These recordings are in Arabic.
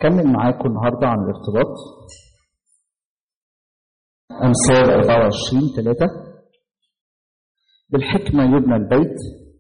هكمل معاكم النهارده عن الارتباط. أمثال 24:3 بالحكمة يبنى البيت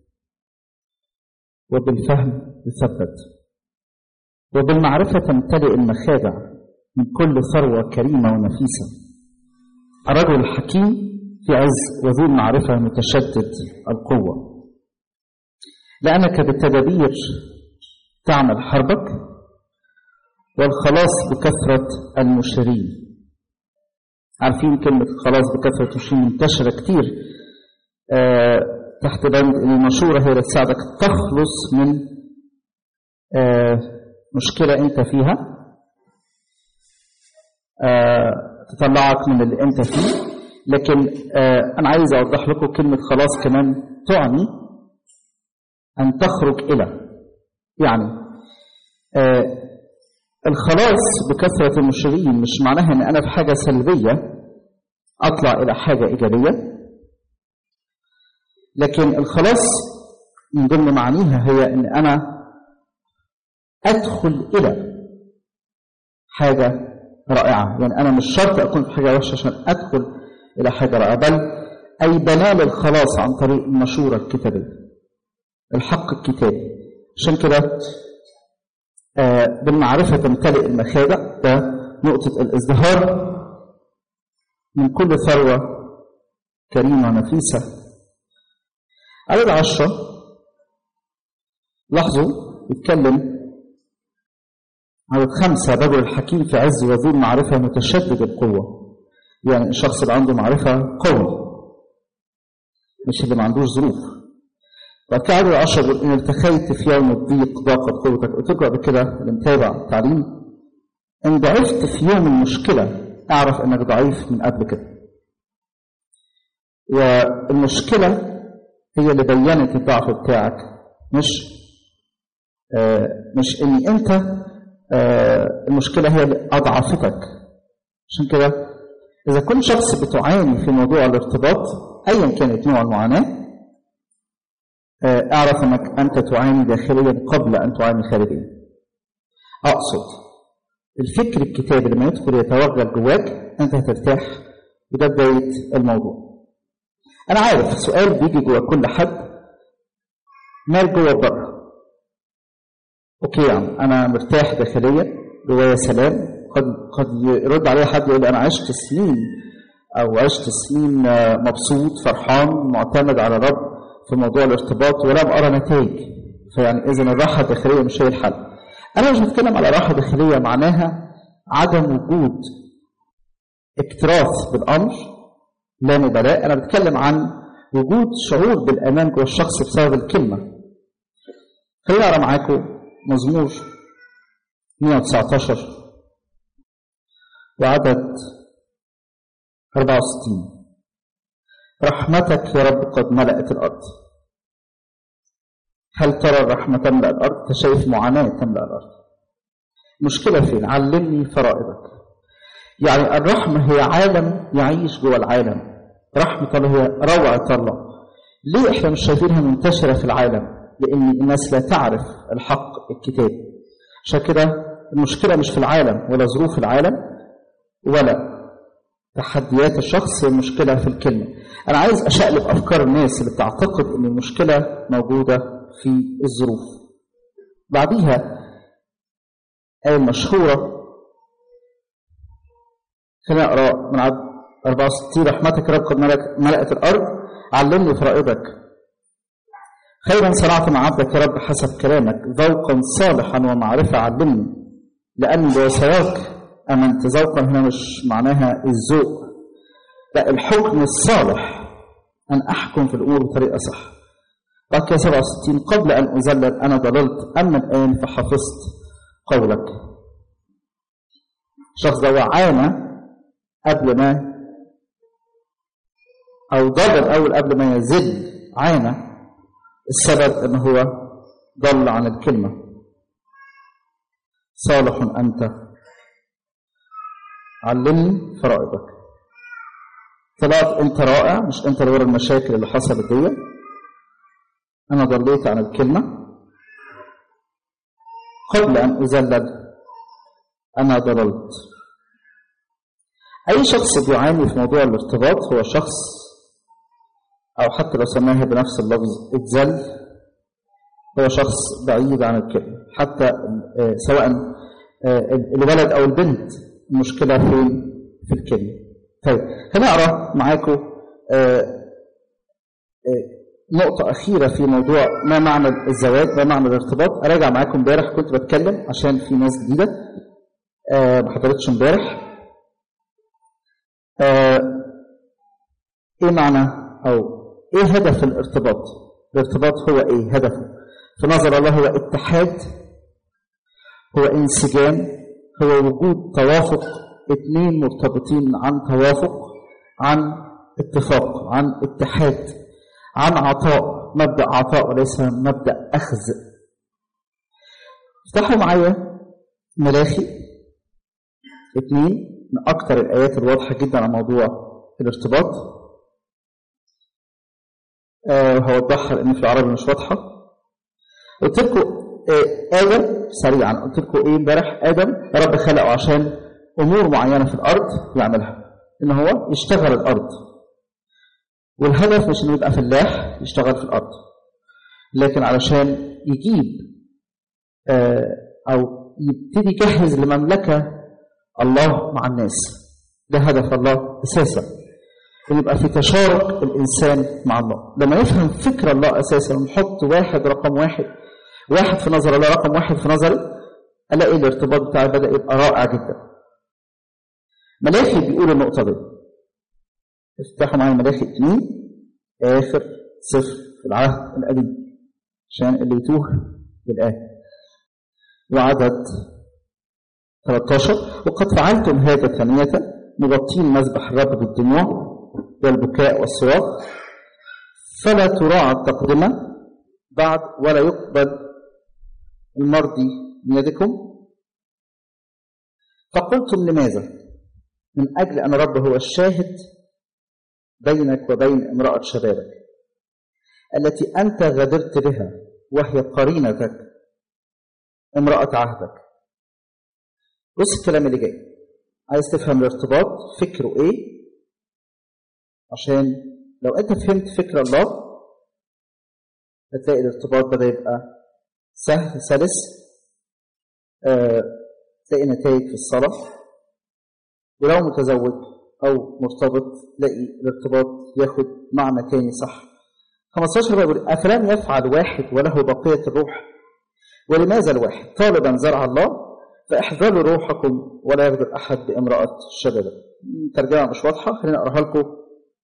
وبالفهم يثبت وبالمعرفة تمتلئ المخادع من كل ثروة كريمة ونفيسة. الرجل الحكيم في عز وذو المعرفة متشدد القوة، لأنك بالتدابير تعمل حربك والخلاص بكثرة المشيرين. عارفين كلمة خلاص بكثرة المشيرين منتشرة كتير تحت بند المشورة هي اللي تساعدك تخلص من مشكلة أنت فيها، تطلعك من اللي أنت فيه. لكن أنا عايز أوضح لكم كلمة خلاص كمان تعني أن تخرج إلى، يعني الخلاص بكثرة المشيرين مش معناها أن أنا في حاجة سلبية أطلع إلى حاجة إيجابية، لكن الخلاص من ضمن معانيها هي أن أنا أدخل إلى حاجة رائعة. يعني أنا مش شرط أكون في حاجة وحشة عشان أدخل إلى حاجة رائعة، بل أي بنال الخلاص عن طريق المشورة الكتابية، الحق الكتابي. عشان كده بالمعرفة تمتلئ المخادع، ده نقطة الازدهار من كل ثروة كريمة ونفيسة. عدد 10 لاحظوا يتكلم عدد 5 الرجل الحكيم في عز وذو المعرفة متشدد القوة، يعني الشخص اللي عنده معرفة قوي مش اللي ما عندوش ظروف. وكده عدد 10 يقول إن التخيت في يوم الضيق ضاقت قوتك. قلت لكم قبل كده اللي متابع التعليم، إن ضعفت في يوم المشكلة اعرف إنك ضعيف من قبل كده، والمشكلة هي اللي بيّنت الضعف بتاعك، مش إن أنت المشكلة هي اللي أضعفتك. عشان كده إذا كنت شخص بتعاني في موضوع الارتباط أيا كانت نوع المعاناة، اعرف أنك أنت تعاني داخليا قبل أن تعاني خارجيا. أقصد الفكر الكتابي لما يدخل يتوغل جواك أنت هترتاح، وده بداية الموضوع. أنا عارف سؤال بيجي جوا كل حد، مال جوا بره؟ أوكي يعني أنا مرتاح داخليا جوايا سلام. قد يرد عليه حد يقول أنا عشت سنين مبسوط فرحان معتمد على الرب في موضوع الارتباط ولم أرى نتائج، فيعني إذن الراحة الداخلية مش هي الحل. أنا مش بتكلم على راحة داخلية معناها عدم وجود اكتراث بالأمر لا مبالاة. أنا بتكلم عن وجود شعور بالأمان جوه الشخص بسبب الكلمة. خليني أقرأ معاكم مزمور 119 وعدد 64. رحمتك يا رب قد ملأت الأرض. هل ترى الرحمة تملأ الأرض؟ أنت شايف معاناة تملأ الأرض. مشكلة فين؟ علمني فرائضك. يعني الرحمة هي عالم يعيش جوه العالم. رحمة الله هي روعة الله. ليه احنا مش شايفينها منتشرة في العالم؟ لأن الناس لا تعرف الحق الكتابي. عشان كده المشكلة مش في العالم ولا ظروف العالم ولا تحديات الشخص، المشكلة في الكلمة. أنا عايز أشقلب أفكار الناس اللي بتعتقد أن المشكلة موجودة في الظروف. بعديها آية مشهورة، خلينا أقرأ من عدد 64. رحمتك يا رب قد ملأت الأرض، علمني فرائضك. خيرا صنعت مع عبدك يا رب حسب كلامك، ذوقا صالحا ومعرفة علمني، لأني بوصاياك أمنت. ذوقا هنا مش معناها الذوق، لا، الحكم الصالح، أن أحكم في الأمور بطريقة صح. بعد كده 67 قبل أن أذلل أنا ضللت، أما الآن فحفظت قولك. الشخص ده عانى قبل ما، أو ضل الأول قبل ما يزل، عانى. السبب أنه هو ضل عن الكلمة. صالح أنت علمني فرائضك. طلعت أنت رائع، مش أنت اللي ورا المشاكل اللي حصلت دي. أنا ضليت عن الكلمة قبل أن أذلل أنا ضللت. أي شخص بيعاني في موضوع الارتباط هو شخص، أو حتى لو سماها بنفس اللفظ اتذل، هو شخص بعيد عن الكلمة. حتى سواء الولد أو البنت، المشكلة فين؟ في الكلمة. طيب هنقرأ معاكم نقطة أخيرة في موضوع ما معنى الزواج، ما معنى الارتباط. أراجع معاكم امبارح كنت بتكلم عشان في ناس جديدة ما حضرتش امبارح. إيه معنى أو إيه هدف الارتباط؟ الارتباط هو إيه هدفه؟ في نظر الله هو اتحاد، هو انسجام، هو وجود توافق، اثنين مرتبطين عن توافق، عن اتفاق، عن اتحاد، عن عطاء، مبدأ عطاء وليس مبدأ أخذ. افتحوا معايا ملاخي 2 من أكثر الآيات الواضحة جدا عن موضوع الارتباط. هوضحها لأن في العربي مش واضحة. قلت لكم آدم سريعا، قلت لكم إيه امبارح؟ آدم رب خلقه عشان أمور معينة في الأرض يعملها، إن هو يشتغل الأرض، والهدف مش إنه يبقى فلاح يشتغل في الأرض، لكن علشان يجيب أو يبتدي يجهز لمملكة الله مع الناس. ده هدف الله أساسا، إن يبقى في تشارك الإنسان مع الله. لما يفهم فكر الله أساسا ونحط واحد رقم واحد، واحد في نظر الله رقم واحد في نظري، ألاقي الارتباط بتاعي بدأ يبقى رائع جدا. ملاخي بيقول النقطة دي. افتحوا معايا ملاخي 2 آخر سفر في العهد القديم عشان اللي يتوه بالآية. وعدد 13: وقد فعلتم هذا ثانية مغطين مذبح الرب بالدموع والبكاء والصراخ، فلا تراعى التقدمة بعد ولا يقبل المرضي من يدكم. فقلتم لماذا؟ من أجل أن الرب هو الشاهد بينك وبين امرأة شبابك التي أنت غدرت بها، وهي قرينتك امرأة عهدك. بص الكلام اللي جاي، عايز تفهم الارتباط فكره ايه، عشان لو انت فهمت فكر الله هتلاقي الارتباط بدأ يبقى سهل سلس. تلاقي نتائج في الصلاة، ولو متزوج أو مرتبط تلاقي الارتباط ياخد معنى تاني صح. 15 بيقول: أفلم يفعل واحد وله بقية الروح؟ ولماذا الواحد طالبا زرع الله؟ فاحذروا روحكم ولا يغدر أحد بامرأة شبابه. ترجمة مش واضحة، خلينا أقراها لكم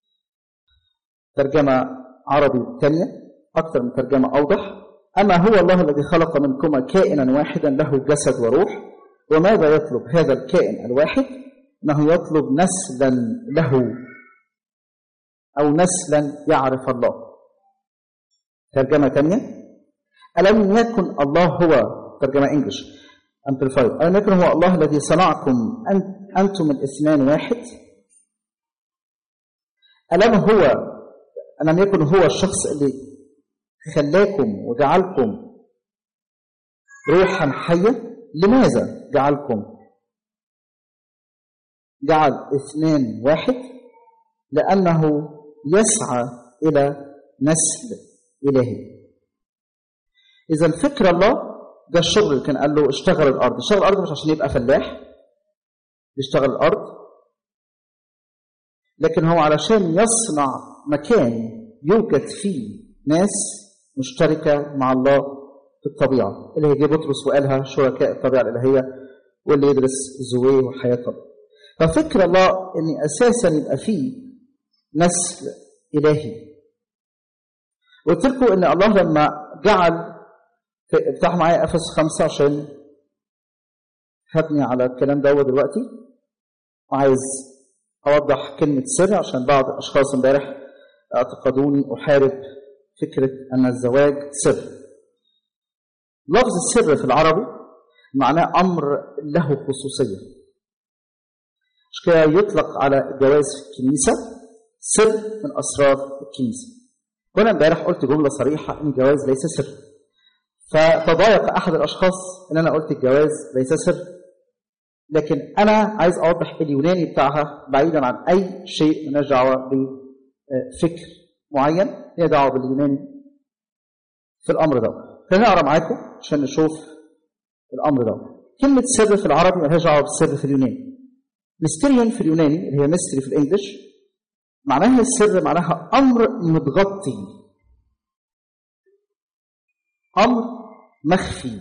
ترجمة عربي تانية أكثر من ترجمة أوضح. أما هو الله الذي خلق منكما كائنا واحدا له جسد وروح. وماذا يطلب هذا الكائن الواحد؟ أنه يطلب نسلا له أو نسلا يعرف الله. ترجمة تانية: ألم يكن الله هو، ترجمة إنجلش أمبليفايد، ألم يكن هو الله الذي صنعكم أنتم الاثنان واحد؟ ألم يكن هو الشخص اللي خلاكم وجعلكم روحا حية؟ لماذا جعل اثنان واحد؟ لأنه يسعى إلى نسل إلهي. إذا فكر الله ده الشغل اللي كان قال له اشتغل الأرض. اشتغل الأرض مش عشان يبقى فلاح يشتغل الأرض، لكن هو علشان يصنع مكان يوجد فيه ناس مشتركة مع الله في الطبيعة، اللي هي جه بطرس وقالها شركاء الطبيعة الإلهية، واللي يدرس زويه وحياة الله. ففكر الله ان اساسا يبقى فيه نسل الهي. قلت لكم ان الله لما جعل، افتحوا معايا افسس 5 عشان هبني على الكلام ده دلوقتي، وعايز اوضح كلمه سر عشان بعض الاشخاص امبارح اعتقدوني احارب فكره ان الزواج سر. لفظ السر في العربي معناه امر له خصوصيه، مش كده يطلق على الجواز في الكنيسة سر من أسرار الكنيسة. وأنا امبارح قلت جملة صريحة إن الجواز ليس سر، فتضايق أحد الأشخاص إن أنا قلت الجواز ليس سر. لكن أنا عايز أوضح اليوناني بتاعها بعيدا عن أي شيء مالناش دعوة بفكر معين، هي دعوة باليوناني في الأمر ده. خلينا نقرأ معاكم عشان نشوف الأمر ده. كلمة سر في العربي مالهاش دعوة بالسر في اليوناني. ميستيريون في اليوناني اللي هي ميستري في الإنجليش معناها السر، معناها أمر متغطي، أمر مخفي.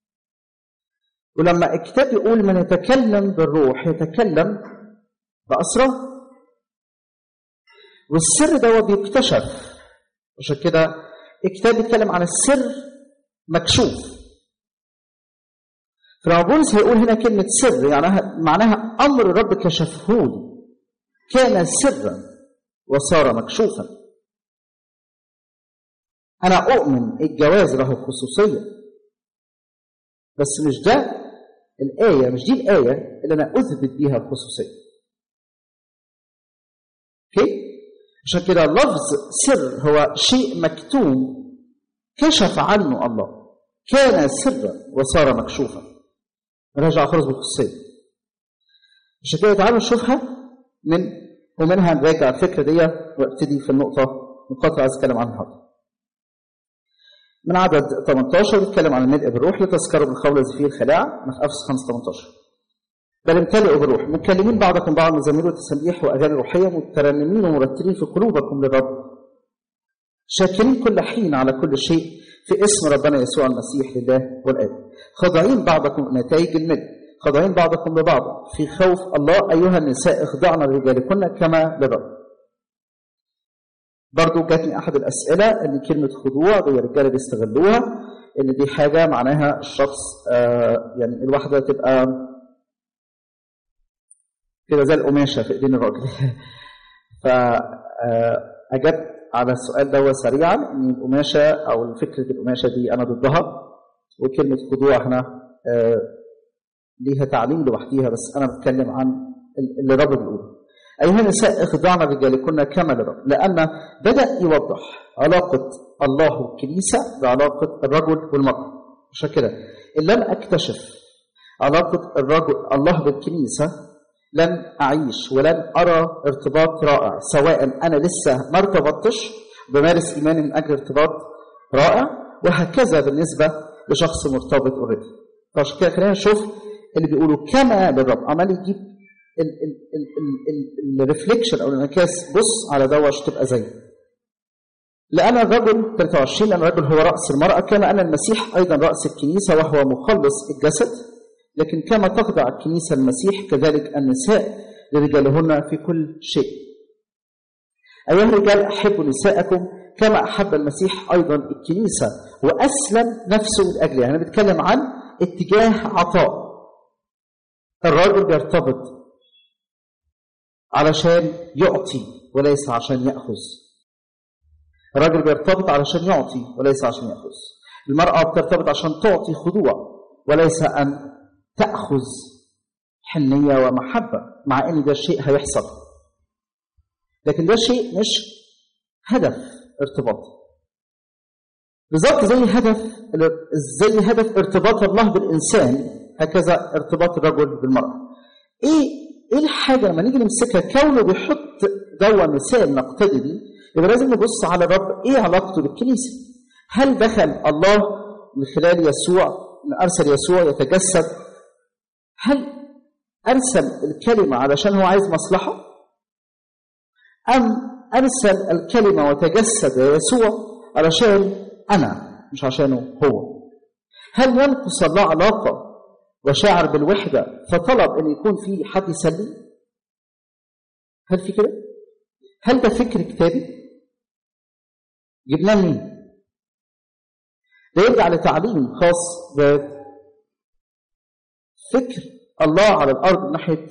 ولما الكتاب يقول من يتكلم بالروح يتكلم بأسرار، والسر ده بيكتشف. عشان كده الكتاب بيتكلم عن السر مكشوف. فلما بولس هيقول هنا كلمة سر يعني معناها أمر الرب كشفه لي، كان سرا وصار مكشوفا. أنا أؤمن الجواز له خصوصية، بس مش ده الآية، مش دي الآية اللي أنا أثبت بيها الخصوصية. أوكي؟ عشان كده لفظ سر هو شيء مكتوم كشف عنه الله، كان سرا وصار مكشوفا. مالهاش خالص بالخصوصية. عشان كده تعالوا نشوفها ومنها نراجع الفكرة دي وابتدي في النقطة عايز أتكلم عنها النهارده. من عدد 18 بيتكلم عن الملء بالروح لتذكروا بالقول الذي فيه الخلاعة، من أفسس 5:18. بل امتلئوا بالروح مكلمين بعضكم بعض مزامير وتسبيح وأغاني روحية مترنمين ومرتلين في قلوبكم للرب، شاكرين كل حين على كل شيء في اسم ربنا يسوع المسيح لله والآب، خاضعين بعضكم نتائج الملء، خاضعين بعضكم لبعض في خوف الله. أيها النساء اخضعن لرجالكن كما للرب. برضو جاتني أحد الأسئلة إن كلمة خضوع دي الرجالة بيستغلوها، إن دي حاجة معناها الشخص يعني الواحدة تبقى كده زي القماشة في إيدين الراجل. فأجبت على السؤال ده سريعا إن القماشة أو فكرة القماشة دي أنا ضدها، وكلمة خضوع هنا ليها تعليم لوحديها، بس أنا بتكلم عن اللي الرب بيقوله. أيها النساء اخضعن رجالكن كما للرب، لأن بدأ يوضح علاقة الله والكنيسة بعلاقة الرجل والمرأة. عشان كده إن لم أكتشف علاقة الرجل الله بالكنيسة لن أعيش ولن أرى ارتباط رائع، سواء أنا لسه ما ارتبطتش بمارس إيماني من أجل ارتباط رائع، وهكذا بالنسبة لشخص مرتبط أوريدي. فعشان كده خلينا نشوف اللي بيقولوا كما للرب، عمال يجيب الريفليكشن او الانعكاس. بص على ده عشان تبقى زيه. لأن الرجل 23 لأن الرجل هو رأس المرأة، كما أن المسيح أيضا رأس الكنيسة وهو مخلص الجسد، لكن كما تخضع الكنيسة المسيح كذلك النساء لرجالهن في كل شيء. أيها الرجال أحبوا نساءكم كما أحب المسيح أيضا الكنيسة وأسلم نفسه لأجلها. أنا بتكلم عن اتجاه عطاء. الراجل بيرتبط علشان يعطي وليس عشان يأخذ. الراجل بيرتبط علشان يعطي وليس عشان يأخذ. المرأة بترتبط عشان تعطي خضوع وليس أن تأخذ حنية ومحبة، مع أن ده شيء هيحصل، لكن ده شيء مش هدف ارتباط. بالظبط زي هدف ارتباط الله بالإنسان، هكذا ارتباط الرجل بالمرأة. ايه الحاجة لما نيجي نمسكها كونه بيحط جوه مثال نقتدي بيه، يبقى لازم نبص على الرب ايه علاقته بالكنيسة. هل دخل الله من خلال يسوع، من أرسل يسوع يتجسد؟ هل أرسل الكلمة علشان هو عايز مصلحة؟ أم أرسل الكلمة وتجسد يسوع علشان أنا مش عشانه هو؟ هل ينقص الله علاقة وشاعر بالوحدة فطلب أن يكون في حد يسلي؟ هل في كده؟ هل ده فكر كتابي؟ جبناه منين؟ ده يرجع لتعليم خاص بفكر الله على الأرض من ناحية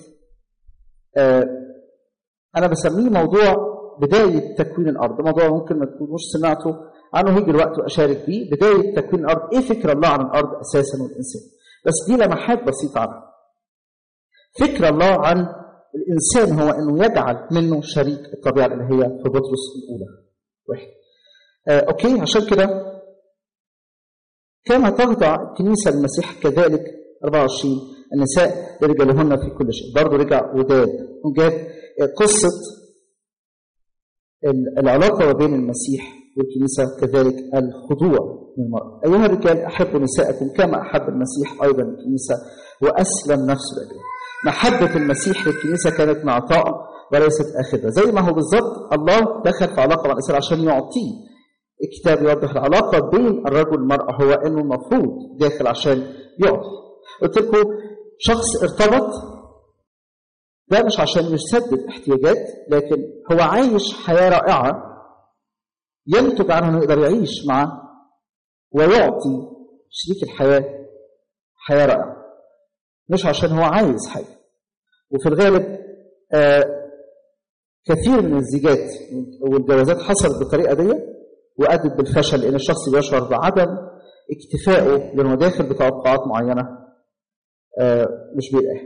أنا بسميه موضوع بداية تكوين الأرض. موضوع ممكن ما تكونوش سمعته عنه، هيجي الوقت وأشارك فيه. بداية تكوين الأرض، إيه فكر الله عن الأرض أساسا والإنسان؟ بس دي لمحات بسيطة عنها. فكر الله عن الإنسان هو أنه يجعل منه شريك الطبيعة الإلهية في بطرس الأولى 1. أوكي، عشان كده كما تخضع الكنيسة المسيح كذلك 24 النساء لرجالهن في كل شيء. برضه رجع وجاب قصة العلاقة ما بين المسيح والكنيسة، كذلك الخضوع للمرأة. أيها الرجال أحبوا نساءكم كما أحب المسيح أيضا الكنيسة وأسلم نفسه لأجلها. محبة المسيح للكنيسة كانت معطاء وليست آخذة، زي ما هو بالظبط الله دخل في علاقة مع الإنسان عشان يعطيه. الكتاب يوضح العلاقة بين الرجل والمرأة هو إنه المفروض داخل عشان يعطي. قلت لكم شخص ارتبط ده مش عشان يسدد احتياجات، لكن هو عايش حياة رائعة ينتج عنها انه يقدر يعيش معه ويعطي شريك الحياة حياة رائعة، مش عشان هو عايز حاجة. وفي الغالب كثير من الزيجات والجوازات حصلت بالطريقة دي وأدت بالفشل، لأن الشخص بيشعر بعدم اكتفائه لأنه داخل بتوقعات معينة مش بيلاقيها،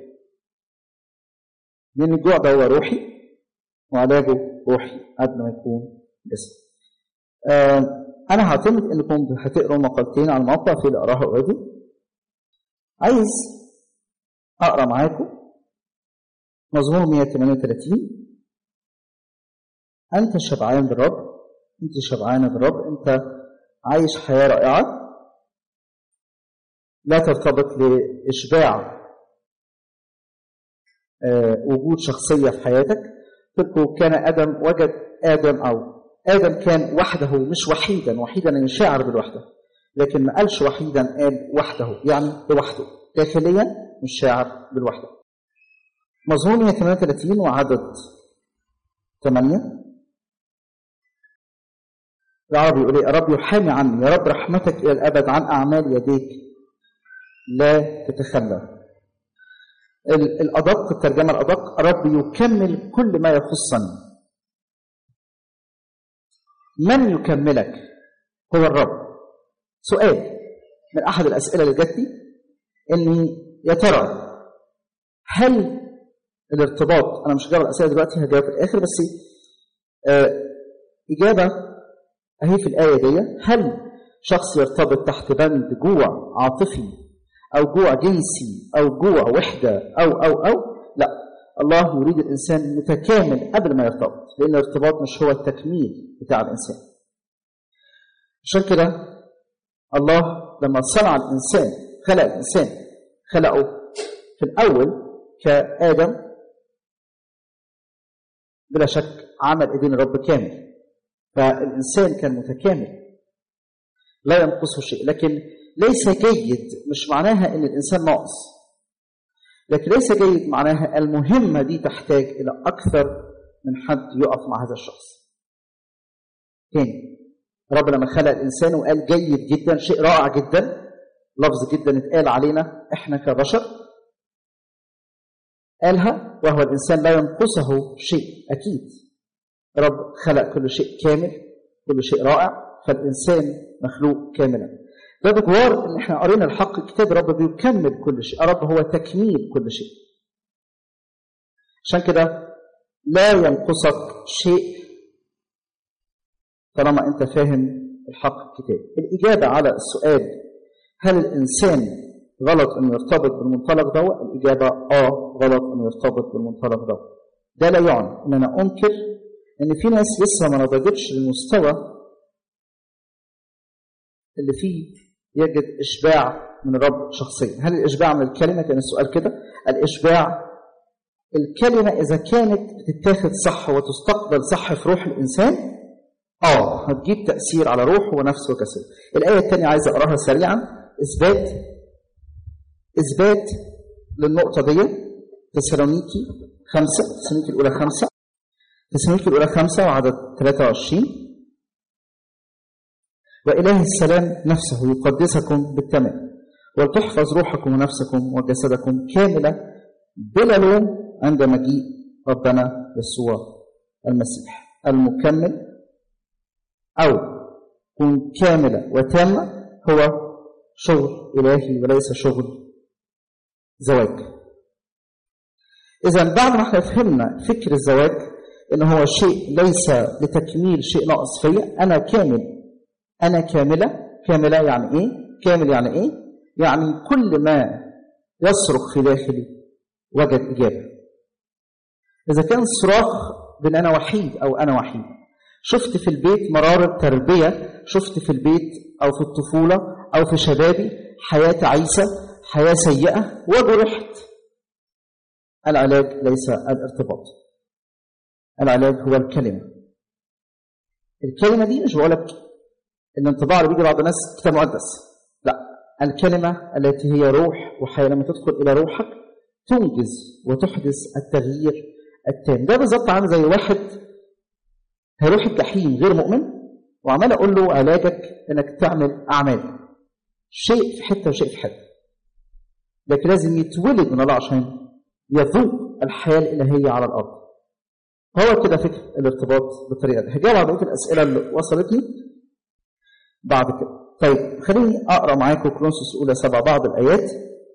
لأن الجوع ده هو روحي وعلاجه روحي قبل ما يكون جسدي. أنا هعتمد إنكم هتقروا مقالتين على الموقع في اللي أقراها أوريدي. عايز أقرأ معاكم مزمور 138. أنت شبعان بالرب، أنت شبعانة بالرب، أنت عايش حياة رائعة لا ترتبط لإشباع وجود شخصية في حياتك. كان وجد آدم كان وحده مش وحيدا، وحيدا شاعر بالوحدة، لكن ما قالش وحيدا، قال وحده يعني لوحده داخليا مش شاعر بالوحدة. مزمور 138 وعدد 8 العربي يقول يا رب يحامي عني، يا رب رحمتك إلى الأبد، عن أعمال يديك لا تتخلى. الأدق، الترجمة الأدق، رب يكمل كل ما يخصني. من يكملك؟ هو الرب. سؤال من أحد الأسئلة اللي جات لي إني يا ترى هل الارتباط، أنا مش هجاوب الأسئلة دلوقتي، هجاوب في الآخر، بس إجابة أهي في الآية دي. هل شخص يرتبط تحت بند جوع عاطفي أو جوع جنسي أو جوع وحدة أو لا، الله يريد الإنسان متكامل قبل ما يرتبط، لأن الارتباط مش هو التكميل بتاع الإنسان. عشان كده الله لما صنع الإنسان، خلق الإنسان، خلقه في الأول كآدم، بلا شك عمل إيدين الرب كامل، فالإنسان كان متكامل لا ينقصه شيء. لكن ليس جيد مش معناها ان الانسان ناقص، لكن ليس جيد معناها المهمه دي تحتاج الى اكثر من حد يقف مع هذا الشخص. تاني، رب لما خلق الانسان وقال جيد جدا، شيء رائع جدا، لفظ جدا اتقال علينا احنا كبشر، قالها وهو الانسان لا ينقصه شيء. اكيد رب خلق كل شيء كامل، كل شيء رائع، فالانسان مخلوق كاملا. ده بجوار ان احنا قرينا الحق، كتاب رب بيكمل كل شيء، رب هو تكميل كل شيء. عشان كده لا ينقصك شيء طالما انت فاهم الحق الكتاب. الإجابة على السؤال هل الإنسان غلط انه يرتبط بالمنطلق ده؟ الإجابة غلط انه يرتبط بالمنطلق ده. ده لا يعني ان انا انكر ان في ناس لسه ما نضجتش للمستوى اللي فيه يجد إشباع من الرب شخصيا. هل الإشباع من الكلمة؟ كان السؤال كده. الإشباع الكلمة إذا كانت بتتاخد صح وتستقبل صح في روح الإنسان هتجيب تأثير على روحه ونفسه وجسده. الآية الثانية عايز أقراها سريعا، إثبات للنقطة دي. تسالونيكي 5، تسالونيكي الأولى 5، تسالونيكي الأولى 5 وعدد 23. وإله السلام نفسه يقدسكم بالتمام، ولتحفظ روحكم ونفسكم وجسدكم كاملة بلا لوم عند مجيء ربنا يسوع المسيح. المكمل أو كن كاملة وتامة هو شغل إلهي وليس شغل زواج. إذن بعد ما احنا فهمنا فكر الزواج إن هو شيء ليس لتكميل شيء ناقص فيا، أنا كامل، أنا كاملة. كاملة يعني إيه؟ كامل يعني إيه؟ يعني كل ما يصرخ في داخلي وجد إجابة. إذا كان صراخ بين أنا وحيد أو أنا وحيد، شفت في البيت مرارة تربية، شفت في البيت أو في الطفولة أو في شبابي حياة تعيسة، حياة سيئة وجرحت، العلاج ليس الارتباط، العلاج هو الكلمة. الكلمة دي مش بقولك الانطباع اللي بيجي بعض الناس كتاب مقدس، لا، الكلمة التي هي روح وحياة لما تدخل إلى روحك تنجز وتحدث التغيير التام. ده بالظبط عامل زي واحد هيروح الجحيم غير مؤمن وعمال أقول له علاجك إنك تعمل أعمال، شيء في حتة وشيء في حتة، لكن لازم يتولد من الله عشان يذوق الحياة الإلهية على الأرض. هو كده فكر الارتباط بالطريقة دي. هجاوب على بقية الأسئلة اللي وصلتني بعد كده. طيب خليني أقرأ معاكم كورنثوس الأولى 7 بعض الآيات.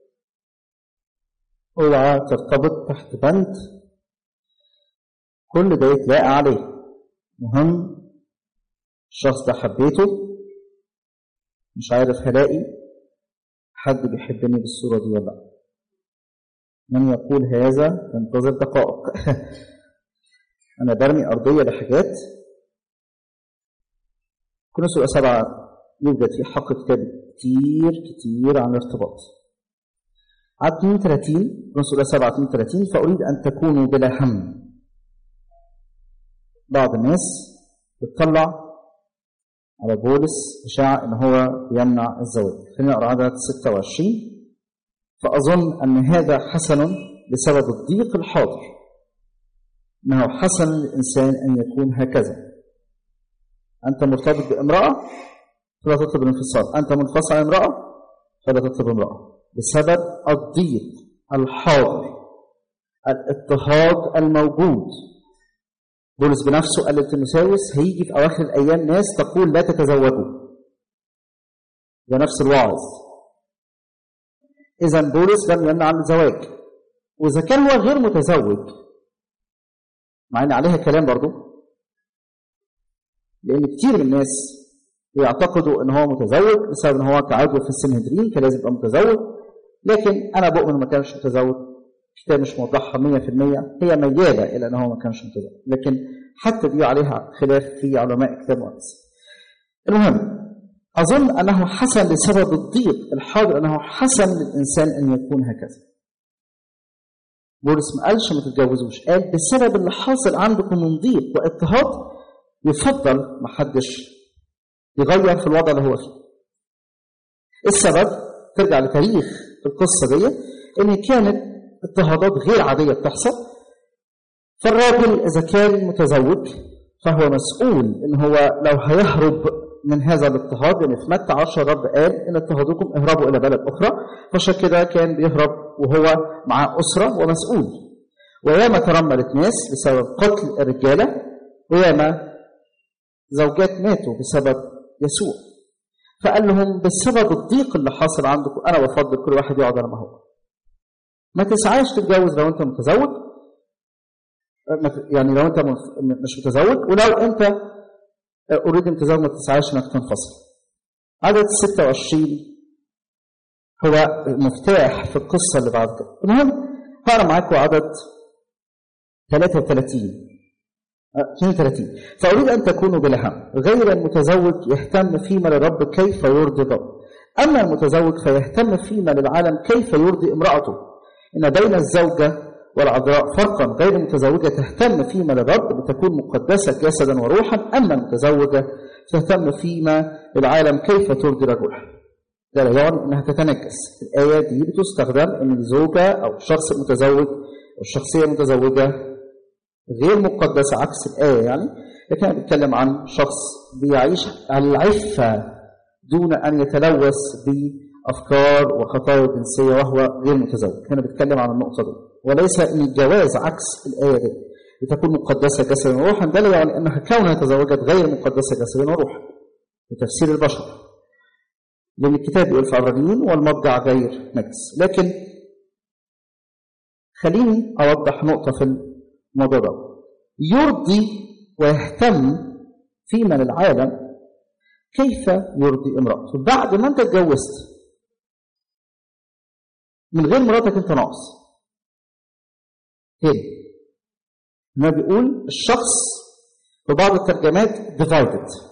اوعى ترتبط تحت بند كل ده يتلاقى عليه. مهم الشخص ده حبيته، مش عارف هلاقي حد بيحبني بالصورة دي ولا لا. من يقول هذا ينتظر دقائق. أنا برمي أرضية لحاجات. كورنثوس الأولى 7 يوجد في حق كتاب كتير عن الارتباط. عدد 32 كورنثوس الأولى 7 32 فأريد أن تكونوا بلا هم. بعض الناس بتطلع على بولس إشاعة إن هو بيمنع الزواج. خلينا نقرأ عدد 26 فأظن أن هذا حسن بسبب الضيق الحاضر، إنه حسن للإنسان أن يكون هكذا. أنت مرتبط بامرأة فلا تطلب الانفصال، أنت منفصل عن امرأة فلا تطلب امرأة، بسبب الضيق الحاضر، الاضطهاد الموجود. بولس بنفسه قال لتيموثاوس هيجي في أواخر الأيام ناس تقول لا تتزوجوا، ده نفس الوعظ. إذا بولس لم يمنع عن الزواج، وإذا كان هو غير متزوج، مع إن عليها كلام برضو، لأن كتير من الناس يعتقدوا إن هو متزوج بسبب إن هو كعضو في السنهدرين كان لازم يبقى متزوج، لكن أنا بؤمن ما كانش متزوج. الكتاب مش موضحها 100%، هي ميالة إلى أنه ما كانش متزوج، لكن حتى دي عليها خلاف في علماء كتاب مقدس. المهم أظن أنه حسن لسبب الضيق الحاضر، أنه حسن للإنسان أن يكون هكذا. بولس ما قالش ما تتجوزوش، قال بسبب اللي حاصل عندكم من ضيق واضطهاد يفضل ما حدش يغير في الوضع اللي هو فيه. السبب ترجع لتاريخ القصة دي، إن كانت اضطهادات غير عادية بتحصل، فالراجل إذا كان متزوج فهو مسؤول إن هو لو هيهرب من هذا الاضطهاد، لأن في متى 10 الرب قال إن اضطهادكم اهربوا إلى بلد أخرى، فعشان كده كان بيهرب وهو مع أسرة ومسؤول. وياما ترملت ناس بسبب قتل الرجالة، وياما زوجات ماتوا بسبب يسوع. فقال لهم بسبب الضيق اللي حاصل عندكم أنا بفضل كل واحد يقعد على ما هو. ما تسعاش تتجوز لو أنت متزوج، يعني لو أنت مش متزوج، ولو أنت أريد متزوج ما تسعاش أنك تنفصل. عدد 26 هو مفتاح في القصة اللي بعد كده. المهم هقرأ معاكم عدد 32 فأريد أن تكونوا بلا هم. غير المتزوج يهتم فيما للرب كيف يرضي الرب، أما المتزوج فيهتم فيما للعالم كيف يرضي امرأته. إن بين الزوجة والعذراء فرقا، غير المتزوجة تهتم فيما للرب لتكون مقدسة جسدا وروحا، أما المتزوجة تهتم فيما للعالم كيف ترضي رجلها. ده لا يعني أنها تتنجس. الآية دي بتستخدم أن الزوجة أو الشخص المتزوج أو الشخصية المتزوجة غير مقدسة عكس الآية يعني، لكن أنا بتكلم عن شخص بيعيش على العفة دون أن يتلوث بأفكار وخطايا جنسية وهو غير متزوج. هنا بتكلم عن النقطة دي، وليس أن الجواز عكس الآية دي لتكون مقدسة جسدا وروحا. ده لا يعني أنها كونها تزوجت غير مقدسة جسدا وروحا بتفسير البشر، لأن الكتاب يقول في عبرانيين والمضجع غير نجس. لكن خليني أوضح نقطة في الموضوع ده. يرضي ويهتم فيما للعالم كيف يرضي امرأته. بعد ما انت اتجوزت من غير مراتك انت ناقص. تاني ما بيقول الشخص في بعض الترجمات divided،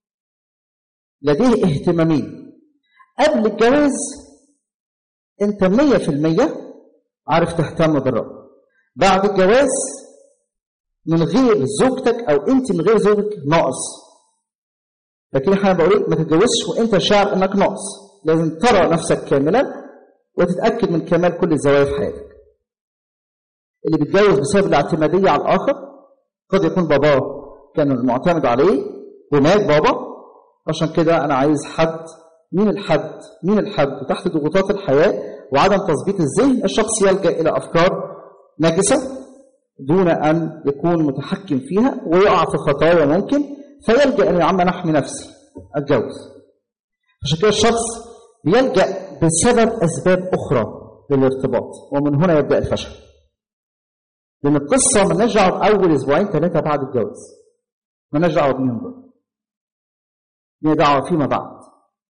لديه اهتمامين. قبل الجواز انت 100% عارف تهتم بالرب. بعد الجواز من غير زوجتك او انت من غير زوجك ناقص. لكن احنا بقول ما تتجوزش وانت شاعر انك ناقص. لازم ترى نفسك كاملا وتتاكد من كمال كل الزوايا في حياتك. اللي بيتجوز بسبب الاعتماديه على الاخر، قد يكون باباه كان المعتمد عليه ومات بابا، عشان كده انا عايز حد. مين الحد تحت ضغوطات الحياه وعدم تظبيط الذهن، الشخص يلجا الى افكار نجسه دون ان يكون متحكم فيها ويقع في خطايا ممكن، فيلجا ان يا عم انا احمي نفسي اتجوز. عشان كده الشخص بيلجا بسبب اسباب اخرى للارتباط، ومن هنا يبدا الفشل. لان القصه مالناش دعوه باول اسبوعين 3 بعد الجواز، مالناش دعوه بيهم دول، لينا دعوه فيما بعد.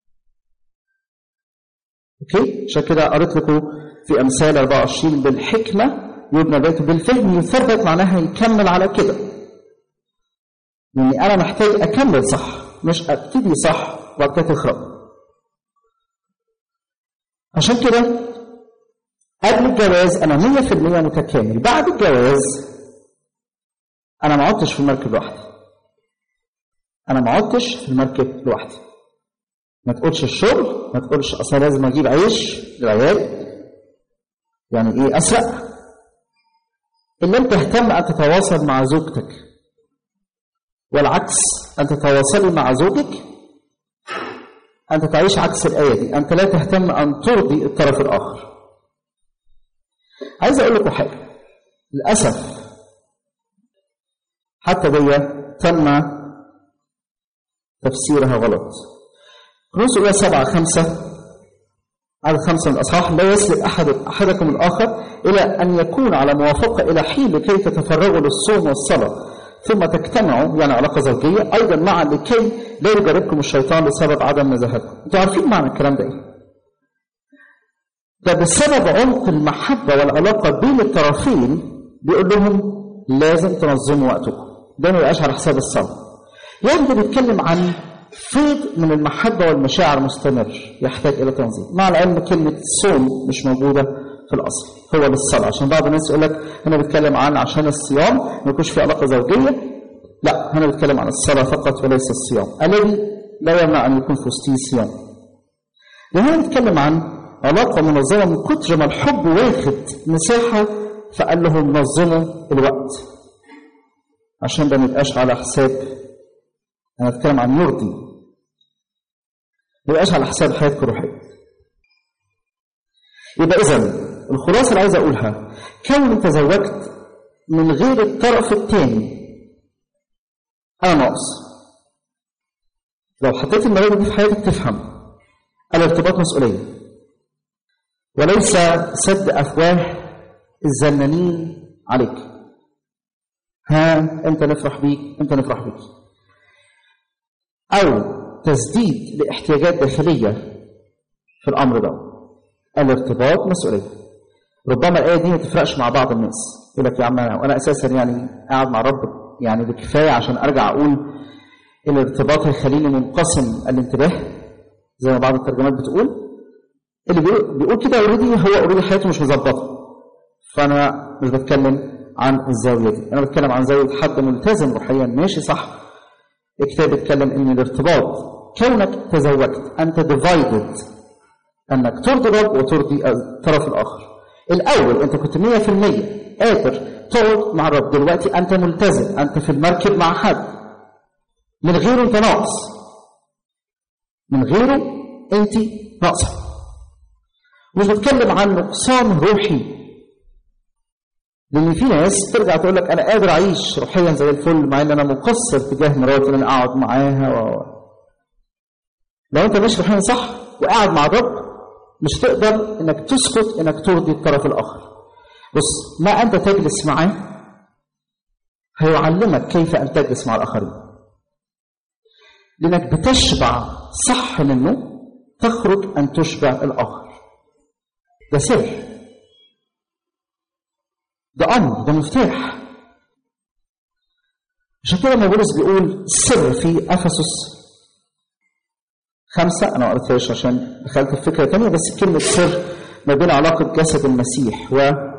اوكي؟ عشان كده قريت لكم في امثال 24 بالحكمه يبنى بيته، بالفهم يثبت، معناها يكمل على كده. لاني انا محتاج اكمل صح، مش ابتدي صح وبعد كده تخرب. عشان كده قبل الجواز انا 100% متكامل. بعد الجواز انا ما عدتش في المركب لوحدي. ما تقولش الشغل، ما تقولش اصلا لازم اجيب عيش للعيال، يعني ايه اسرق. ان لم تهتم ان تتواصل مع زوجتك، والعكس ان تتواصلي مع زوجك، انت تعيش عكس الايه دي، انت لا تهتم ان ترضي الطرف الاخر. عايز اقول لكم حاجه، للاسف حتى دي تم تفسيرها غلط. رسل 7:5 عدد 5 من الأصحاح: لا يسلب أحدكم الآخر إلى أن يكون على موافقة إلى حين لكي تتفرغوا للصوم والصلاة ثم تجتمعوا، يعني علاقة زوجية أيضا معا، لكي لا يجربكم الشيطان بسبب عدم نزاهتكم. أنتوا عارفين معنى الكلام ده إيه؟ ده بسبب عمق المحبة والعلاقة بين الطرفين بيقول لهم لازم تنظموا وقتكم، ده ما يبقاش على حساب الصلاة. يعني ده بيتكلم عن فيض من المحبة والمشاعر مستمر يحتاج إلى تنظيم. مع العلم كلمة صوم مش موجودة في الأصل، هو للصلاة. عشان بعض الناس يقول لك هنا بيتكلم عشان الصيام ما يكونش في علاقة زوجية. لا، هنا بيتكلم عن الصلاة فقط وليس الصيام، الذي لا يمنع أن يكون في وسطه صيام. هنا بيتكلم عن علاقة منظمة من كتر ما الحب واخد مساحة، فقال لهم نظموا الوقت عشان ده ما يبقاش على حساب، أنا أتكلم عن يرضي، ما يبقاش على حساب حياتك الروحية. يبقى إذن الخلاصة اللي عايز أقولها، كون تزوجت من غير الطرف الثاني أنا ناقص. لو حطيت المبادئ دي في حياتك تفهم الارتباط مسؤولية وليس سد أفواه الزنانين عليك. أنت نفرح بيك، أنت نفرح بيك، أو تسديد لاحتياجات داخلية في الأمر ده. الارتباط مسؤولية. ربما الآية دي ما تفرقش مع بعض الناس، يقول لك يا عم أنا أساسا يعني قاعد مع رب يعني بكفاية عشان أرجع أقول الارتباط هيخليني منقسم الانتباه زي ما بعض الترجمات بتقول. اللي بيقول كده هو اوريدي حياته مش مظبطة. فأنا مش بتكلم عن الزاوية دي، أنا بتكلم عن زاوية حد ملتزم روحيا ماشي صح. الكتاب بيتكلم ان الارتباط كونك تزوجت انت ديفايدد، انك ترضي الرب وترضي الطرف الاخر. الاول انت كنت 100% قادر تقعد مع الرب، دلوقتي انت ملتزم، انت في المركب مع حد، من غيره انت ناقص، من غيره انت ناقصه. مش بتكلم عن نقصان روحي، لأن في ناس ترجع تقول لك أنا قادر أعيش روحيا زي الفل مع إن أنا مقصر تجاه مراتي إن أنا أقعد معاها لو أنت مش روحيا صح وقاعد مع الرب مش تقدر إنك تسكت إنك ترضي الطرف الآخر. بص، ما أنت تجلس معاه هيعلمك كيف أن تجلس مع الآخرين، لأنك بتشبع صح منه تخرج أن تشبع الآخر. ده سر. ده أمر، ده مفتاح. عشان كده ما بولس بيقول السر في أفسس 5، أنا ما قريتهاش عشان دخلت في فكرة تانية، بس كلمة سر ما بين علاقة جسد المسيح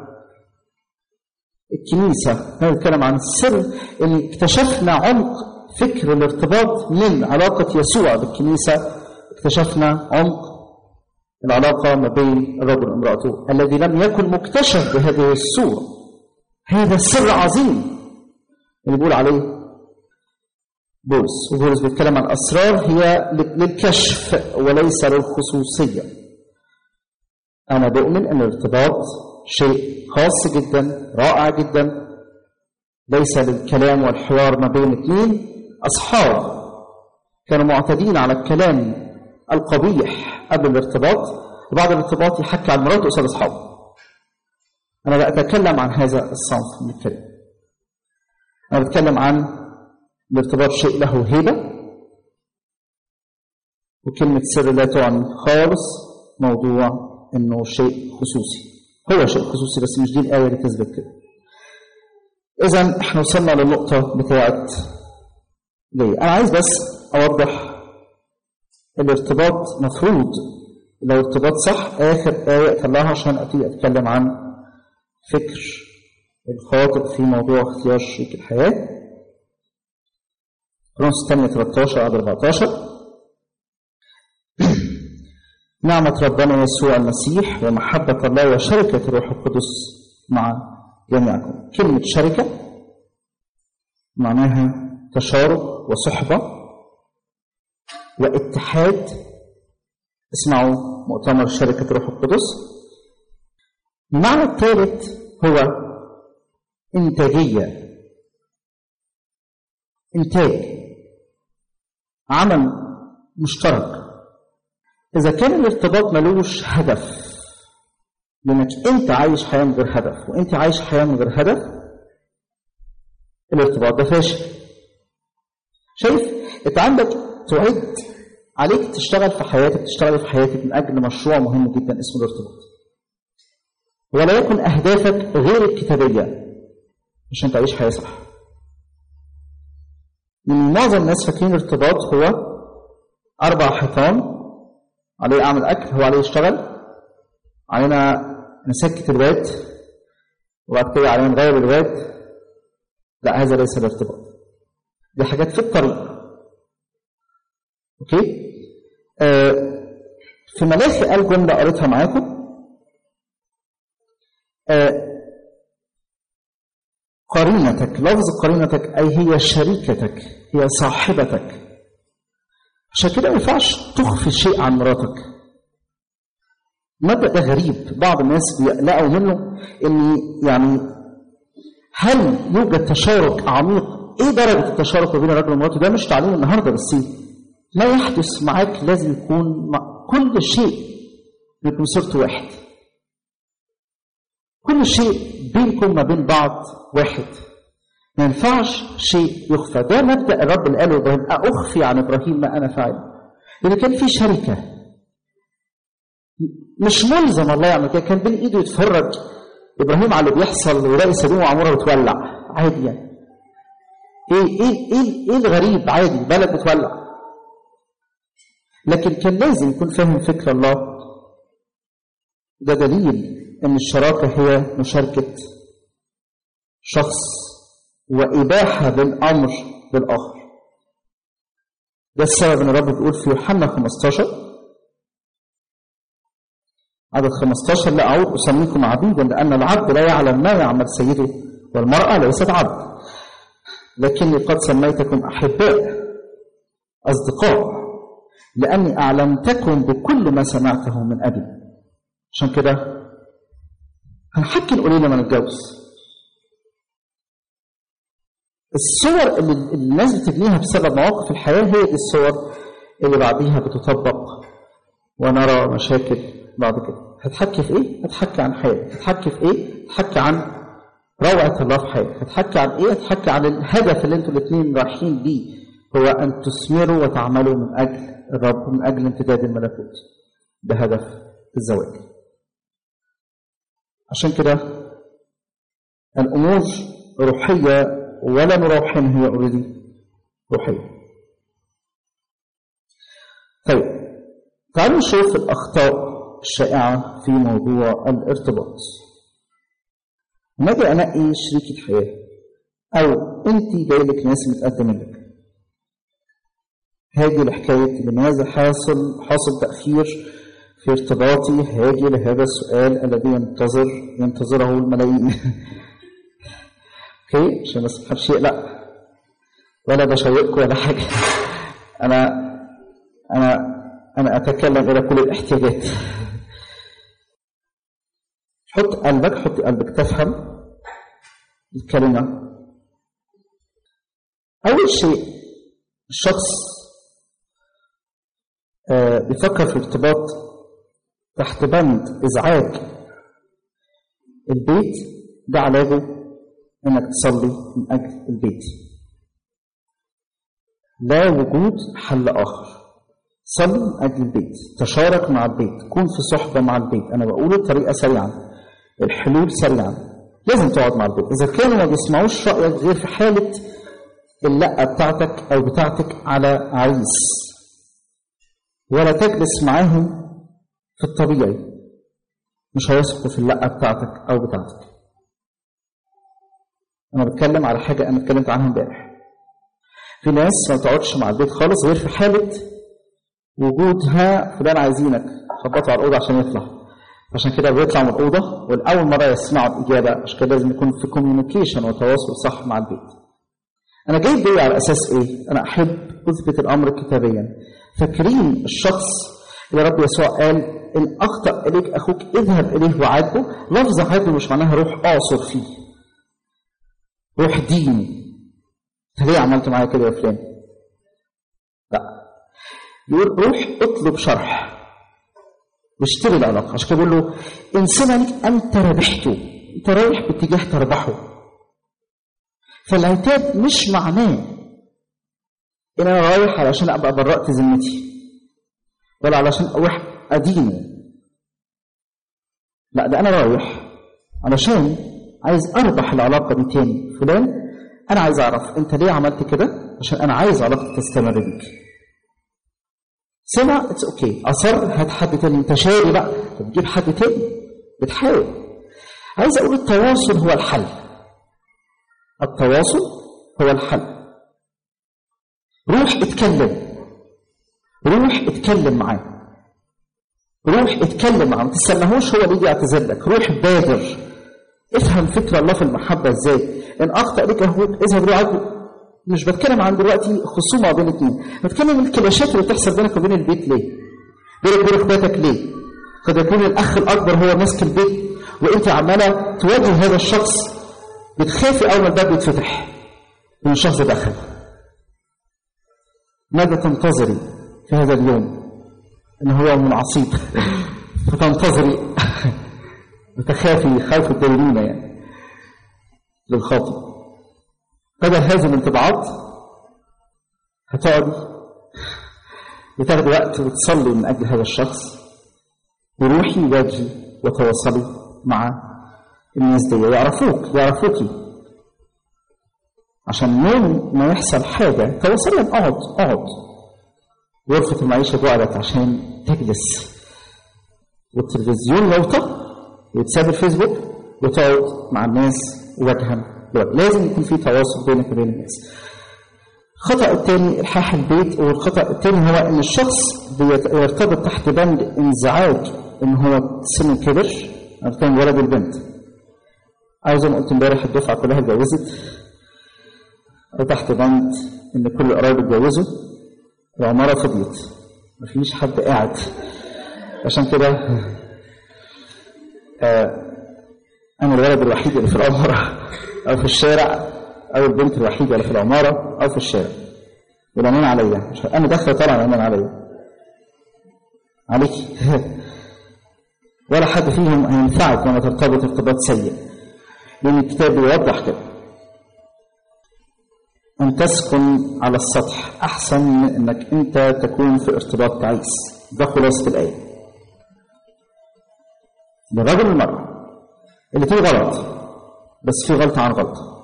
والكنيسة. نتكلم عن السر اللي اكتشفنا عمق فكر الارتباط من علاقة يسوع بالكنيسة، اكتشفنا عمق العلاقة ما بين الرجل وامرأته الذي لم يكن مكتشف بهذه الصورة. هذا سر عظيم اللي بيقول عليه بولس. وبولس بيتكلم عن أسرار هي للكشف وليس للخصوصية. أنا بؤمن أن الارتباط شيء خاص جدا، رائع جدا، ليس للكلام والحوار ما بين اثنين أصحاب كانوا معتادين على الكلام القبيح قبل الارتباط، وبعد الارتباط يحكي عن مراته قصاد أصحابه. أنا لا أتكلم عن هذا الصنف من الكلام. أنا بتكلم عن الارتباط شيء له هيبة، وكلمة سر لا تعني خالص موضوع إنه شيء خصوصي. هو شيء خصوصي بس مش دي الآية اللي تثبت كده. إذن إحنا وصلنا للنقطة بتاعت ليه. أنا عايز بس أوضح الارتباط مفروض لو ارتباط صح. آخر آية أطلعها عشان أتكلم عن فكر الخاطئ في موضوع اختيار شريك الحياة. كورنثوس الثانية 13 عدد 14. نعمة ربنا يسوع المسيح ومحبة الله وشركة الروح القدس مع جميعكم. كلمة شركة معناها تشارك وصحبة واتحاد. اسمعوا مؤتمر شركة الروح القدس. المعنى الثالث هو إنتاجية، إنتاج، عمل مشترك. إذا كان الارتباط ملوش هدف، لأنك أنت عايش حياة من غير هدف وأنت عايش حياة من غير هدف، الارتباط ده فاشل. شايف؟ أنت عندك تعد عليك تشتغل في حياتك، تشتغل في حياتك من أجل مشروع مهم جدا اسمه الارتباط، ولا يكن أهدافك غير الكتابية عشان تعيش حياة صح. من معظم الناس فاكرين الارتباط هو 4 حيطان، عليه أعمل أكل، هو عليه يشتغل، علينا نسكت الواد، وبعد كده علينا نغير الواد. لا، هذا ليس الارتباط، دي حاجات في الطريق. أوكي؟ في ملاخي قال جملة قريتها معاكم، قرينتك، لفظ قرينتك أي هي شريكتك، هي صاحبتك. عشان كده ما ينفعش تخفي شيء عن مراتك. المبدأ ده غريب، بعض الناس بيقلقوا منه، إن يعني هل يوجد تشارك عميق؟ إيه درجة التشارك بين الرجل ومراته؟ ده مش تعليم النهارده، بس ما يحدث معاك لازم يكون مع كل شيء بيكون صرت واحد. كل شيء بينكم ما بين بعض واحد، ما ينفعش شيء يخفى. ده مبدأ الرب اللي قاله إبراهيم، أخفي عن إبراهيم ما أنا فاعل. لأن كان في شركة، مش ملزم الله يعمل كده، كان بين إيده يتفرج إبراهيم على اللي بيحصل ويلاقي سدوم وعمورة بتولع عادي. يعني إيه الغريب؟ عادي، بلد بتولع. لكن كان لازم يكون فاهم فكر الله. ده دليل أن الشراكة هي مشاركة شخص وإباحة بالأمر بالآخر. ده السبب أن الرب بيقول في يوحنا 15 عدد 15: لا أعود أسميكم عبيدا، لأن العبد لا يعلم ما يعمل سيده، والمرأة ليست عبد، لكني قد سميتكم أحباء، أصدقاء، لأني أعلمتكم بكل ما سمعته من أبي. عشان كده هنحكي نقول لما نتجوز. الصور اللي الناس بتبنيها بسبب مواقف الحياة هي دي الصور اللي بعديها بتطبق ونرى مشاكل بعد كده. هتحكي في ايه؟ هتحكي عن حياتك. هتحكي في ايه؟ هتحكي عن روعة الله في حياتك. هتحكي عن ايه؟ هتحكي عن الهدف اللي انتوا الاثنين رايحين ليه، هو ان تثمروا وتعملوا من اجل الرب، من اجل امتداد الملكوت، بهدف الزواج. عشان كده الأمور روحية ولا نروحين، هي أوريدي روحية. طيب تعالوا نشوف الأخطاء الشائعة في موضوع الارتباط. لما أجي أنقي شريكة حياة أو أنت جايلك ناس متقدم لك، هاجي لحكاية لماذا حاصل تأخير في ارتباطي، هاجي لهذا السؤال الذي ينتظره الملايين. اوكي، عشان بس محدش يقلق ولا بشوقكم ولا حاجة. أنا أتكلم إلى كل الاحتياجات. حط قلبك تفهم الكلمة. أول شيء الشخص بيفكر في ارتباط تحت بند إزعاج البيت، ده علاجه إنك تصلي من أجل البيت، لا وجود حل آخر. صلي من أجل البيت، تشارك مع البيت، كون في صحبة مع البيت. أنا بقول الطريقة سريعا، الحلول سريعا. لازم تقعد مع البيت. إذا كانوا ما بيسمعوش رأيك غير في حالة اللقة بتاعتك أو بتاعتك على عريس، ولا تجلس معاهم في الطبيعي، مش هيثقوا في اللقة بتاعتك أو بتاعتك. أنا بتكلم على حاجة أنا اتكلمت عنها امبارح. في ناس ما تقعدش مع البيت خالص غير في حالة وجودها فلان عايزينك، خبطوا على الأوضة عشان يطلع. عشان كده بيطلع من الأوضة والأول مرة يسمعوا الإجابة. عشان كده لازم يكون في كوميونيكيشن وتواصل صح مع البيت. أنا جاي بيه على أساس إيه؟ أنا أحب أثبت الأمر كتابيا. فاكرين الشخص اللي رب يسوع قال إن أخطأ إليك أخوك اذهب إليه وعاتبه؟ لفظ عاتبه مش معناها روح أعصر فيه، روح ديني. أنت ليه عملت معايا كده يا فلان؟ لا، يقول روح اطلب شرح واشتري العلاقة. عشان كده بيقول له إن سمعك أنت ربحته، أنت رايح باتجاه تربحه. فالعتاب مش معناه إن أنا رايح علشان أبقى برأت ذمتي ولا علشان أروح أدينه. لا، ده أنا رايح علشان عايز أربح العلاقة دي تاني. فلان أنا عايز أعرف أنت ليه عملت كده، عشان أنا عايز علاقتك تستمر بيك. سمع اتس اوكي، أصر هات حد تاني. أنت شاري بقى بتجيب حد تاني، بتحاول. عايز أقول التواصل هو الحل. التواصل هو الحل. روح اتكلم معاه، روح اتكلم معاه، ما تستناهوش هو اللي يجي يعتذر لك. روح بادر، افهم فكرة الله في المحبة ازاي. ان اخطأ لك اخوك اذهب له عاتبه. مش بتكلم عن دلوقتي خصومة بين الاثنين، بتكلم الكلاشات اللي بتحصل بينك وبين البيت. ليه؟ بينك وبين اخواتك ليه؟ قد يكون الاخ الاكبر هو ماسك البيت وانت عمالة تواجه هذا الشخص، بتخافي اول ما الباب يتفتح ان الشخص دخل. ماذا تنتظري في هذا اليوم؟ ان هو من عصيب فتنتظري بتخافي خوف الدينونة يعني للخاطئ. بدل هذه الانطباعات هتقعدي وتاخدي وقت وتصلي من أجل هذا الشخص، وروحي واجهي وتواصلي مع الناس دي يعرفوكي عشان يوم ما يحصل حاجة تواصلي. اقعد غرفة المعيشة جعلت عشان تجلس، والتلفزيون لوطة، وتساب الفيسبوك وتقعد مع الناس وجها. لازم يكون في تواصل بينك وبين الناس. الخطأ الثاني الحاح البيت، والخطأ الثاني هو ان الشخص بيرتبط تحت بند انزعاج ان هو سن كبر. انا كان ولد والبنت، زي ما قلت امبارح الدفعه كلها اتجوزت، او تحت بند ان كل القرايب اتجوزوا، العماره فضيت، مفيش حد قاعد. عشان كده انا الولد الوحيد اللي في العماره او في الشارع، او البنت الوحيده اللي في العماره او في الشارع، والأمان عليا. انا داخل طالع الأمان عليكي ولا حد فيهم هينفعك لما ترتبط ارتباط سيء، لان الكتاب بيوضح كده. ان تسكن على السطح احسن من انك انت تكون في ارتباط تعيس. ده خلاصه الايه. للرجل والمرأة الاثنين غلط، بس في غلطة عن غلطة.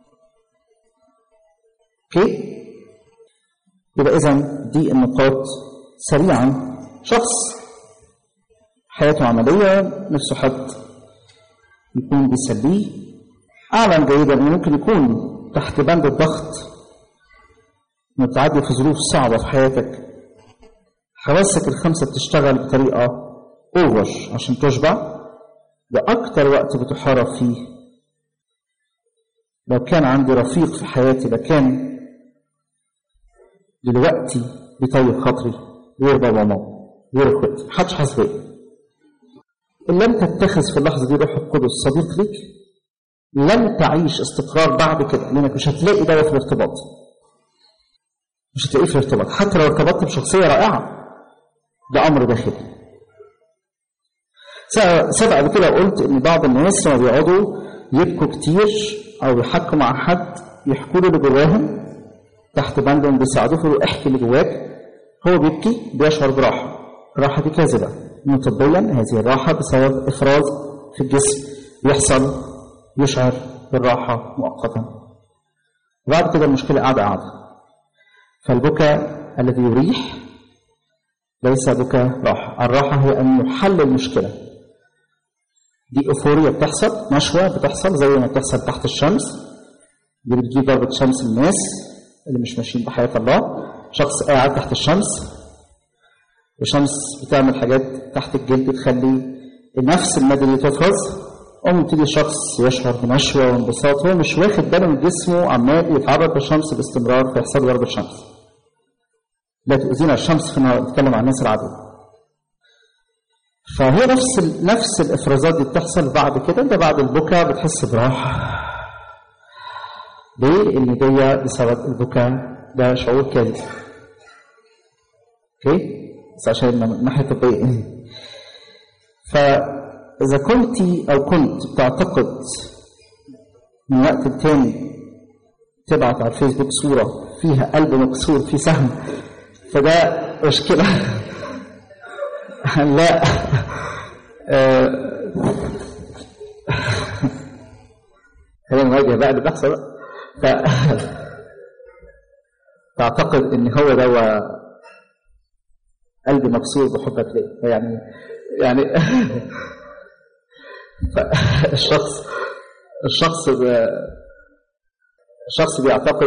اوكي؟ يبقى إذن دي النقاط سريعا. شخص حياته عملية نفسه حد يكون بيسليه، أعلم جيدا أنه ممكن يكون تحت بند الضغط، إنه بتعدي في ظروف صعبة في حياتك، حواسك الخمسة بتشتغل بطريقة أوفر عشان تشبع. ده أكتر وقت بتحارب فيه. لو كان عندي رفيق في حياتي لكان دلوقتي بيطيب خاطري غير بابا وماما غير اخواتي، محدش حاسس بيا. إن لم تتخذ في اللحظة دي روح القدس صديق ليك لن تعيش استقرار بعد كده، لأنك مش هتلاقي ده في الارتباط، مش هتلاقيه في الارتباط حتى لو ارتبطت بشخصية رائعة. ده أمر داخلي. سبق قبل كده قلت إن بعض الناس لما بيقعدوا يبكوا كتير أو يحكوا مع حد يحكوا له اللي جواهم تحت بند بيساعدوه يقولوا احكي اللي جواك. هو بيبكي بيشعر براحة. الراحة دي كاذبة. إنه طبيا هذه الراحة بسبب إفراز في الجسم يحصل يشعر بالراحة مؤقتا. بعد كده المشكلة قاعدة. فالبكاء الذي يريح ليس بكاء راحة. الراحة هي أن يحل المشكلة. دي أوفوريا بتحصل، نشوة بتحصل زي ما بتحصل تحت الشمس. دي بتجيب ضربة شمس للناس اللي مش ماشيين بحياة الله. شخص قاعد تحت الشمس والشمس بتعمل حاجات تحت الجلد تخلي نفس المادة اللي تفرز. تيجي شخص يشعر بنشوة وانبساط، هو مش واخد باله من جسمه عمال يتعرض للشمس باستمرار فيحصل ضربة شمس. لا تؤذينا الشمس في نتكلم عن الناس العادية. فهي نفس الافرازات دي بتحصل بعد كده. انت بعد البكاء بتحس براحة. ليه؟ لان دي بسبب البكاء ده شعور كاذب. اوكي؟ بس عشان من ناحية طبية. فإذا كنت بتعتقد من وقت التاني تبعت على الفيسبوك صورة فيها قلب مكسور في سهم، فده مشكلة. لا خلينا نواجه بقى اللي بيحصل بقى. تعتقد ان هو ده قلب مكسور بحبك ليه؟ يعني الشخص بيعتقد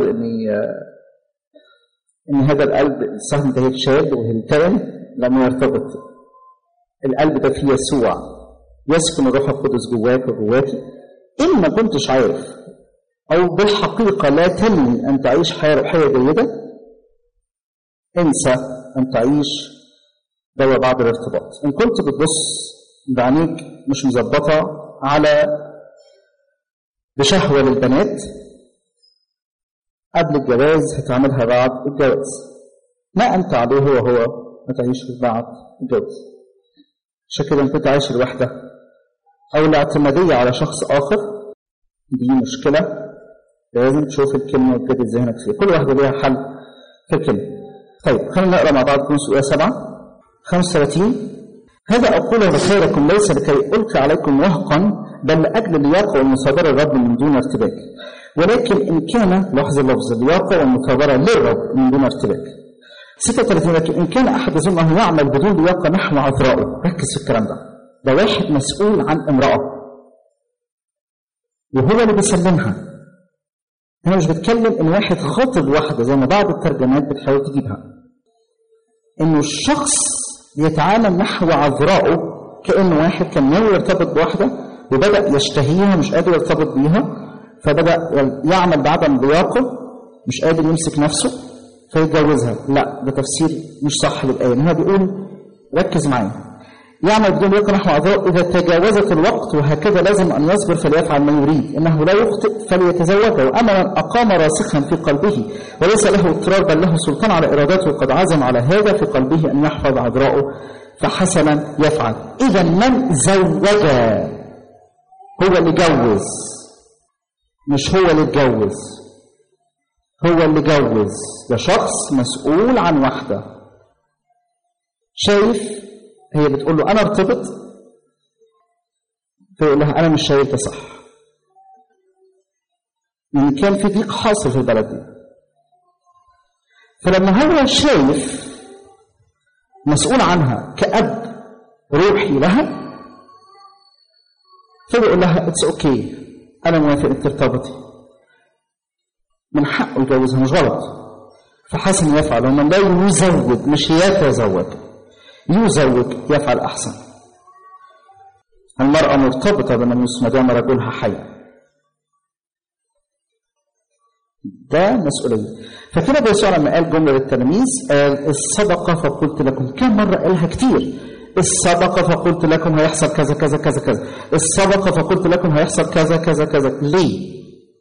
ان هذا القلب السهم ده يتشال ويلتئم لما يرتبط. القلب ده فيه يسوع، يسكن الروح القدس جواك وجواكي. إن ما كنتش عارف أو بالحقيقة لا تنوي أن تعيش حياة روحية جيدة، انسى أن تعيش دوا بعد الارتباط. إن كنت بتبص بعينيك مش مظبطة على بشهوة للبنات قبل الجواز هتعملها بعد الجواز. ما أنت عليه هو ما تعيش بعد الجواز. عشان كده إن كنت عايش الوحدة أو الاعتمادية على شخص آخر، دي مشكلة لازم تشوف الكلمة وتجدد ذهنك فيها. كل واحدة ليها حل في الكلمة. طيب خلينا نقرأ مع بعض كونس أولى 7:35. هذا أقوله بخيركم ليس لكي ألقي عليكم وهقا بل لأجل اللياقة والمثابرة الرب من دون ارتباك، ولكن إن كان لحظ اللفظ اللياقة والمثابرة للرب من دون ارتباك. 36. لكن إن كان أحد يظن أنه يعمل بدون لياقة نحو عذرائه، ركز في الكلام ده واحد مسؤول عن امرأة وهو اللي بيسلمها. أنا مش بتكلم إن واحد خاطب واحدة زي ما بعض الترجمات بتحاول تجيبها، إنه الشخص يتعامل نحو عذرائه كأنه واحد كان ناوي يرتبط بواحدة وبدأ يشتهيها مش قادر يرتبط بيها، فبدأ يعمل بعدم لياقة مش قادر يمسك نفسه فيتجوزها. لا، ده تفسير مش صح للآية. هنا بيقول ركز معايا، يعمل بدون لياقة نحو عذراء إذا تجاوزت الوقت، وهكذا لازم أن يصبر فليفعل ما يريد، إنه لا يخطئ فليتزوجها. وأما من أقام راسخا في قلبه وليس له اضطرار بل له سلطان على إرادته وقد عزم على هذا في قلبه أن يحفظ عذراءه فحسنا يفعل. إذا من زوج هو اللي جوز، مش هو اللي اتجوز، هو اللي جوز. ده شخص مسؤول عن واحدة. شايف هي بتقول له أنا ارتبط، فيقول لها أنا مش شايف ده صح. لأن كان في ضيق حاصل في البلد دي. فلما هو شايف مسؤول عنها كأب روحي لها، فبيقول لها اتس اوكي، انا موافق انك ترتبطي، من حقه يجوزها، مش غلط. فحسن يفعل، ومن لا يزوج مش يتزوج، يزوج يفعل احسن. المرأة مرتبطة بالناموس ما دام رجلها حي، ده مسؤولية. فكده يسوع لما قال جملة للتلاميذ قال الصدقة فقلت لكم، كم مرة قالها كتير، الصدقة فقلت لكم هيحصل كذا كذا كذا كذا، الصدقة فقلت لكم هيحصل كذا كذا كذا. ليه؟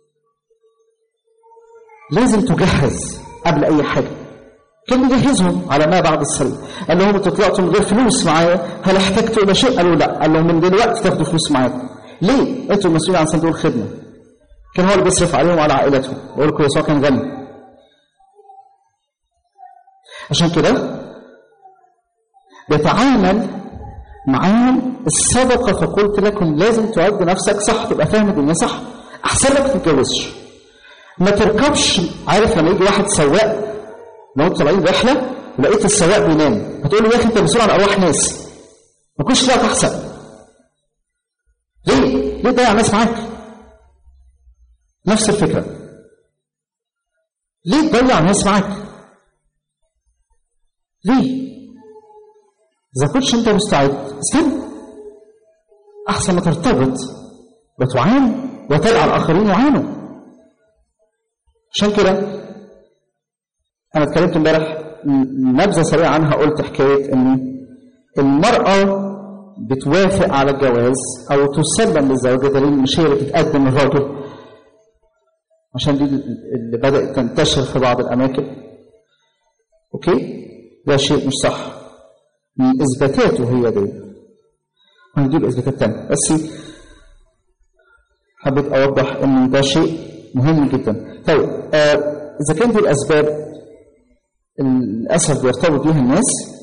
لازم تجهز قبل أي حاجة. كان يجهزهم على ما بعد الصلاة. قال لهم انتوا طلعتوا من غير فلوس معايا، هل احتجتوا إلى شيء؟ قالوا لا. قال لهم من دلوقتي تاخدوا فلوس معاكم. ليه؟ انتوا مسؤولين عن صندوق الخدمة. كان هو اللي بيصرف عليهم وعلى عائلتهم. بقول لكم يسوع كان غني. عشان كده بيتعامل معاهم الصدقة فقلت لكم. لازم تعد نفسك صح، تبقى فاهم الدنيا صح، أحسن لك ما تتجوزش. ما تركبش. عارف لما يجي واحد سواق، لو انتوا طالعين رحلة ولقيت السواق بينام، هتقول له يا أخي أنت مسؤول عن أرواح ناس، ما كنتش طلعت أحسن. ليه؟ ليه تضيع ناس معاك؟ نفس الفكرة. ليه تضيع ناس معاك؟ ليه؟ إذا كنتش أنت مستعد استنى، أحسن ما ترتبط وتعاني وتدعى الآخرين يعانوا. عشان كده أنا اتكلمت امبارح نبذة سريعة عنها، قلت حكاية إن المرأة بتوافق على الجواز أو تسلم للزواج، دليل مش هي اللي بتتقدم للراجل، عشان دي اللي بدأت تنتشر في بعض الأماكن. أوكي؟ ده شيء مش صح. من إثباتاته هي دي، هنجيب إثباتات تانية، بس حبيت أوضح إن ده شيء مهم جدا. طيب إذا كانت الأسباب للأسف بيرتبط بيها الناس،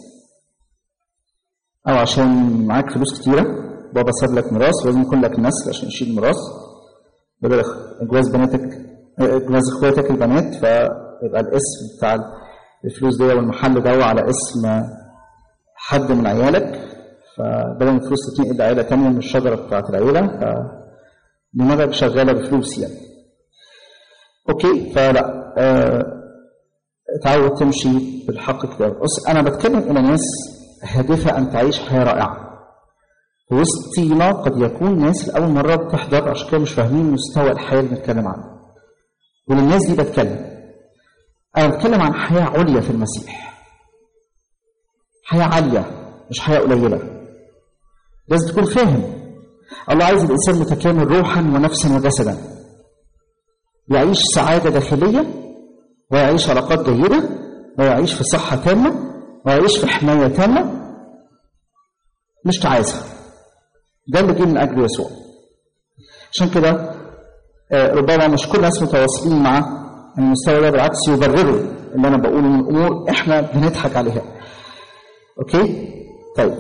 أو عشان معاك فلوس كتيرة، بابا ساب لك ميراث لازم يكون لك نسل عشان يشيل الميراث، بدل جواز بناتك جواز اخواتك البنات، فيبقى الاسم بتاع الفلوس دي والمحل ده على اسم حد من عيالك، فبدل الفلوس تتنقل لعيلة تانية من الشجرة بتاعت العيلة، فدماغك شغالة بفلوس يعني. اوكي، فلا تعود تمشي بالحق كده. بص، انا بتكلم الى ناس هادفة ان تعيش حياة رائعة. وسطينا قد يكون ناس لأول مرة بتحضر، عشان كده مش فاهمين مستوى الحياة اللي بنتكلم عنه. وللناس دي بتكلم، أنا بتكلم عن حياة عليا في المسيح، حياة عالية مش حياة قليلة. لازم تكون فاهم الله عايز الإنسان متكامل روحا ونفسا وجسدا، يعيش سعادة داخلية، ويعيش علاقات جيدة، ويعيش في صحة تامة، ويعيش في حماية تامة مش تعاسة. ده اللي جه من أجل يسوع. عشان كده ربما مش كل الناس متواصلين مع المستوى ده، بالعكس يبرروا اللي أنا بقوله من أمور إحنا بنضحك عليها. أوكي؟ طيب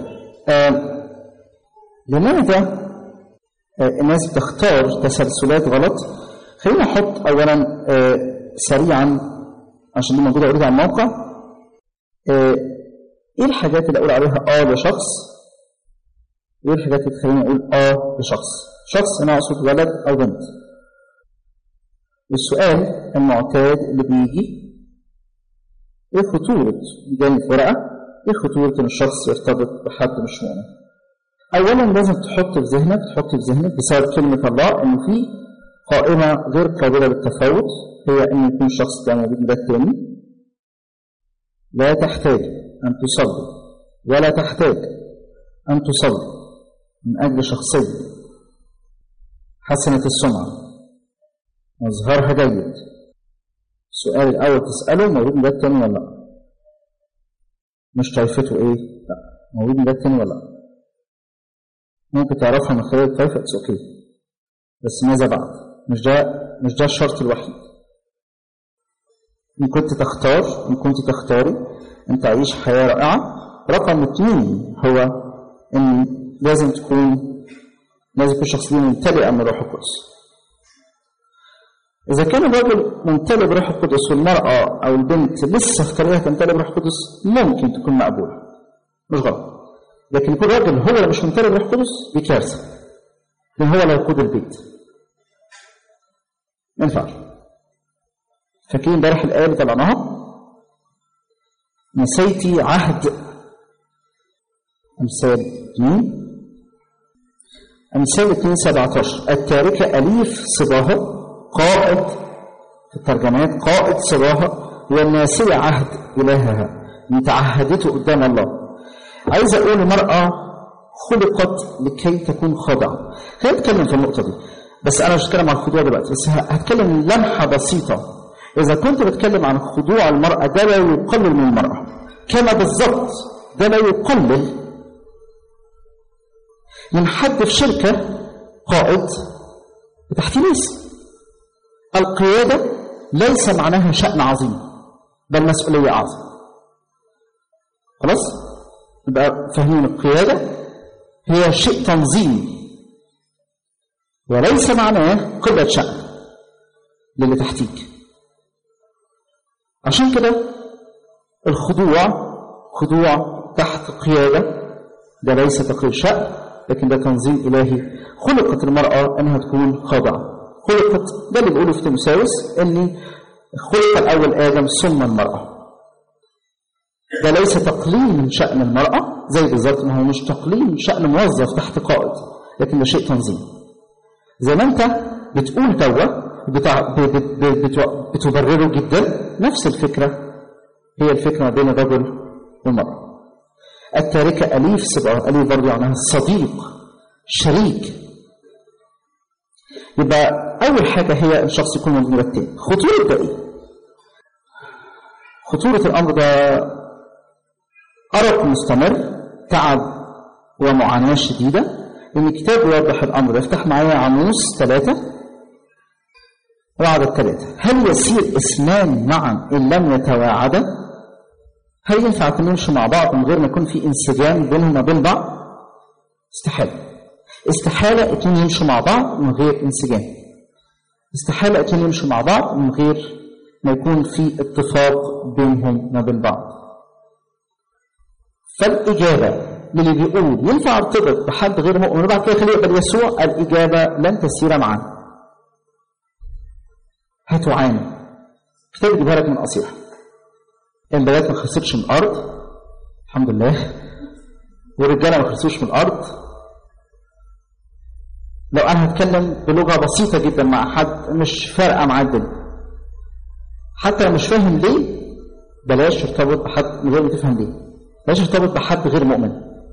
لماذا الناس بتختار تسلسلات غلط؟ خلينا نحط أولا سريعا، عشان دي موجودة أوريدي على الموقع، إيه الحاجات اللي أقول عليها لشخص، ايه الحاجات اللي تخليني اقول لشخص؟ شخص انا اقصد ولد او بنت. السؤال المعتاد اللي بيجي، ايه خطورة جانب ورقة، ايه خطورة ان الشخص يرتبط بحد مش مؤمن؟ اولا لازم تحط في ذهنك بسبب كلمة الله ان في قائمة غير قابلة للتفاوت، هي ان يكون الشخص ده موجود ده التاني. لا تحتاج ان تصلي، ولا تحتاج ان تصلي من أجل شخصية حسنة السمعة مظهرها جيد. السؤال الأول تسأله موجود من ده التاني ولا لا؟ مش طائفته إيه؟ لا، موجود من ده التاني ولا لا؟ ممكن تعرفها من خلال الطائفة، أوكي، بس ماذا بعد؟ مش ده الشرط الوحيد. إن كنت تختاري أن تعيش حياة رائعة. رقم 2 هو إن لازم يكون شخصية ممتلئة من الروح القدس. إذا كان الرجل ممتلئ بروح القدس والمرأة أو البنت لسه في طريقها تمتلئ بروح القدس ممكن تكون مقبولة، مش غلط. لكن يكون راجل هو اللي مش ممتلئ بروح القدس دي كارثة، لأن هو اللي يقود البيت. ما ينفعش. فاكرين امبارح الآية اللي طلعناها؟ نسيتي عهد أمثال 2:17 التاركة أليف صباها قائد في الترجمات قائد صباها والناسية عهد إلهها متعهدته قدام الله. عايز أقول المرأة خلقت لكي تكون خاضعة. خلينا نتكلم في النقطة دي، بس أنا مش هتكلم عن الخضوع دلوقتي، بس هتكلم لمحة بسيطة. إذا كنت بتكلم عن خضوع المرأة ده لا يقلل من المرأة، كما بالضبط ده لا يقلل من حد في شركة قائد تحت ناس. القيادة ليس معناها شأن عظيم بل مسؤولية أعظم. خلاص؟ يبقى فاهمين القيادة هي شيء تنظيمي وليس معناه قلة شأن للي تحتيك. عشان كده خضوع تحت قيادة ده ليس تقليل شأن، لكن ده تنظيم إلهي. خلقت المرأة أنها تكون خاضعة، خلقت ده اللي بيقوله في تيموثاوس أن خلق الأول آدم ثم المرأة. ده ليس تقليل من شأن المرأة، زي بالظبط ما هو مش تقليل من شأن موظف تحت قائد، لكن ده شيء تنظيم. زي ما أنت بتقول بتبرره جدا، نفس الفكرة هي الفكرة ما بين الرجل والمرأة. التاركة أليف صباها، أليف برضو يعني الصديق شريك. يبقى أول حاجة هي الشخص يكون من التاني. خطورة ده إيه؟ خطورة الأمر ده أرق مستمر، تعب ومعاناة شديدة. إن الكتاب يوضح الأمر ده. افتح معايا عاموس 3 وعدد 3. هل يسير اثنان معا إن لم يتواعدا؟ هل ينفع أن نمشي مع بعض من غير ما يكون في انسجام بينهم وبين بعض؟ استحالة اتنين يمشوا مع بعض من غير انسجام. استحالة اتنين يمشوا مع بعض من غير ما يكون في اتفاق بينهم وبين بعض. فالإجابة للي بيقول ينفع ارتبط بحد غير مؤمن وبعد كده خليه يقبل يسوع، الإجابة لن تسير معا، هتعاني. كتاب يجيبها لك من قصيرة. البنات ما خلصتش من الأرض الحمد لله، والرجالة ما خلصوش من الأرض. لو أنا هتكلم بلغة بسيطة جدا مع حد مش فارقة معاه الدنيا، حتى لو مش فاهم ليه بلاش ترتبط بحد من غير ما تفهم ليه. بلاش ترتبط بحد غير مؤمن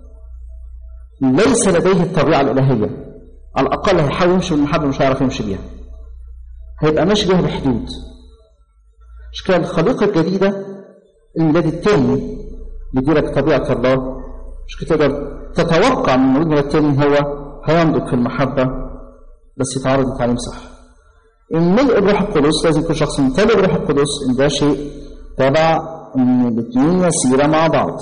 ليس لديه الطبيعة الإلهية. على الأقل هيحاول يمشي بالمحبة مش هيعرف يمشي بيها، هيبقى ماشي بيها بحدود. مش كده الخليقة الجديدة الميلاد الثاني يديلك طبيعة الله، مش تقدر تتوقع من الميلاد الثاني هو هينضج في المحبة بس يتعرض لتعليم صح. الملء بروح القدس لازم يكون شخص ممتلئ بروح القدس، ان ده شيء تبع ان الاثنين يسيرا مع بعض،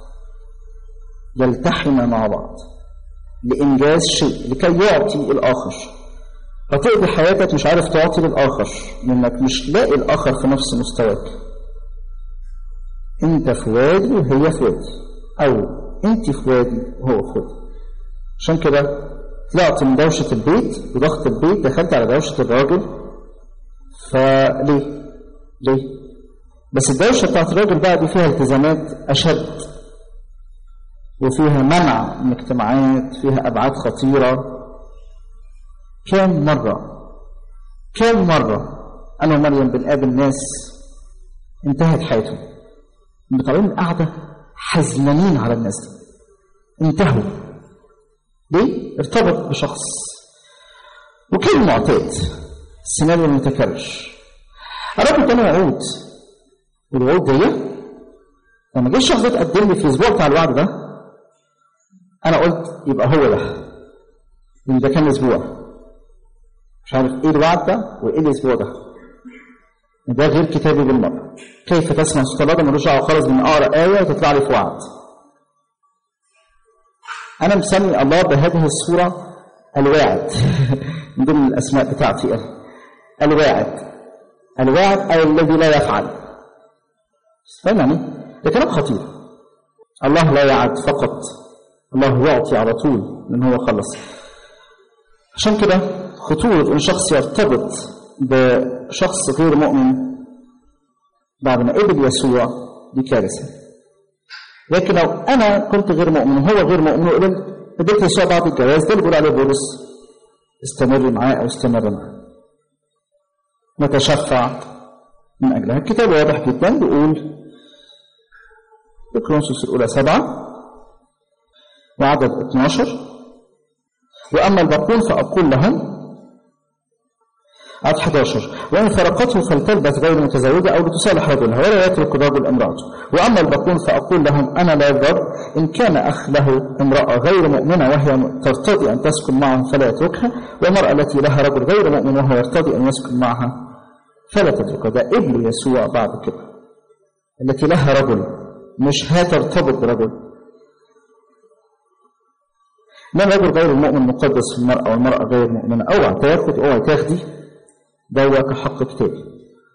يلتحما مع بعض لإنجاز شيء لكي يعطي الآخر. هتقضي حياتك مش عارف تعطي للآخر لأنك مش لاقي الآخر في نفس مستواك. انت في وادي وهي في وادي، او انت في وادي وهو في وادي. عشان كده طلعت من دوشة البيت وضغط البيت دخلت على دوشة الراجل. فليه؟ بس الدوشة بتاعت الراجل بقى دي فيها التزامات أشد، وفيها منع من اجتماعات، فيها أبعاد خطيرة. كم مرة أنا ومريم بنقابل ناس انتهت حياتهم بطريقة القعدة حزنانين على الناس دي، انتهوا ليه؟ ارتبط بشخص. وكان معتاد السيناريو المتكرر. الراجل كان وعود، والوعود دي لما جه الشخص ده تقدم لي في الاسبوع بتاع الوعد ده، انا قلت يبقى هو ده، لان ده كان اسبوع مش عارف ايه الوعد ده وايه الاسبوع ده غير كتابي بالمره. كيف تسمع صوت الله ده ملوش دعوه خالص بان اقرا ايه وتطلع لي في وعد. انا مسمي الله بهذه الصوره الواعد من ضمن الاسماء بتاعتي الواعد. الواعد أو الذي لا يفعل. فهمني؟ ده كلام خطير. الله لا يعد فقط، الله يعطي على طول لأن هو خلص. عشان كده خطورة إن شخص يرتبط بشخص غير مؤمن بعد ما قبل يسوع دي كارثة. لكن لو أنا كنت غير مؤمن وهو غير مؤمن وقبلت يسوع بعد الجواز، ده اللي بيقول عليه بولس استمر معاه أو استمر معاه، نتشفع من أجلها. الكتاب واضح جدا بيقول في كورنثوس الأولى 7 وعدد 12: وأما الباقون فأقول لهم، عدد 11: وإن فرقته فلتلبس غير متزوجة أو لتصالح رجلها ولا يترك الرجل امرأته. وأما الباقون فأقول لهم أنا لا يضر إن كان أخ له امرأة غير مؤمنة وهي ترتضي أن تسكن معه فلا يتركها، والمرأة التي لها رجل غير مؤمن وهو يرتضي أن يسكن معها فلا تتركها. ده قبل يسوع بعد كده. التي لها رجل مش هترتبط برجل. لا، الرجل غير المؤمن مقدس في المرأة والمرأة غير مؤمنة. اوعى تاخدي دوا كحق كتابي،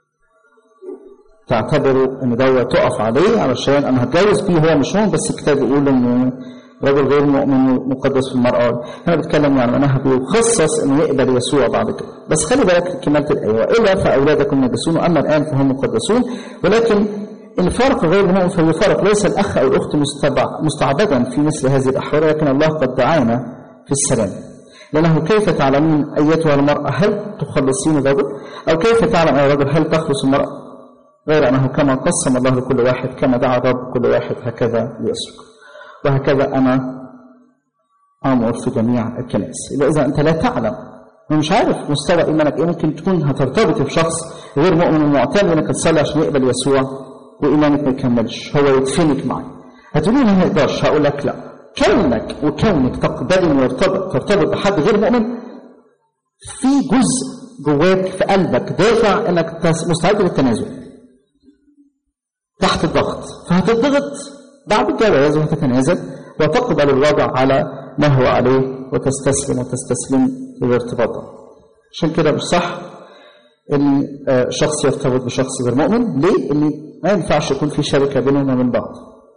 تعتبروا ان دوا تقف عليه علشان انا هتجوز بيه هو مش مؤمن، بس الكتاب يقول ان رجل غير مؤمن مقدس في المرأة. انا بتكلم عن انها بيخصص انه يقبل يسوع بعد كده. بس خلي بالك كمالة الآية: وإلا فأولادكم نجسون أما الآن فهم مقدسون. ولكن الفرق غير المؤمن فالفرق ليس الأخ أو الأخت مستعبدا في مثل هذه الأحوال، لكن الله قد دعانا في السلام. لأنه كيف تعلمين أيتها المرأة هل تخلصين الرجل، أو كيف تعلم أي رجل هل تخلص المرأة، غير أنه كما قسم الله لكل واحد كما دعا الرب كل واحد هكذا ليسلك. وهكذا أنا أمر في جميع الكنائس. إذا أنت لا تعلم ومش عارف مستوى إيمانك إيه، ممكن تكون هترتبط بشخص غير مؤمن ومعتمد إنك تصلي عشان يقبل يسوع وإيمانك ما يكملش، هو يدفنك معي. هتقولي ما يقدرش، هقول لك لا. كونك تقبلي وترتبط بحد غير مؤمن، في جزء جواك في قلبك دافع انك مستعد للتنازل تحت الضغط، فهتضغط بعد الجواز وهتتنازل وتقبل الوضع على ما هو عليه وتستسلم للارتباط ده. عشان كده مش صح ان شخص يرتبط بشخص غير مؤمن. ليه؟ ان ما ينفعش يكون في شركه بينهم وبين بعض.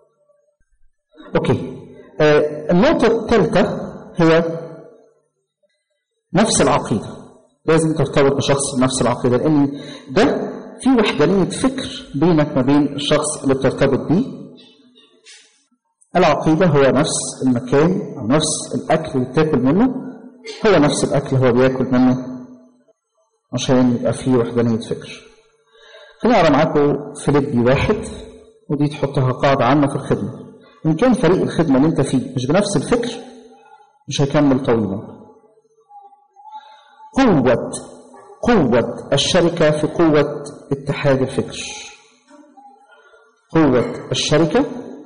اوكي. النقطه الثالثه هي نفس العقيده. لازم ترتبط بشخص بنفس العقيده، لان ده في وحدانيه فكر بينك ما بين الشخص اللي بترتبط بيه. العقيده هو نفس المكان او نفس الاكل اللي بتاكل منه، هو نفس الاكل هو بياكل منه، عشان يبقى فيه وحدانيه فكر. خليني أقرأ معاكم فيليبي 1، ودي تحطها قاعدة عامة في الخدمة. إن كان فريق الخدمة اللي أنت فيه مش بنفس الفكر مش هيكمل طويلا. قوة الشركة في قوة اتحاد الفكر. قوة الشركة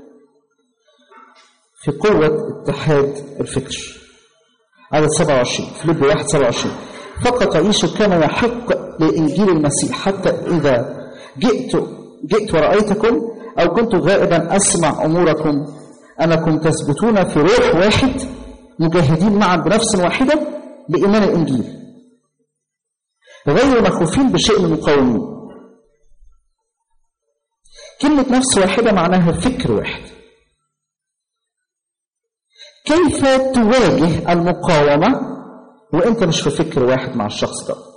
في قوة اتحاد الفكر. عدد 27 فيليبي 1:27: فقط عيشوا كما يحق لإنجيل المسيح حتى إذا جئت ورأيتكم أو كنت غائبا أسمع أموركم أنكم تثبتون في روح واحد مجاهدين معا بنفس واحدة لإيمان الإنجيل غير مخوفين بشيء من المقاومين. كلمة نفس واحدة معناها فكر واحد. كيف تواجه المقاومة وانت مش في فكر واحد مع الشخص ده؟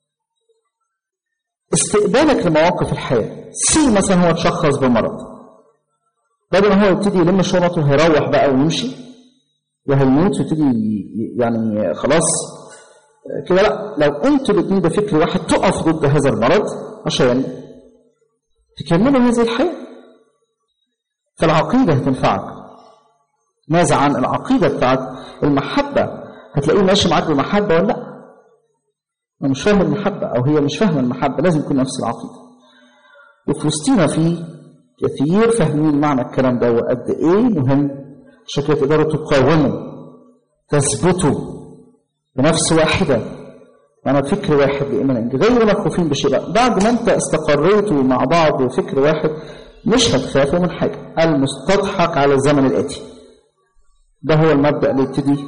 استقبالك لمواقف الحياة. مثلا هو تشخص بمرض، بدل ما هو يبتدي يلم شنطه وهيروح بقى ويمشي وهيموت ويبتدي يعني خلاص كده، لا، لو انتوا الاثنين بفكر واحد تقف ضد هذا المرض عشان تكملوا هذه الحياة. فالعقيدة هتنفعك. ماذا عن العقيدة بتاعت المحبة؟ هتلاقيه ماشي معاك بمحبة ولا لا؟ أنا مش فاهم المحبة أو هي مش فاهمة المحبة، لازم يكون نفس العقيدة. وفي وسطينا في كثير فاهمين معنى الكلام ده وقد إيه مهم، عشان كده تقدروا تقاوموا تثبتوا بنفس واحدة معنى فكر واحد لإيمان غير مخوفين بشيء. بعد ما أنت استقريتوا مع بعض وفكر واحد مش هتخافوا من حاجة. المستضحك على الزمن الآتي، ده هو المبدأ اللي يبتدي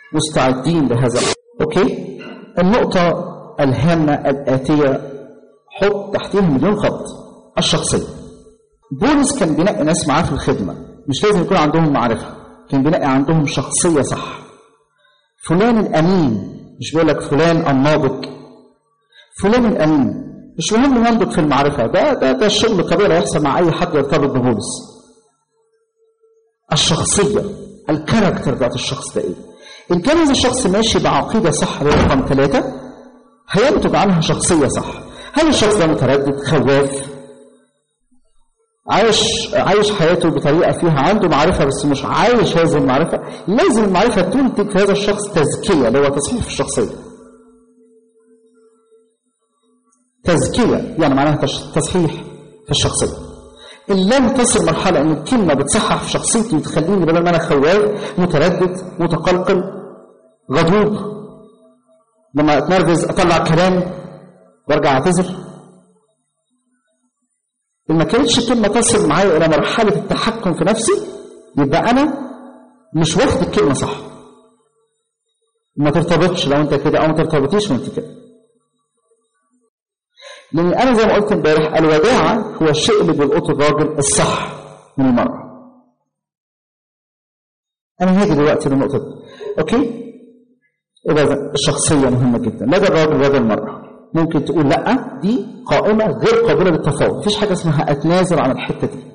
مستعدين لهذا. أوكي. النقطة الهامة الآتية حط تحتيها مليون خط. الشخصية. بولس كان بينقي ناس معاه في الخدمة، مش لازم يكون عندهم معرفة، كان بينقي عندهم شخصية صح. فلان الأمين، مش بيقول لك فلان الناضج، فلان الأمين. مش مهم ينضج في المعرفة، ده الشغل طبيعي اللي يحصل مع أي حد يرتبط ببولس. الشخصية، الكاركتر بتاعت الشخص ده إيه؟ إن كان هذا الشخص ماشي بعقيدة صح رقم 3 هينتج عنها شخصية صح. هل الشخص ده متردد، خواف، عايش حياته بطريقة فيها عنده معرفة بس مش عايش هذه المعرفة؟ لازم المعرفة تنتج في هذا الشخص تزكية، اللي هو تصحيح في الشخصية. تزكية يعني معناها تصحيح في الشخصية. إن لم تصل مرحلة إن الكلمة بتصحح في شخصيتي وتخليني بدل ما أنا خواف متردد متقلقل غضوب، لما أتنرفز أطلع كلام وارجع أعتذر، إن ما كانتش الكلمة تصل معايا إلى مرحلة التحكم في نفسي، يبقى أنا مش واخد الكلمة صح. ما ترتبطش لو أنت كده، أو ما ترتبطيش وأنت كده. لأن أنا زي ما قلت امبارح، الوداعة هو الشيء اللي بيلقطه الراجل الصح من المرأة. أنا هاجي دلوقتي للنقطة دي. أوكي؟ إذا الشخصية مهمة جدا لدى الراجل ولدى المرأة. ممكن تقول لأ، دي قائمة غير قابلة للتفاوض، مفيش حاجة اسمها أتنازل عن الحتة دي.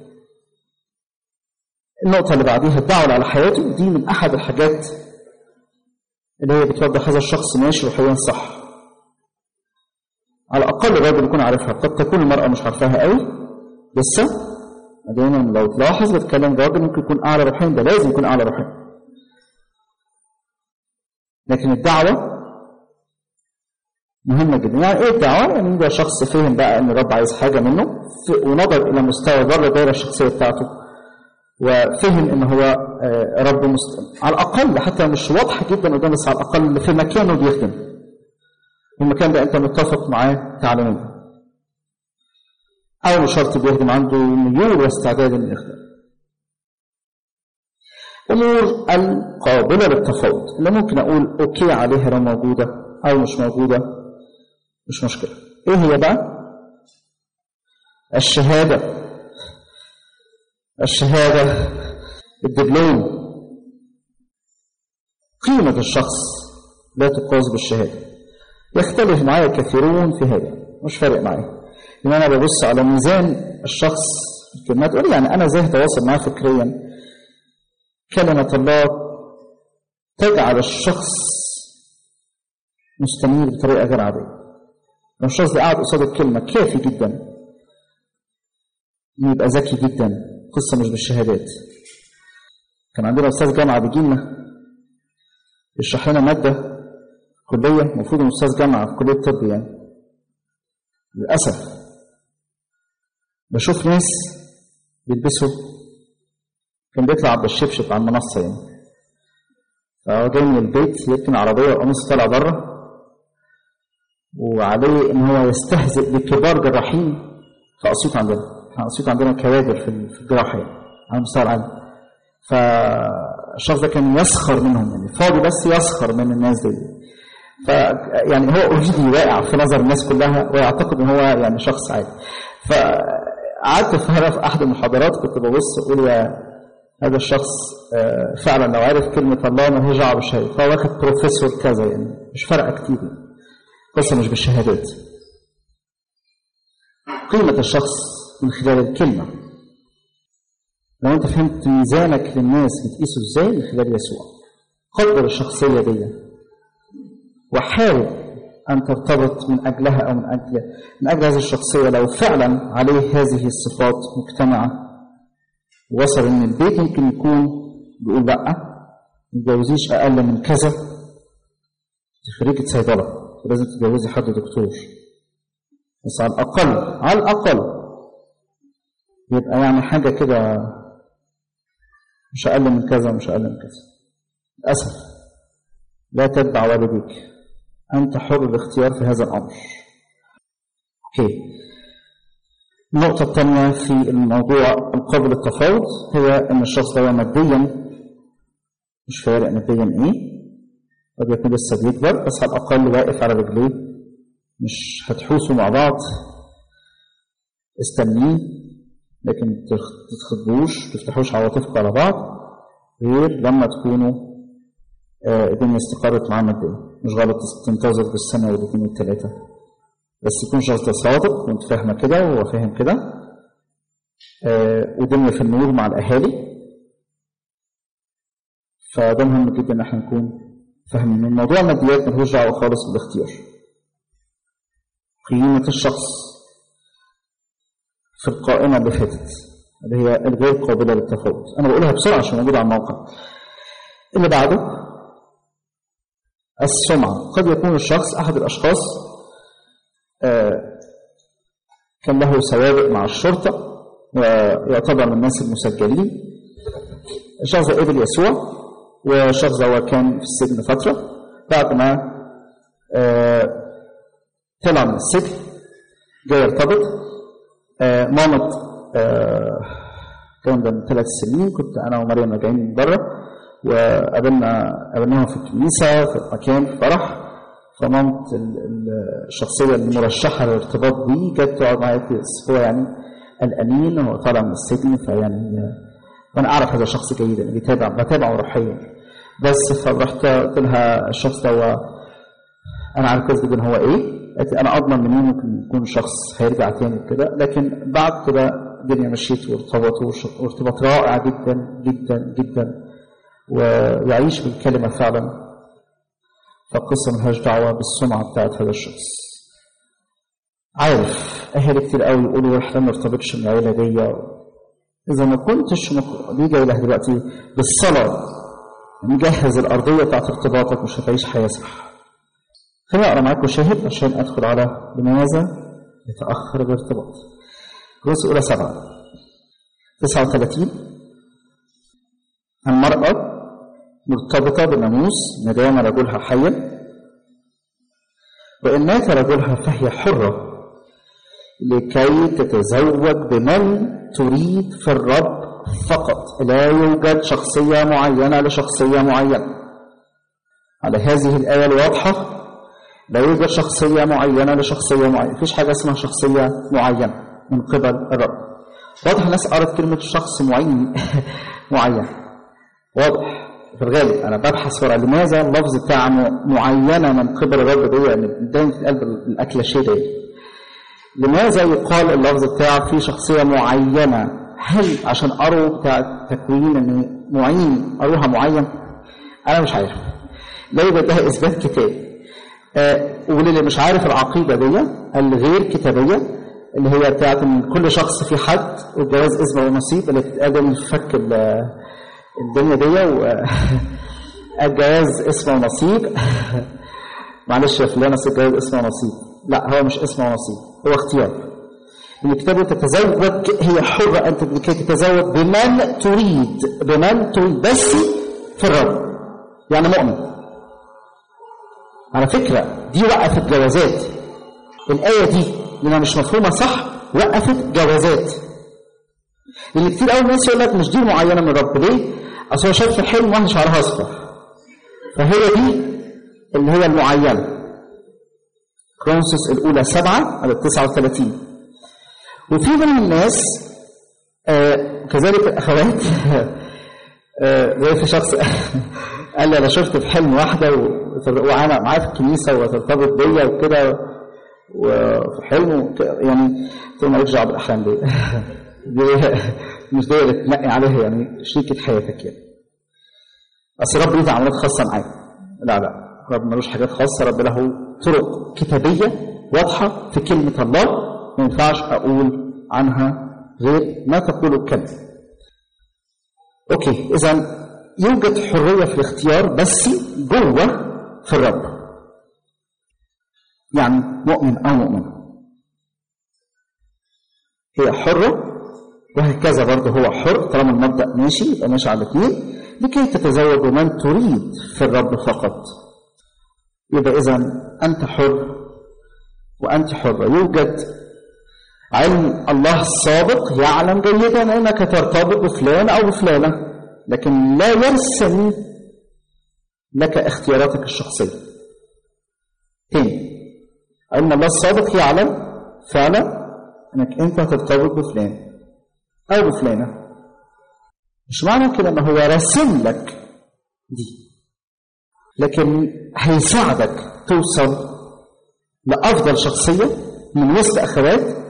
النقطة اللي بعديها الدعوة على حياته، دي من أحد الحاجات اللي هي بتوضح هذا الشخص ماشي روحيا صح. على الأقل الراجل يكون عارفها، قد تكون المرأة مش عارفاها قوي لسه. دايما لو تلاحظ بتكلم راجل ممكن يكون أعلى روحيا، ده لازم يكون أعلى روحيا. لكن الدعوة مهمة جدا. يعني إيه الدعوة؟ يعني ده شخص فهم بقى إن الرب عايز حاجة منه، ونظر إلى مستوى بره الدائرة الشخصية بتاعته، وفهم إن هو رب على الأقل، حتى مش واضحة جدا قدام، بس على الأقل في مكانه بيخدم، المكان ده أنت متفق معاه تعليميا. أول شرط بيخدم عنده ميول واستعداد للإخدام. أمور القابلة للتفاوض اللي ممكن أقول أوكي عليها لو موجودة أو مش موجودة مش مشكلة. إيه هي بقى؟ الشهادة، الدبلوم. قيمة الشخص لا تقاس بالشهادة. يختلف معايا كثيرون في هذا، مش فارق معايا، لأن أنا ببص على ميزان الشخص. الكلمات تقول يعني أنا ازاي هتواصل معاه فكريا. كلمة الله تجعل الشخص مستنير بطريقة غير عادية. لو الشخص ده قاعد قصاد الكلمة كافي جدا يبقى ذكي جدا. قصة مش بالشهادات. كان عندنا أستاذ جامعة بيجينا يشرح لنا مادة كلية، المفروض إنه أستاذ جامعة في كلية الطب. يعني للأسف بشوف ناس بيلبسوا، كان بيطلع بالشبشب على المنصة يعني، فهو جاي من البيت يركن عربية وقميص طالع بره، وعليه إن هو يستهزئ بكبار جراحين في أسيوط. عندنا كوادر في الجراحة على مستوى العالم. فالشخص ده كان يسخر منهم، يعني فاضي بس يسخر من الناس دي. يعني هو اوريدي واقع في نظر الناس كلها، ويعتقد ان هو يعني شخص عادي. فقعدت في احد المحاضرات كنت ببص اقول يا هذا الشخص فعلا لو عرف كلمه الله ما هي دعوه بالشهاده، فهو واخد بروفيسور كذا، يعني مش فارقه كتير. قصه مش بالشهادات. قيمه الشخص من خلال الكلمه. لو انت فهمت ميزانك للناس بتقيسه ازاي، من خلال يسوع. قدر الشخصيه دي وحاول أن ترتبط من أجلها أو من أجل هذه الشخصية. لو فعلا عليه هذه الصفات مجتمعة، وصل إن البيت ممكن يكون بيقول لأ ما تتجوزيش أقل من كذا، خريجة صيدلة ولازم تتجوزي حد دكتور، بس على الأقل يبقى يعني حاجة كده مش أقل من كذا ومش أقل من كذا. للأسف لا تتبع والديك، أنت حر الاختيار في هذا الأمر. أوكي. النقطة الثانية في الموضوع القابل للتفاوض هي أن الشخص ده ماديا مش فارق ماديا إيه، قد يكون لسه بيكبر بس على الأقل واقف على رجليه، مش هتحوسوا مع بعض استنيه، لكن تتخضوش تفتحوش عواطفكم على بعض غير لما تكونوا الدنيا استقرت معاه ماديا. مش غلط تنتظر بالسنة والاثنين والثلاثة، بس يكون شخص ده صادق وانت فاهمة كده وهو فاهم كده، والدنيا في النور مع الأهالي. فده مهم جدا ان احنا نكون فاهمين ان موضوع الماديات ملوش دعوه خالص بالاختيار. قيمه الشخص في القائمه اللي فاتت اللي هي الغير قابله للتفاوت، انا بقولها بسرعه عشان موجوده على الموقع. اللي بعده السمعه. قد يكون الشخص احد الاشخاص كان له سوابق مع الشرطه ويعتبر من الناس المسجلين. الشخص ده قبل يسوع، والشخص ده كان في السجن فترة. بعد ما طلع من السجن جاي يرتبط. مامة كان ده من 3 سنين، كنت أنا ومريم راجعين من بره وقابلناهم في الكنيسة في مكان في فرح. فمامة الشخصية المرشحة للارتباط دي جت تقعد معايا، هو يعني الأمين هو طالع من السجن، فيعني وانا اعرف هذا الشخص جيدا بتابعه روحيا. بس فرحت قلت لها الشخص ده انا عارف كويس جدا هو ايه، انا اضمن منه ممكن يكون شخص هيرجع تاني كده. لكن بعد كده الدنيا مشيت وارتبطوا، وارتباط رائع جدا جدا جدا ويعيش بالكلمه فعلا. فالقصه ملهاش دعوه بالسمعه بتاعت هذا الشخص. عارف اهالي كتير قوي يقولوا احنا ما نرتبطش من العيله دي. إذا ما كنتش ليه جاي لها دلوقتي بالصلاة نجهز الأرضية بتاعت ارتباطك، مش هتعيش حياة صح. خليني أقرأ معاكم شاهد عشان أدخل على لماذا يتأخر الارتباط. كورنثوس الأولى 7:39. المرأة مرتبطة بالناموس ما دام رجلها حيا، وإن مات رجلها فهي حرة لكي تتزوج بمن تريد في الرب فقط. لا يوجد شخصية معينة لشخصية معينة. على هذه الآية الواضحة لا يوجد شخصية معينة لشخصية معينة. مفيش حاجة اسمها شخصية معينة من قبل الرب. واضح الناس قرأت كلمة شخص معين واضح في الغالب. أنا ببحث ورا لماذا اللفظ بتاع معينة من قبل الرب دي، يعني دايما في قلب الأكلاشيه دي. لماذا يقال اللفظ بتاع في شخصية معينة؟ هل عشان أروا بتاع تكوين أن معين أروها معين؟ أنا مش عارف، لا يوجد لها إثبات كتاب. وللي مش عارف العقيدة دي الغير كتابية اللي هي بتاعت أن كل شخص في حد والجواز اسمه ونصيب اللي بتتقدم فك الدنيا دي الجواز اسمه ونصيب معلش يا فلانة الجواز اسمه ونصيب. لا، هو مش اسمه ونصيب، هو اختيار. الكتاب تتزوج هي حرة أنت لكي تتزوج بمن تريد بس في الرب، يعني مؤمن. على فكرة دي وقفت جوازات. الآية دي لأنها مش مفهومة صح وقفت جوازات. لأن كتير أول ناس يقول لك مش دي معينة من الرب. ليه؟ أصل هو شاف في حلم واحد شعرها أصفر، فهي دي اللي هي المعينة. كورنثوس الأولى 7:39. وفي من الناس كذلك الأخوات زي في شخص قال لي أنا شفت في حلم واحدة وأنا معايا في الكنيسة وترتبط بيا وكده وفي حلم يعني قلت له مالكش دعوة بالأحلام دي مش دي اللي تنقي عليها يعني شريكة حياتك يعني. أصل رب ليه تعاملات خاصة معايا؟ لا رب ملوش حاجات خاصة. رب له طرق كتابية واضحة في كلمة الله ما ينفعش أقول عنها غير ما تقوله الكلمة. أوكي، إذن يوجد حرية في الاختيار بس جوه في الرب، يعني مؤمن أو مؤمن هي حرة، وهكذا برضه هو حر طالما المبدأ ماشي يبقى ماشي على الاثنين. لكي تتزوج من تريد في الرب فقط. يبقى إذن أنت حر وأنت حرة. يوجد علم الله السابق يعلم جيدا أنك ترتبط بفلان أو بفلانة، لكن لا يرسم لك اختياراتك الشخصية. تاني، علم الله السابق يعلم فعلا انك انت هترتبط بفلان او بفلانه، مش معنى كده ان هو راسم لك دي، لكن هيساعدك توصل لافضل شخصيه من وسط اخوات.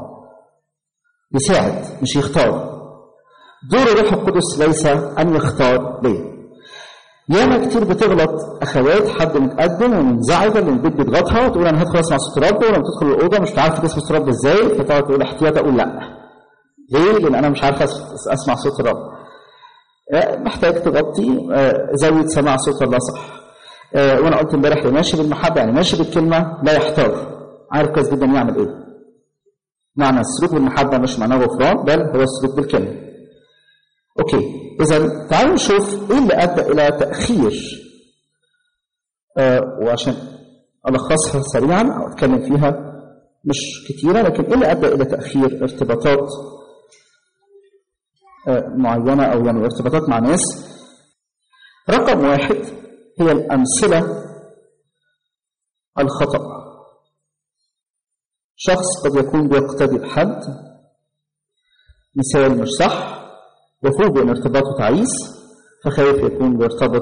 يساعد مش يختار. دور الروح القدس ليس ان يختار ليه. ياما كتير بتغلط اخوات، حد متقدم ومنزعجه لان البيت بيضغطها وتقول انا هدخل اسمع صوت رب، ولما تدخل الاوضه مش عارفه تسمع صوت رب ازاي، فتقعد تقول احتياط اقول لا. ليه؟ لان انا مش عارفه اسمع صوت الرب. محتاج تغطي زاويه سماع صوت الله صح. وانا قلت امبارح اللي ماشي بالمحبه يعني ماشي بالكلمه لا يحتار، عارف كويس جدا يعمل ايه. معنى السلوك بالمحبه مش معناه غفران، بل هو السلوك بالكلمه. اوكي، اذا تعالوا نشوف ايه اللي ادى الى تاخير، وعشان الخصها سريعا او اتكلم فيها مش كتيره، لكن ايه اللي ادى الى تاخير ارتباطات معينه او يعني ارتباطات مع ناس. رقم 1 هي الامثله الخطا. شخص قد يكون بيقتدي بحد، مثال مش صح، يفوق ان ارتباطه تعيس، فخايف يكون بيرتبط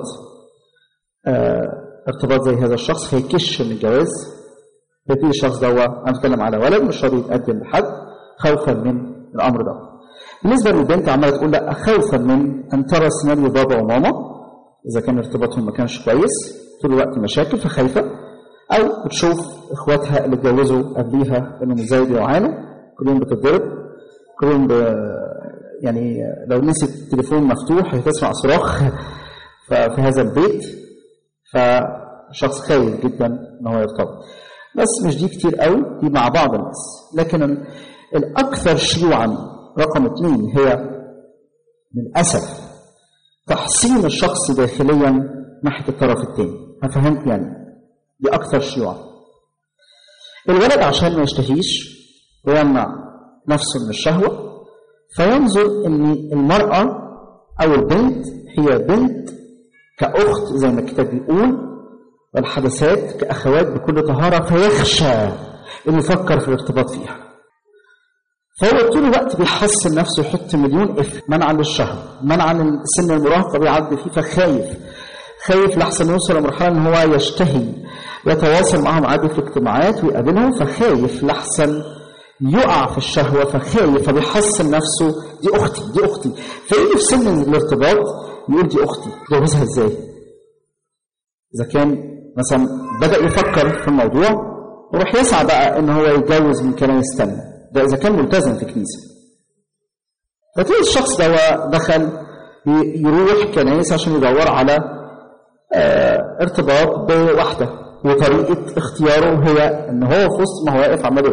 ارتباط زي هذا الشخص فيكش من الجواز. فيبتدي الشخص ده انا بتكلم على ولد مش راضي يتقدم لحد خوفا من الامر ده. بالنسبه للبنت عماله تقول لا خوفا من ان ترى سيناريو بابا وماما اذا كان ارتباطهم ما كانش كويس، طول الوقت مشاكل فخايفه، او بتشوف اخواتها اللي اتجوزوا قبليها انهم ازاي بيعانوا، كل يوم بتتضرب، كل يوم يعني لو نسيت التليفون مفتوح هتسمع صراخ في هذا البيت، فشخص خايف جدا ان هو يرتبط. بس مش دي كتير قوي، دي مع بعض الناس. لكن الاكثر شيوعا رقم 2 هي للاسف تحصين الشخص داخليا ناحيه الطرف الثاني. هفهمك يعني دي اكثر شيوعا. الولد عشان ما يشتهيش ويمنع نفسه من الشهوه فينظر ان المراه او البنت هي بنت كاخت زي ما الكتاب بيقول، والحدثات كاخوات بكل طهاره، فيخشى انه يفكر في الارتباط فيها. فهو طول الوقت بيحصن نفسه، يحط مليون منعا للشهوه، منعا لسن المراهقه بيعدي فيه، خايف لحسن يوصل لمرحله ان هو يشتهي يتواصل معهم عادي في الاجتماعات ويقابلهم، فخايف لحسن يقع في الشهوه، فخايف فبيحصن نفسه دي اختي. فيجي في سن الارتباط يقول دي اختي، جوزها ازاي؟ اذا كان مثلا بدا يفكر في الموضوع وراح يسعى بقى ان هو يتجوز من كنايس تانية، ده اذا كان ملتزم في كنيسه. فتلاقي الشخص ده دخل يروح كنايس عشان يدور على ارتباط بواحده، وطريقه اختياره هي ان هو في وسط ما هو واقف عمال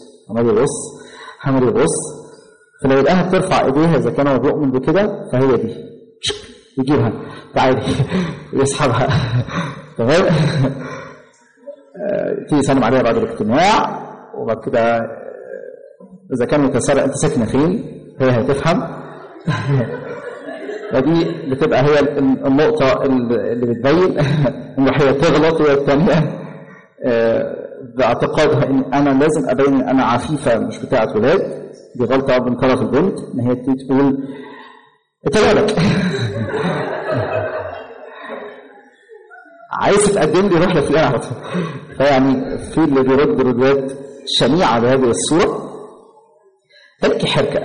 يبص فلو يلاقيها بترفع ايديها اذا كان هو بيؤمن بكده فهي دي، يجيبها تعالي يسحبها تمام. تيجي يسلم عليها بعد الاجتماع، وبعد كده اذا كان متسرع انت ساكنه فين هي هتفهم. ودي بتبقى هي النقطه اللي بتبين ان هي تغلط وهي الثانيه باعتقادها ان انا لازم ابين ان انا عفيفه مش بتاعه ولاد. دي غلطه من طرف البنت ان هي تقول اتولك عايز تتقدم لي روح لفلان على طول. فيعني في اللي بيرد ردات شنيعه بهذه الصوره تلك حركه.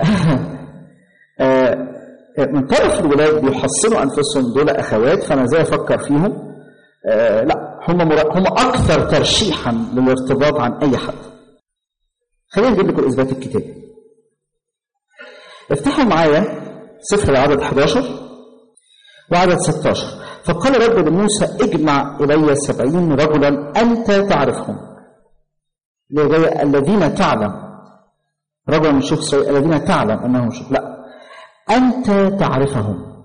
من طرف الولاد بيحصنوا انفسهم دول اخوات، فانا ازاي افكر فيهم؟ لا، هم اكثر ترشيحا للارتباط عن اي حد. خلينا نجيب لكم اثبات الكتاب. افتحوا معايا سفر العدد 11 وعدد 16. فقال رب لموسى اجمع الي 70 رجلا انت تعرفهم، الذين تعلم، رجلا من شخص الذين تعلم انهم شخص، لا انت تعرفهم،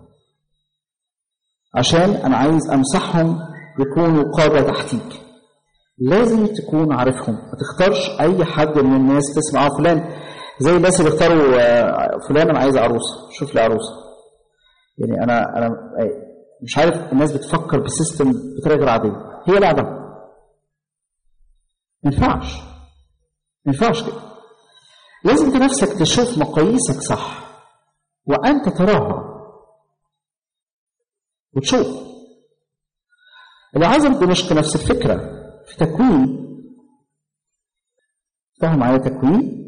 عشان انا عايز امسحهم يكونوا قادة تحتيك. لازم تكون عارفهم، ما تختارش اي حد من الناس تسمع فلان زي الناس اللي اختاروا فلان انا عايز عروسه، شوف لي عروسه. يعني انا مش عارف الناس بتفكر بسيستم بطريقه غير عاديه، هي لعبه ما ينفعش كده. لازم انت نفسك تشوف مقاييسك صح، وانت تراها وتشوف. العازر دمشق نفس الفكره في تكوين. فهم معايا تكوين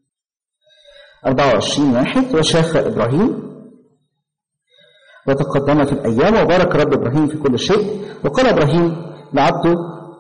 24:1. وشاخ إبراهيم وتقدمت الأيام وبارك رب إبراهيم في كل شيء. وقال إبراهيم لعبده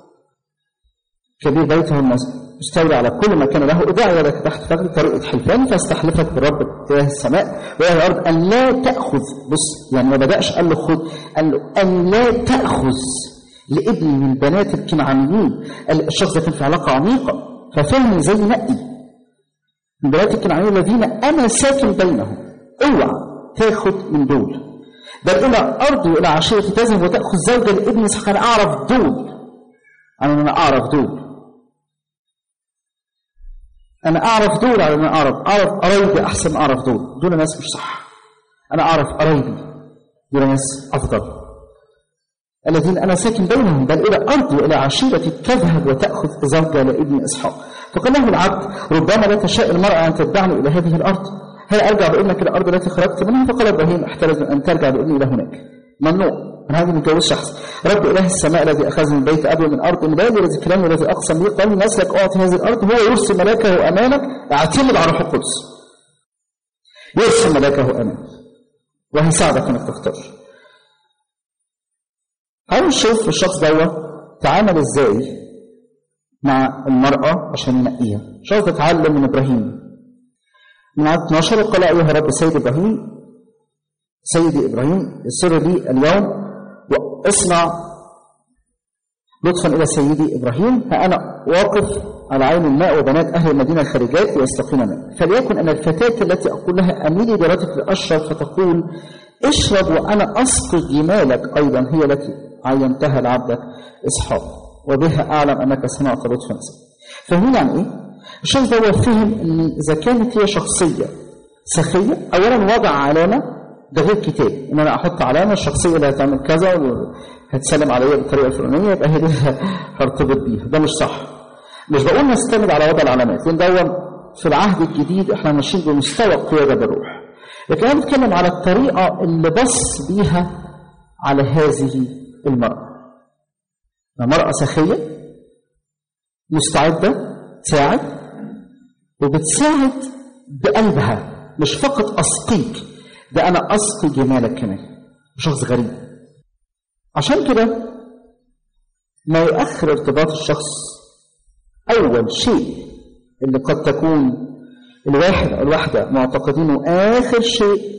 كبير بيته مستولي على كل ما كان له، ادع يدك تحت فخذ طريقة حلفان فاستحلفت بالرب إله السماء وإله الأرض أن لا تأخذ. بص يعني ما بدأش قال له خذ، قال له أن لا تأخذ لابن من بنات الكنعانيين. الشخص ده كان في علاقة عميقة، ففهم زي نقي من بنات الكنعانيين الذين أنا ساكن بينهم. اوعى تاخد من دول، بل إلى أرضي وإلى عشيرتي تذهب وتأخذ زوجة لابن إسحاق. أنا أعرف دول، أنا أعرف دول، أنا أعرف دول، أنا أعرف قرايبي أحسن، أعرف دول ناس مش صح. أنا أعرف قرايبي دول ناس أفضل الذين أنا ساكن بينهم، بل إلى أرضي وإلى عشيرتي تذهب وتأخذ زوجة لابن إسحاق. فقال له العبد ربما لا تشاء المرأة أن تتبعني إلى هذه الأرض، هل أرجع بابنك إلى الأرض التي خرجت منها؟ فقال إبراهيم احترز أن ترجع بابني إلى هناك، ممنوع من هذا المتجوز شخص. رب إله السماء الذي أخذني من بيت أبي من أرض ميلادي الذي كلامي الذي أقسم لي قال نسلك أعطي هذه الأرض، هو يرسل ملاكه أمامك. اعتمد على روح القدس، يرسل ملاكه أمامك وهيساعدك إنك تختار. تعالوا نشوف الشخص ده تعامل إزاي مع المرأة عشان ينقيها. الشخص ده اتعلم من إبراهيم من عدد 12. قال أيها رب سيدي إبراهيم سر لي اليوم واصنع لطفا إلى سيدي إبراهيم، فأنا واقف على عين الماء وبنات أهل المدينة الخارجات يستقين ماء، فليكن أن الفتاة التي أقول لها أميلي براتك لأشرب فتقول اشرب وأنا أسقي جمالك أيضا هي التي عينتها لعبدك إسحاق وبها أعلم أنك صنعت لطفا. فاهمين عن إيه؟ الشخص ده فهم أن إذا كانت هي شخصية سخية، أولا وضع علامة، ده غير كتاب ان انا احط علامه الشخصيه اللي هتعمل كذا وهتسلم عليا بالطريقه الفلانيه يبقى هي دي هرتبط بيها. ده مش صح. مش بقول نستند على وضع العلامات، لان ده في العهد الجديد احنا ماشيين بمستوى القياده بالروح، لكن انا بتكلم على الطريقه اللي بص بيها على هذه المراه. مراه سخيه مستعده تساعد وبتساعد بقلبها، مش فقط اسقيك، ده أنا أسقي جمالك كمان. شخص غريب. عشان كده ما يؤخر ارتباط الشخص أول شيء اللي قد تكون الواحد أو الواحدة معتقدينه آخر شيء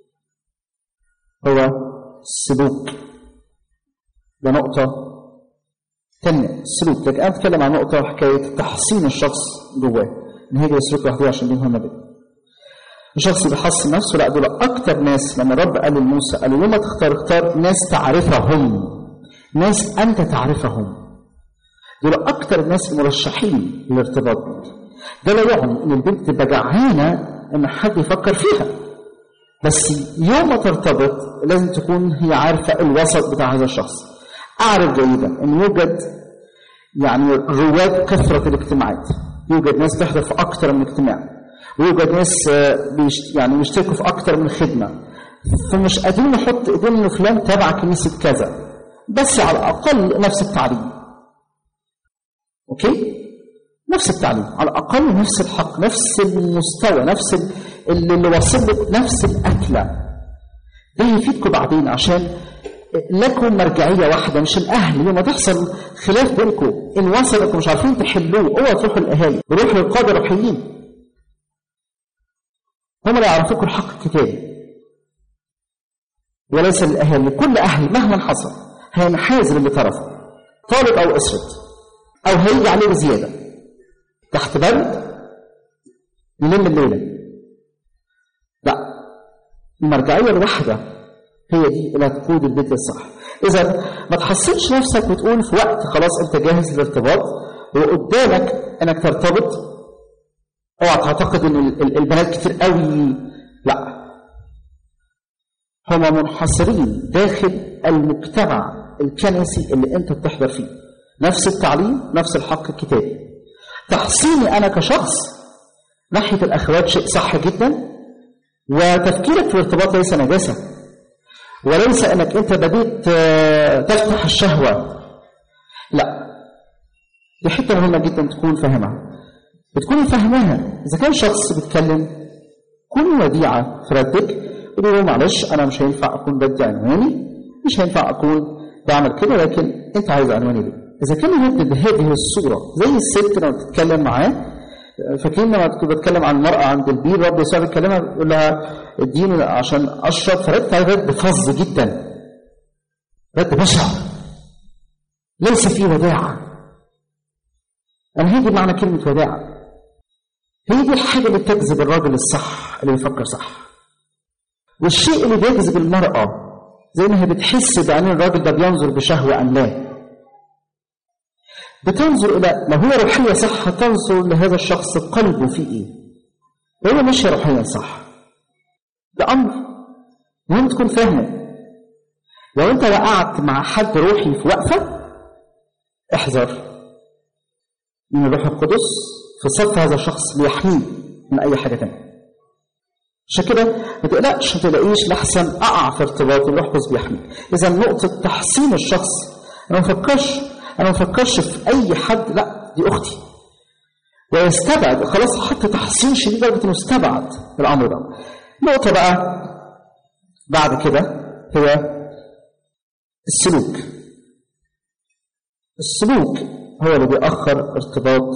هو السلوك. ده نقطة تانية، السلوك. لكن أنا أتكلم عن نقطة حكاية تحسين الشخص جواه، إن هي السلوك لوحده عشان دي مهمة جدا. الشخص بيحسن نفسه، لا دول أكتر ناس لما الرب قال لموسى قال له يوم ما اختار ناس تعرفهم، ناس أنت تعرفهم، دول أكتر ناس مرشحين للارتباط بك. ده لا يعني إن البنت تبقى جعانة إن حد يفكر فيها، بس يوم ما ترتبط لازم تكون هي عارفة الوسط بتاع هذا الشخص. أعرف جيدا إن يوجد يعني رواد كثرة الاجتماعات، يوجد ناس تحضر في أكتر من اجتماع، ويوجد ناس يعني يشتركوا في أكتر من خدمة، فمش قادرين نحط إيدينا إنه فلان تابع كنيسة كذا، بس على الأقل نفس التعليم. أوكي؟ نفس التعليم، على الأقل نفس الحق، نفس المستوى، نفس اللي وصل لك، نفس الأكلة. ده يفيدكم بعدين عشان لكم مرجعية واحدة، مش الأهل. لما تحصل خلاف بينكم إن وصلكم مش عارفين تحلوه، اوعوا تروحوا الأهالي، روحوا للقادة الروحيين، هم اللي يعرفوكوا الحق الكتابي وليس للأهالي. كل أهل مهما حصل هينحاز اللي طرفه، طالب أو أسرة، أو هيجي عليه بزيادة تحت بند يلم الليلة. لا، المرجعية الواحدة هي دي اللي هتقود البيت الصح. إذا ما تحصلش نفسك وتقول في وقت خلاص أنت جاهز للارتباط وقدامك أنك ترتبط، اوعى تعتقد ان البنات كتير قوي. لا، هم منحصرين داخل المجتمع الكنسي اللي انت بتحضر فيه، نفس التعليم، نفس الحق الكتابي. تحصيني انا كشخص ناحية الأخوات شيء صح جدا، وتفكيرك في الارتباط ليس نجاسة، وليس أنك أنت بديت تفتح الشهوة. لا، دي حتة مهمة جدا تكون فاهمها، بتكوني فاهماها. إذا كان شخص بيتكلم كوني وديعة في ردك، قولي له معلش أنا مش هينفع أكون بدي عنواني، مش هينفع أكون بعمل كده، لكن أنت عايز عنواني ليه؟ إذا كان يرد بهذه الصورة زي الست لما بتتكلم معاه، فاكرين لما كنت بتكلم عن المرأة عند البير رب يسوع بيكلمها يقول لها اديني عشان أشرب، فردت عليه رد فظ جدا، رد بشع ليس فيه وداعة. أنا هيجي معنى كلمة وداعة، هي دي الحاجة اللي بتجذب الراجل الصح اللي بيفكر صح، والشيء اللي بيجذب المرأة زي ما هي بتحس بأن الراجل ده بينظر بشهوة أم لا، بتنظر إلى لو هو روحية صح هتنظر لهذا الشخص قلبه فيه إيه، وهو مش روحيا صح. ده أمر مهم تكون فاهمه. لو أنت وقعت مع حد روحي في وقفة، احذر من الروح القدس في صف هذا الشخص ليحميه من أي حاجة تانية. عشان كده ما تقلقش، ما تلاقيش لحسن أقع في ارتباط الروح القدس بيحميه. إذا نقطة تحسين الشخص، أنا ما بفكرش في أي حد، لا دي أختي، ويستبعد خلاص حتى تحسين شديد لدرجة إنه استبعد الأمر ده. نقطة بقى بعد كده هي السلوك. السلوك هو اللي بيأخر ارتباط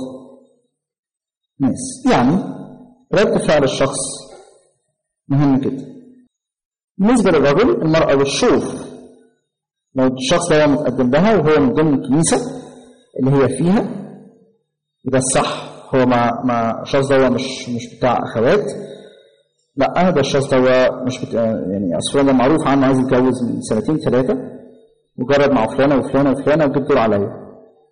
ناس. يعني رد فعل الشخص مهم جدا. بالنسبة للرجل المرأة بتشوف لو الشخص ده متقدم لها وهو من ضمن الكنيسة اللي هي فيها، يبقى الصح هو مع الشخص ده مش بتاع أخوات، لا ده الشخص ده مش يعني أصلا ده معروف عنه عايز يتجوز من 2-3 وجرب مع فلانة وفلانة وفلانة وجاب دور عليا.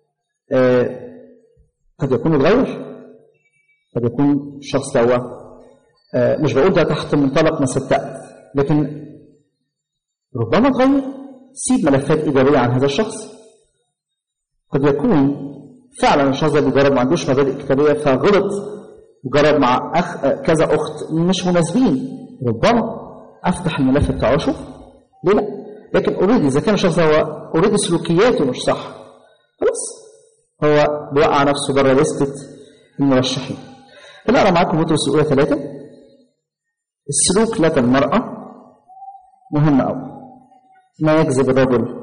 قد يكون اتغير، قد يكون الشخص ده مش بقول ده تحت منطلق ما صدقت، لكن ربما اتغير. سيب ملفات إيجابية عن هذا الشخص. قد يكون فعلا الشخص ده بيجرب ما عندوش مبادئ كتابية فغلط وجرب مع كذا أخت مش مناسبين، ربما أفتح الملف بتاعه أشوف ليه لا. لكن أوريدي إذا كان الشخص ده هو أوريدي سلوكياته مش صح، خلاص هو بيوقع نفسه بره لستة المرشحين. هنقرا معاكم بطرس الأولى 3. السلوك لدى المرأة مهم أوي. ما يجذب الرجل،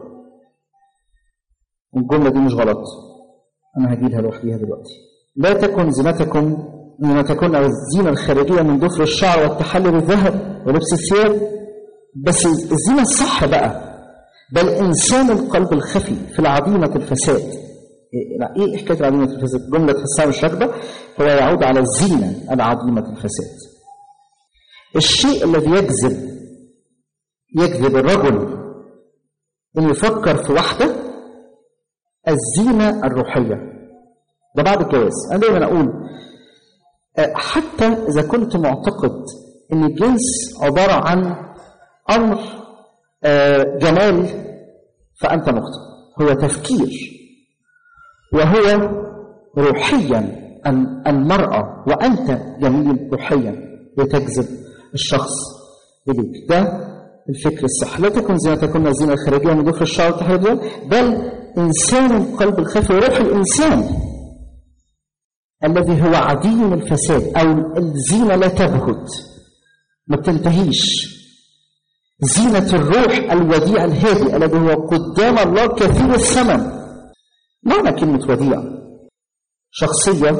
والجملة دي مش غلط، أنا هجيبها لوحديها دلوقتي. لا تكن زينتكم إنما تكون الزينة الخارجية من ضفر الشعر والتحلي بالذهب ولبس الثياب، بس الزينة الصح بقى بل إنسان القلب الخفي في العديمة الفساد. إيه حكاية العديمة الفساد؟ جملة تحسها مش راكبة، هو يعود على الزينة العديمة الفساد. الشيء الذي يجذب الرجل إنه يفكر في واحدة الزينة الروحية ده بعد الجواز. أنا دايما أقول حتى إذا كنت معتقد إن الجنس عبارة عن أمر جمال فأنت مخطئ. هو تفكير، وهو روحيا المرأة وأنت جميل روحيا لتجذب الشخص إليك. ده الفكر الصح. لا تكن زينتكم الزينة الخارجية من ضفر الشعر والتحلي، بل إنسان القلب الخفي وروح الإنسان الذي هو عديم الفساد، أو الزينة لا تبهت ما بتنتهيش، زينة الروح الوديع الهادئ الذي هو قدام الله كثير الثمن. معنى كلمة وديع شخصية،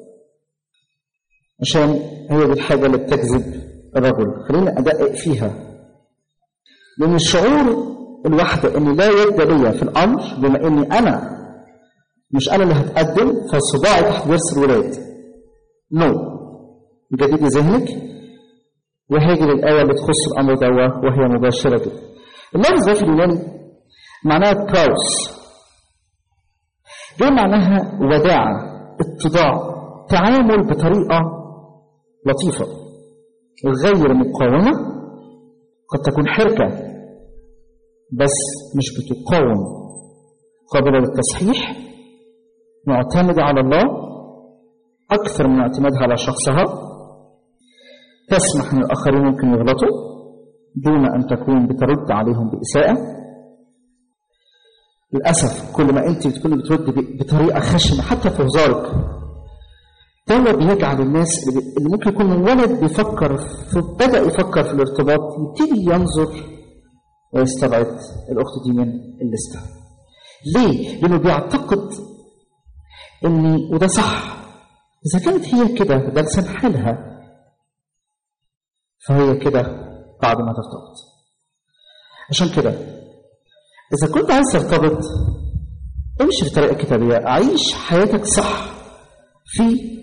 عشان هي دي الحاجة اللي بتجذب الرجل. خلينا أدقق فيها، لأن الشعور الواحدة إن لا يد لي في الأمر، بما إني أنا مش أنا اللي هتقدم فصداعي تحت ورث الولاد. جديد ذهنك وهيجي للآية اللي تخص الأمر ده وهي مباشرة جدا. اللفظ ده في اليوناني معناها كراوس، ده معناها وداعة، اتضاع، تعامل بطريقة لطيفة غير مقاومة. قد تكون حركة بس مش بتقاوم، قابلة للتصحيح، معتمدة على الله أكثر من اعتمادها على شخصها، تسمح ان الاخرين ممكن يغلطوا دون ان تكون بترد عليهم باساءه. للاسف كل ما انت بتكوني بترد بطريقه خشنه حتى في هزارك، ده بيجعل الناس اللي ممكن يكون ولد بدأ يفكر في الارتباط يبتدي ينظر ويستبعد الأخت دي من الليستة. ليه؟ لأنه بيعتقد وده صح، إذا كانت هي كده ده لسان حالها فهي كده بعد ما ترتبط. عشان كده إذا كنت عايز ترتبط امشي بطريقة كتابية، عيش حياتك صح في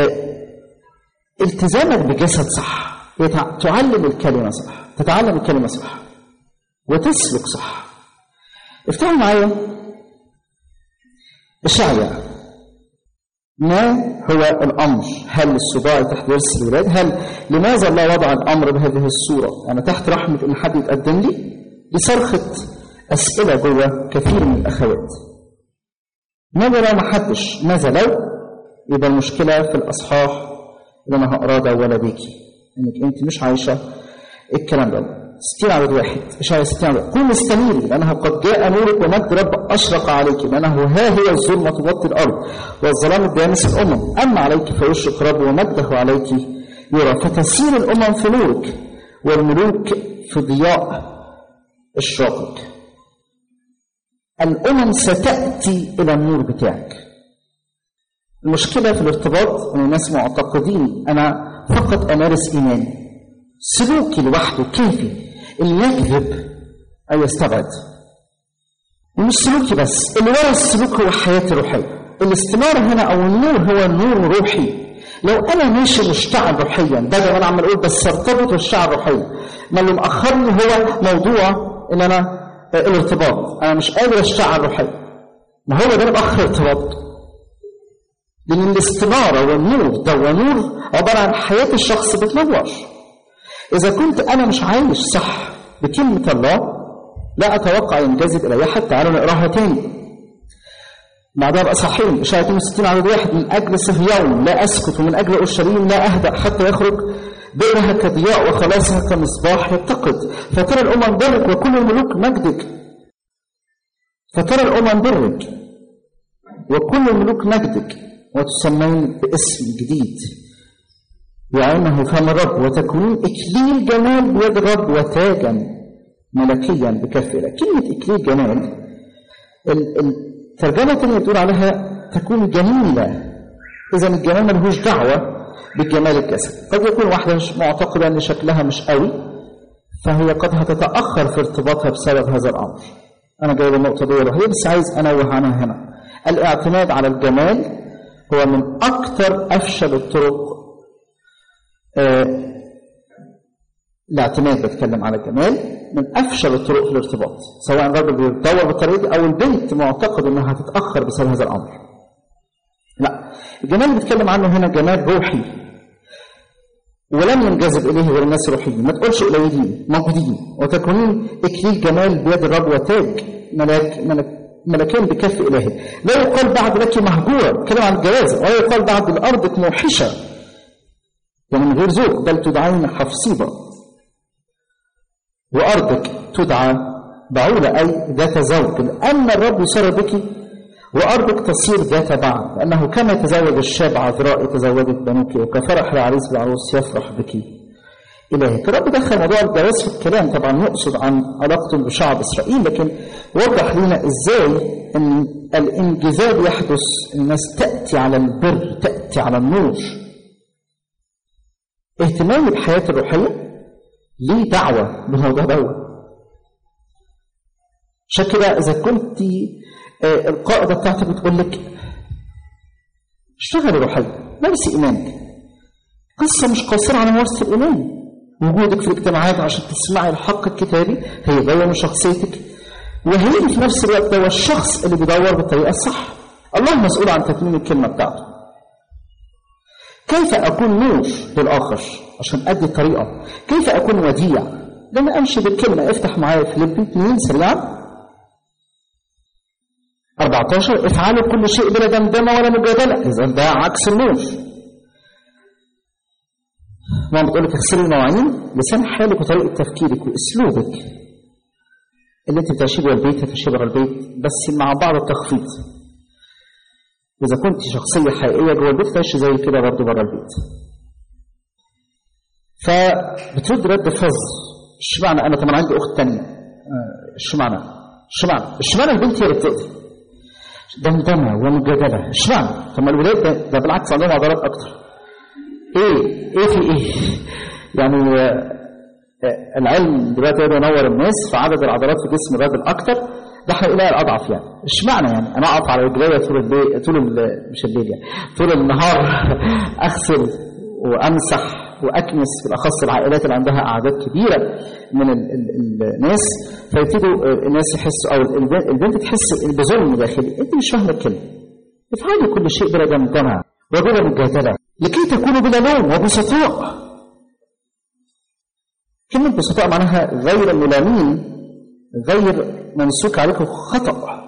التزامك بجسد صح، تعلم الكلمة صح، تتعلم الكلمة صح وتسلك صح. افتحوا معايا إشعياء. ما هو الأمر؟ هل الصداع تحت ورث الولاد؟ لماذا الله وضع الأمر بهذه الصورة؟ أنا تحت رحمة إن حد يتقدم لي؟ دي صرخة أسئلة جوه كثير من الأخوات. ماذا لو ما حدش؟ ماذا لو؟ يبقى المشكلة في الأصحاح اللي أنا هقراه ده ولا بيكي، إنك أنت مش عايشة الكلام ده. 60 عدد 1 إشعياء 60 عدد. قوم استنيري لأنه قد جاء نورك ومجد رب أشرق عليك، لأنه ها هي الظلمة تغطي الأرض والظلام الدامس الأمم، أما عليك فيشرق رب ومجده عليك يرى، فتسير الأمم في نورك والملوك في ضياء إشراقك. الأمم ستأتي إلى النور بتاعك. المشكلة في الارتباط أن الناس معتقدين أنا فقط أمارس إيماني، سلوكي لوحده كافي. اللي يكذب أو يستبعد. ومش سلوكي بس، اللي ورا السلوك هو حياتي الروحية. الاستمارة هنا أو النور هو النور روحي. لو أنا ماشي مشتعل روحيا بدل ما أنا عمال أقول بس ارتبط واشتعل روحيا، ما اللي مأخرني هو موضوع إن أنا الارتباط، أنا مش قادر اشتعل روحيا، ما هو ده اللي مأخر ارتباط. لأن الاستمارة والنور ده ونور عبارة عن حياة الشخص بتنور. إذا كنت أنا مش عايش صح بكلمة الله لا أتوقع ينجذب إلي حتى. تعالوا نقراها تاني بعدها بأصحين. إشعياء 62 عدد 1. من أجل صهيون لا أسكت ومن أجل أورشليم لا أهدأ حتى يخرج برها كضياء وخلاصها كمصباح يتقد. فترى الأمم برك وكل الملوك مجدك. فترى الأمم برك وكل الملوك مجدك وتسمين باسم جديد يعينه فم الرب، وتكونين إكليل جمال بيد الرب وتاجا ملكيا بكف إله. كلمة إكليل جمال الترجمة الثانية بتقول عليها تكون جميلة. إذا الجمال ملهوش دعوة بالجمال الجسد. قد يكون واحدة مش معتقدة أن شكلها مش قوي، فهي قد هتتأخر في ارتباطها بسبب هذا الأمر. أنا جايب النقطة دي وهي بس عايز أنوه عنها هنا. الاعتماد على الجمال هو من أكثر أفشل الطرق. الاعتماد بتكلم على الجمال من أفشل الطرق في الارتباط، سواء الرجل بيدور بالطريقة دي أو البنت معتقد أنها هتتأخر بسبب هذا الأمر. لا، الجمال اللي بتكلم عنه هنا جمال روحي، ولم ينجذب إليه غير الناس الروحيين. ما تقولش قليلين، موجودين. وتكونين إكليل جمال بيد الرب وتاج ملكين بكف إلهي. لا يقال بعد لك مهجورة، كلام عن الجوازة، ولا يقال بعد لأرضك موحشة ومن غير زوج، بل تدعين حفصيبة، وأرضك تدعى بعولة أي ذات زوج، لأن الرب يسر بك، وأرضك تصير ذات بعل، لأنه كما يتزوج الشاب عذراء يتزوجك بنوك، وكفرح العريس بالعروس يفرح بك إلهك. الرب دخل موضوع الجواز في الكلام، طبعا يقصد عن علاقته بشعب إسرائيل، لكن وضح لنا إزاي أن الانجذاب يحدث، الناس تأتي على البر، تأتي على النور. اهتمامي بحياتي الروحية ليه دعوة بالموضوع ده. عشان كده إذا كنت القائدة بتاعتك بتقول لك اشتغل روحيا، مارس إيمانك. قصة مش قاصرة على ممارسة الإيمان. وجودك في الاجتماعات عشان تسمعي الحق الكتابي هيغير من شخصيتك، وهي في نفس الوقت هو الشخص اللي بيدور بالطريقة الصح. الله مسؤول عن تتميم الكلمة بتاعته. كيف أكون نور للآخر عشان أدي طريقة؟ كيف أكون وديع؟ لما أمشي بالكلمة. افتح معايا فيليبي 2 سريعا 14. افعلوا كل شيء بلا دمدمة ولا مجادلة، إذا ده عكس النور. ماما بتقول لك اغسلي المواعين، لسان حالك وطريقه تفكيرك واسلوبك اللي انت بتعيشيه جوه البيت هتعيشيه بره البيت، بس مع بعض التخفيض. اذا كنت شخصيه حقيقيه جوه البيت تعيش زي كده برضه بره البيت. فبترد رد فظ. اشمعنى انا؟ طب انا عندي اخت ثانيه. اشمعنى البنت هي اللي بتقضي دمدمه ومجادله؟ اشمعنى؟ طب ما الولاد ده بالعكس عندهم عضلات اكتر. ايه في ايه؟ يعني العلم دلوقتي يقدر ينور الناس في عدد العضلات في جسم الراجل اكتر، ده هيلاقي الاضعف. يعني اشمعنى يعني انا اقف على رجليا طول النهار اغسل وامسح واكنس، بالاخص العائلات اللي عندها اعداد كبيره من الناس، فيبتدوا الناس يحسوا او البنت تحس بظلم داخلي. انت مش فاهمه الكلمه، افعلي كل شيء بلا دمدمه وبلا مجادله لكي تكونوا بلا لوم وبسطاء. كلمه بسطاء معناها غير ملامين، غير ممسوك عليكم خطأ.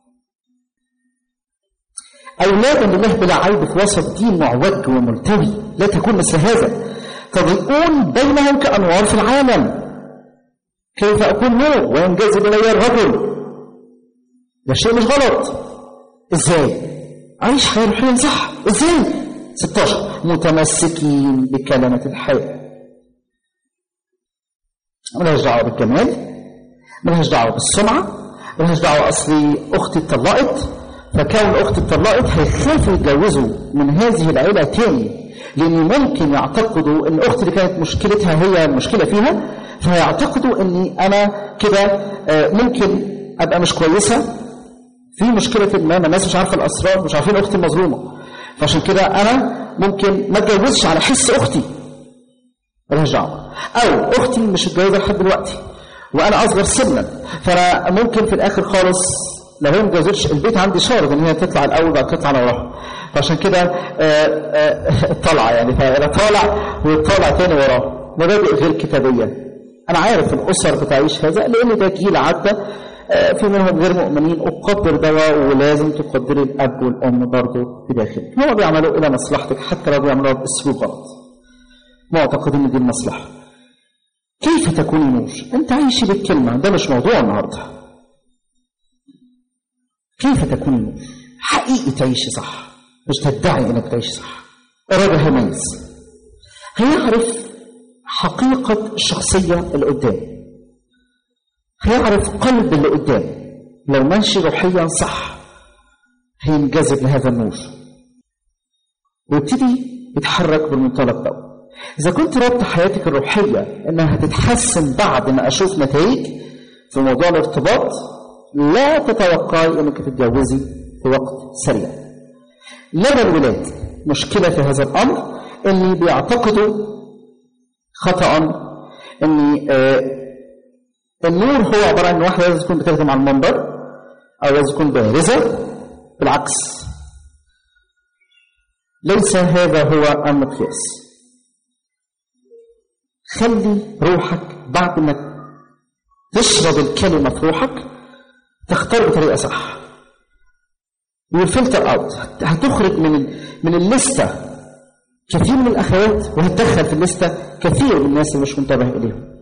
أولادا لله بلا عيب في وسط دين معوج وملتوي، لا تكون مثل هذا، تضيئون بينهم كأنوار في العالم. كيف أكون نور وينجذب إلي الرجل؟ ده شيء مش غلط. إزاي؟ عيش حياة روحيا صح. إزاي؟ 16 متمسكين بكلمة الحياة. ملهاش دعوة بالجمال، ملهاش دعوة بالسمعة، ملهاش دعوة أصلي أختي اتطلقت، فكون أختي اتطلقت هيخافوا يتجوزوا من هذه العيلة تاني، لأن ممكن يعتقدوا أن أختي اللي كانت مشكلتها هي المشكلة فيها، فيعتقدوا أني أنا كده ممكن أبقى مش كويسة في مشكلة ما الناس مش عارفة الأسرار، مش عارفين أختي المظلومة، فعشان كده أنا ممكن ما اتجوزش على حس أختي، ملهاش دعوة. أو أختي مش متجوزة لحد دلوقتي وأنا أصغر سنا، فأنا ممكن في الآخر خالص لو هي متجوزتش البيت عندي شارد ان هي تطلع الاول بعد تطلع على وراها، فعشان كده طالعه يعني، فانا طالع وطالع تاني وراه. مبادئ غير كتابيه. انا عارف الاسر بتعيش هذا لان ده جيل عدى، في منهم غير مؤمنين، اقدر ده ولازم تقدري الاب والام برضه في داخلك. هو بيعملوا الى مصلحتك حتى لو بيعملوها باسلوب غلط، معتقدين ان دي المصلحه. كيف تكوني نور؟ انت عايشي بالكلمه، ده مش موضوع النهارده. كيف تكون نور؟ حقيقي تعيشي صح، مش تدعي انك تعيشي صح. الراجل هيميز، هيعرف حقيقة الشخصية اللي قدام، هيعرف قلب اللي قدام. لو ماشي روحيا صح هينجذب لهذا النور ويبتدي يتحرك بالمنطلق ده. إذا كنت رابطة حياتك الروحية إنها هتتحسن بعد ما أشوف نتائج في موضوع الارتباط، لا تتوقعي انك تتجوزي في وقت سريع. لدى الولاد مشكلة في هذا الامر، اللي بيعتقدوا خطأ ان النور هو عبارة عن واحدة لازم تكون بتخدم على المنبر او لازم تكون بارزة. بالعكس، ليس هذا هو المقياس. خلي روحك بعد ما تشرب الكلمة في روحك تختار بطريقة صح، والفلتر اوت. هتخرج من الليستة كثير من الأخوات، وهتدخل في الليستة كثير من الناس اللي مش منتبه إليهم.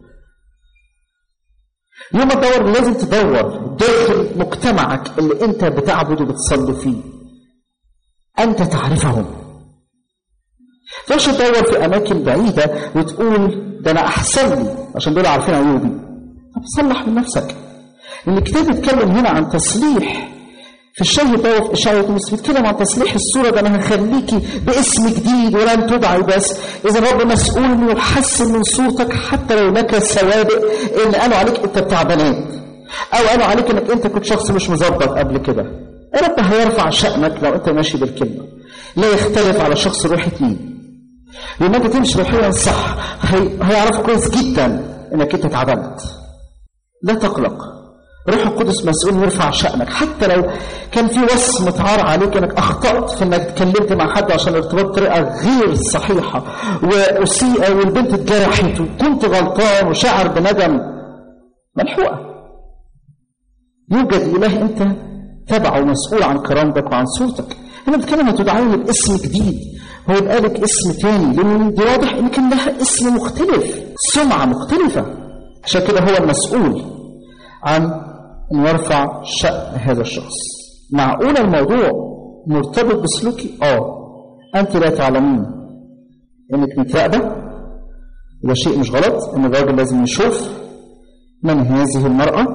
يوم ما تدور لازم تدور داخل مجتمعك اللي انت بتعبد وبتصلي فيه، انت تعرفهم. فمش تدور في أماكن بعيدة وتقول ده أنا أحسن لي عشان دول عارفين عيوبي. طب صلح من نفسك. لأن الكتاب بيتكلم هنا عن تصليح. في الشاهد ده في إشعياء بيتكلم عن تصليح الصورة. ده أنا هخليكي باسم جديد ولن تدعي بس. إذا الرب مسؤول إنه يحسن من صورتك حتى لو لك سوابق إن قالوا عليك أنت بتاع بنات، أو قالوا عليك إنك أنت كنت شخص مش مظبط قبل كده. الرب هيرفع شأنك لو أنت ماشي بالكلمة. لا يختلف على شخص روحي اتنين. لما أنت تمشي روحيا صح هيعرف كويس جدا إنك أنت اتعدمت. لا تقلق، روح القدس مسؤول يرفع شأنك حتى لو كان في وصمة عار عليك انك اخطأت في انك اتكلمت مع حد عشان ارتباط بطريقة غير صحيحة وأسيئة والبنت اتجرحت وكنت غلطان وشعر بندم. ملحوقة. يوجد إله انت تبعه مسؤول عن كرامتك وعن صورتك. هنا بتكلم تدعوني باسم جديد هو يبقى لك اسم تاني، لأن دي واضح إن كان لها اسم مختلف، سمعة مختلفة. عشان كده هو المسؤول عن أن يرفع شأن هذا الشخص. معقول الموضوع مرتبط بسلوكي؟ أنت لا تعلمين إنك متراقبة، وده شيء مش غلط، إن الراجل لازم يشوف من هذه المرأة،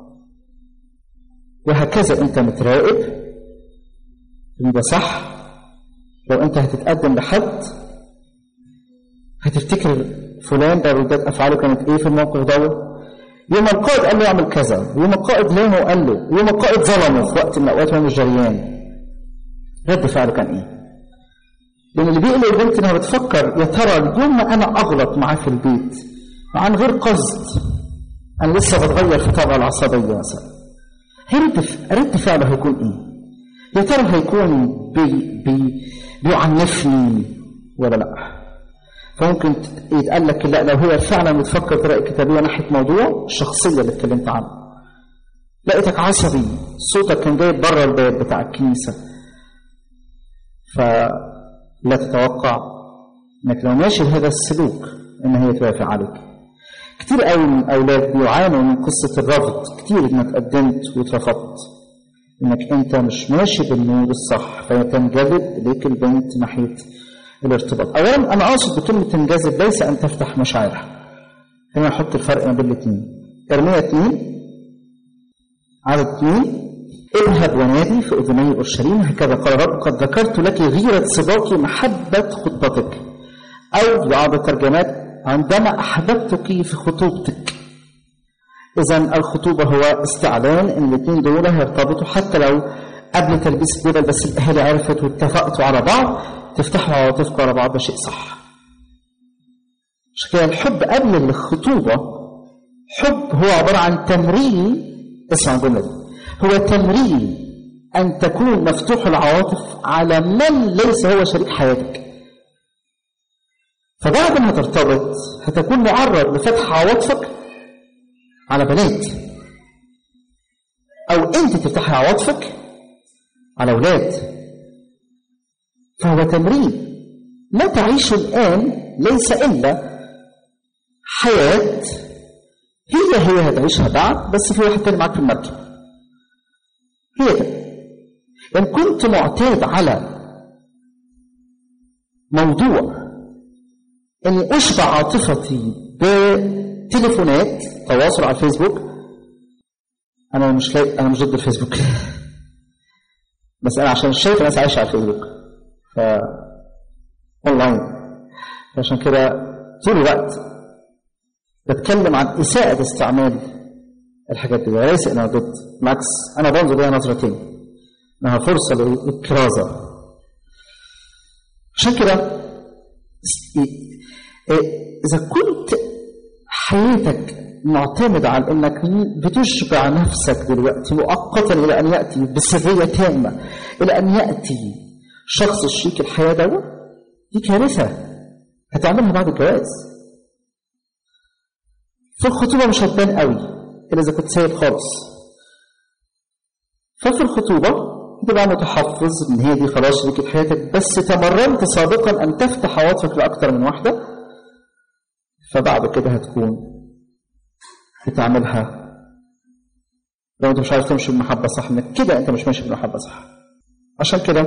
وهكذا أنت متراقب. ده صح. لو أنت هتتقدم لحد هتفتكر فلان ده ردات أفعاله كانت إيه في الموقف ده. يوم القائد قال له يعمل كذا، يوم القائد لامه وقال له، يوم القائد ظلمه في وقت من الأوقات وهو مش جريان، رد فعله كان إيه؟ لأن اللي بيقلق البنت إنها بتفكر يا ترى اليوم ما أنا أغلط معاه في البيت عن غير قصد، أنا لسه بتغير في طبع العصبية مثلا، رد فعله هيكون إيه؟ يا ترى هيكون بيعنفني ولا لا؟ فممكن يتقال لك لا، لو هي فعلا بتفكر طريقة كتابية ناحية موضوع الشخصية اللي اتكلمت عنه، لقيتك عصبي، صوتك كان جاي بره الباب بتاع الكنيسة، فلا تتوقع انك لو ماشي بهذا السلوك ان هي توافق عليك. كتير قوي من الاولاد بيعانوا من قصة الرفض، كتير انك قدمت واترفضت، انك انت مش ماشي بالنور الصح، فتنجذب اليك البنت ناحية الارتباط. اولا انا اقصد بكلمة تنجذب ليس ان تفتح مشاعرها، خلينا نحط الفرق ما بين الاثنين. ارميا 2 عدد 2: اذهب ونادي في اذني اورشليم هكذا قال رب قد ذكرت لك غيرة صباك محبة خطبتك، او بعض الترجمات عندما احببتك في خطوبتك. اذا الخطوبة هو استعلان ان الاثنين دول هيرتبطوا، حتى لو قبل تلبيس الجبل بس الاهالي عرفت واتفقتوا على بعض تفتحوا عواطفكم على بعض، ده شيء صح. عشان كده الحب قبل الخطوبة حب هو عبارة عن تمرين. اسمع الجملة دي، هو تمرين أن تكون مفتوح العواطف على من ليس هو شريك حياتك. فبعد ما ترتبط هتكون معرض لفتح عواطفك على بنات، أو أنت تفتح عواطفك على أولاد. فهو تمرين. ما تعيش الآن ليس إلا حياة هي هتعيشها بعد، بس في واحد تاني معاك في المركب. هي كده. إن كنت معتاد على موضوع إني أشبع عاطفتي بتليفونات تواصل على الفيسبوك، أنا مش ضد الفيسبوك بس أنا عشان شايف الناس عايشة على الفيسبوك أونلاين، عشان كده طول الوقت بتكلم عن إساءة استعمال الحاجات دي، وليس أنا ضد، بالعكس أنا بنظر لها نظرتين، إنها فرصة للكرازة. عشان كده إذا كنت حياتك معتمدة على إنك بتشبع نفسك دلوقتي مؤقتا إلى أن يأتي بسرية تامة، إلى أن يأتي شخص شريك الحياة ده، دي كارثة هتعملها بعد الجواز. في الخطوبة مش هتبان قوي إلا إذا كنت سايب خالص. ففي الخطوبة تبقى متحفظ إن هي دي خلاص شريكة حياتك، بس تمرنت سابقا أن تفتح عواطفك لأكثر من واحدة، فبعد كده هتكون بتعملها. لو أنت مش عارف تمشي بالمحبة صح، إنك كده أنت مش ماشي بالمحبة صح. عشان كده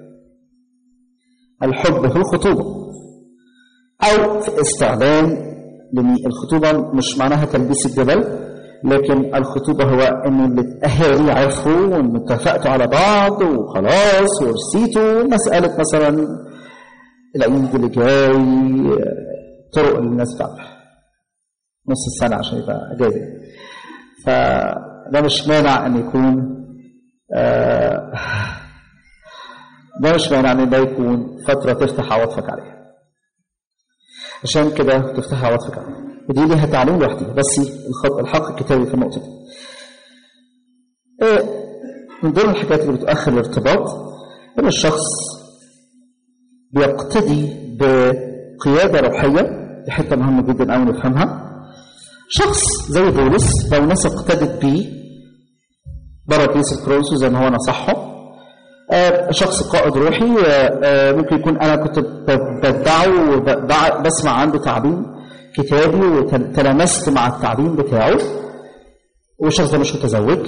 الحب في الخطوبة أو في استعلان، لأن الخطوبة مش معناها تلبيس الجبل، لكن الخطوبة هو أن الأهالي عرفوا وأن اتفقتوا على بعض وخلاص ورسيتوا. مسألة مثلا العيد اللي جاي، طرق الناس بتعمل نص السنة عشان يبقى أجازة، فده مش مانع أن يكون ده مش مانع أن ده يكون فترة تفتح عواطفك عليها. عشان كده تفتح عواطفك عليها، ودي ليها تعليم لوحدها، بس الحق الكتابي في النقطة دي. من ضمن الحاجات اللي بتؤخر الارتباط إن الشخص بيقتدي بقيادة روحية، دي حتة مهمة جدا أو نفهمها. شخص زي بولس لو ناس اقتدت بيه بره كنيسة كورنثوس زي ما هو نصحه، شخص قائد روحي، ممكن يكون أنا كنت بتبعه بسمع عنده تعليم كتابي وتلامست مع التعليم بتاعه، والشخص ده مش متزوج،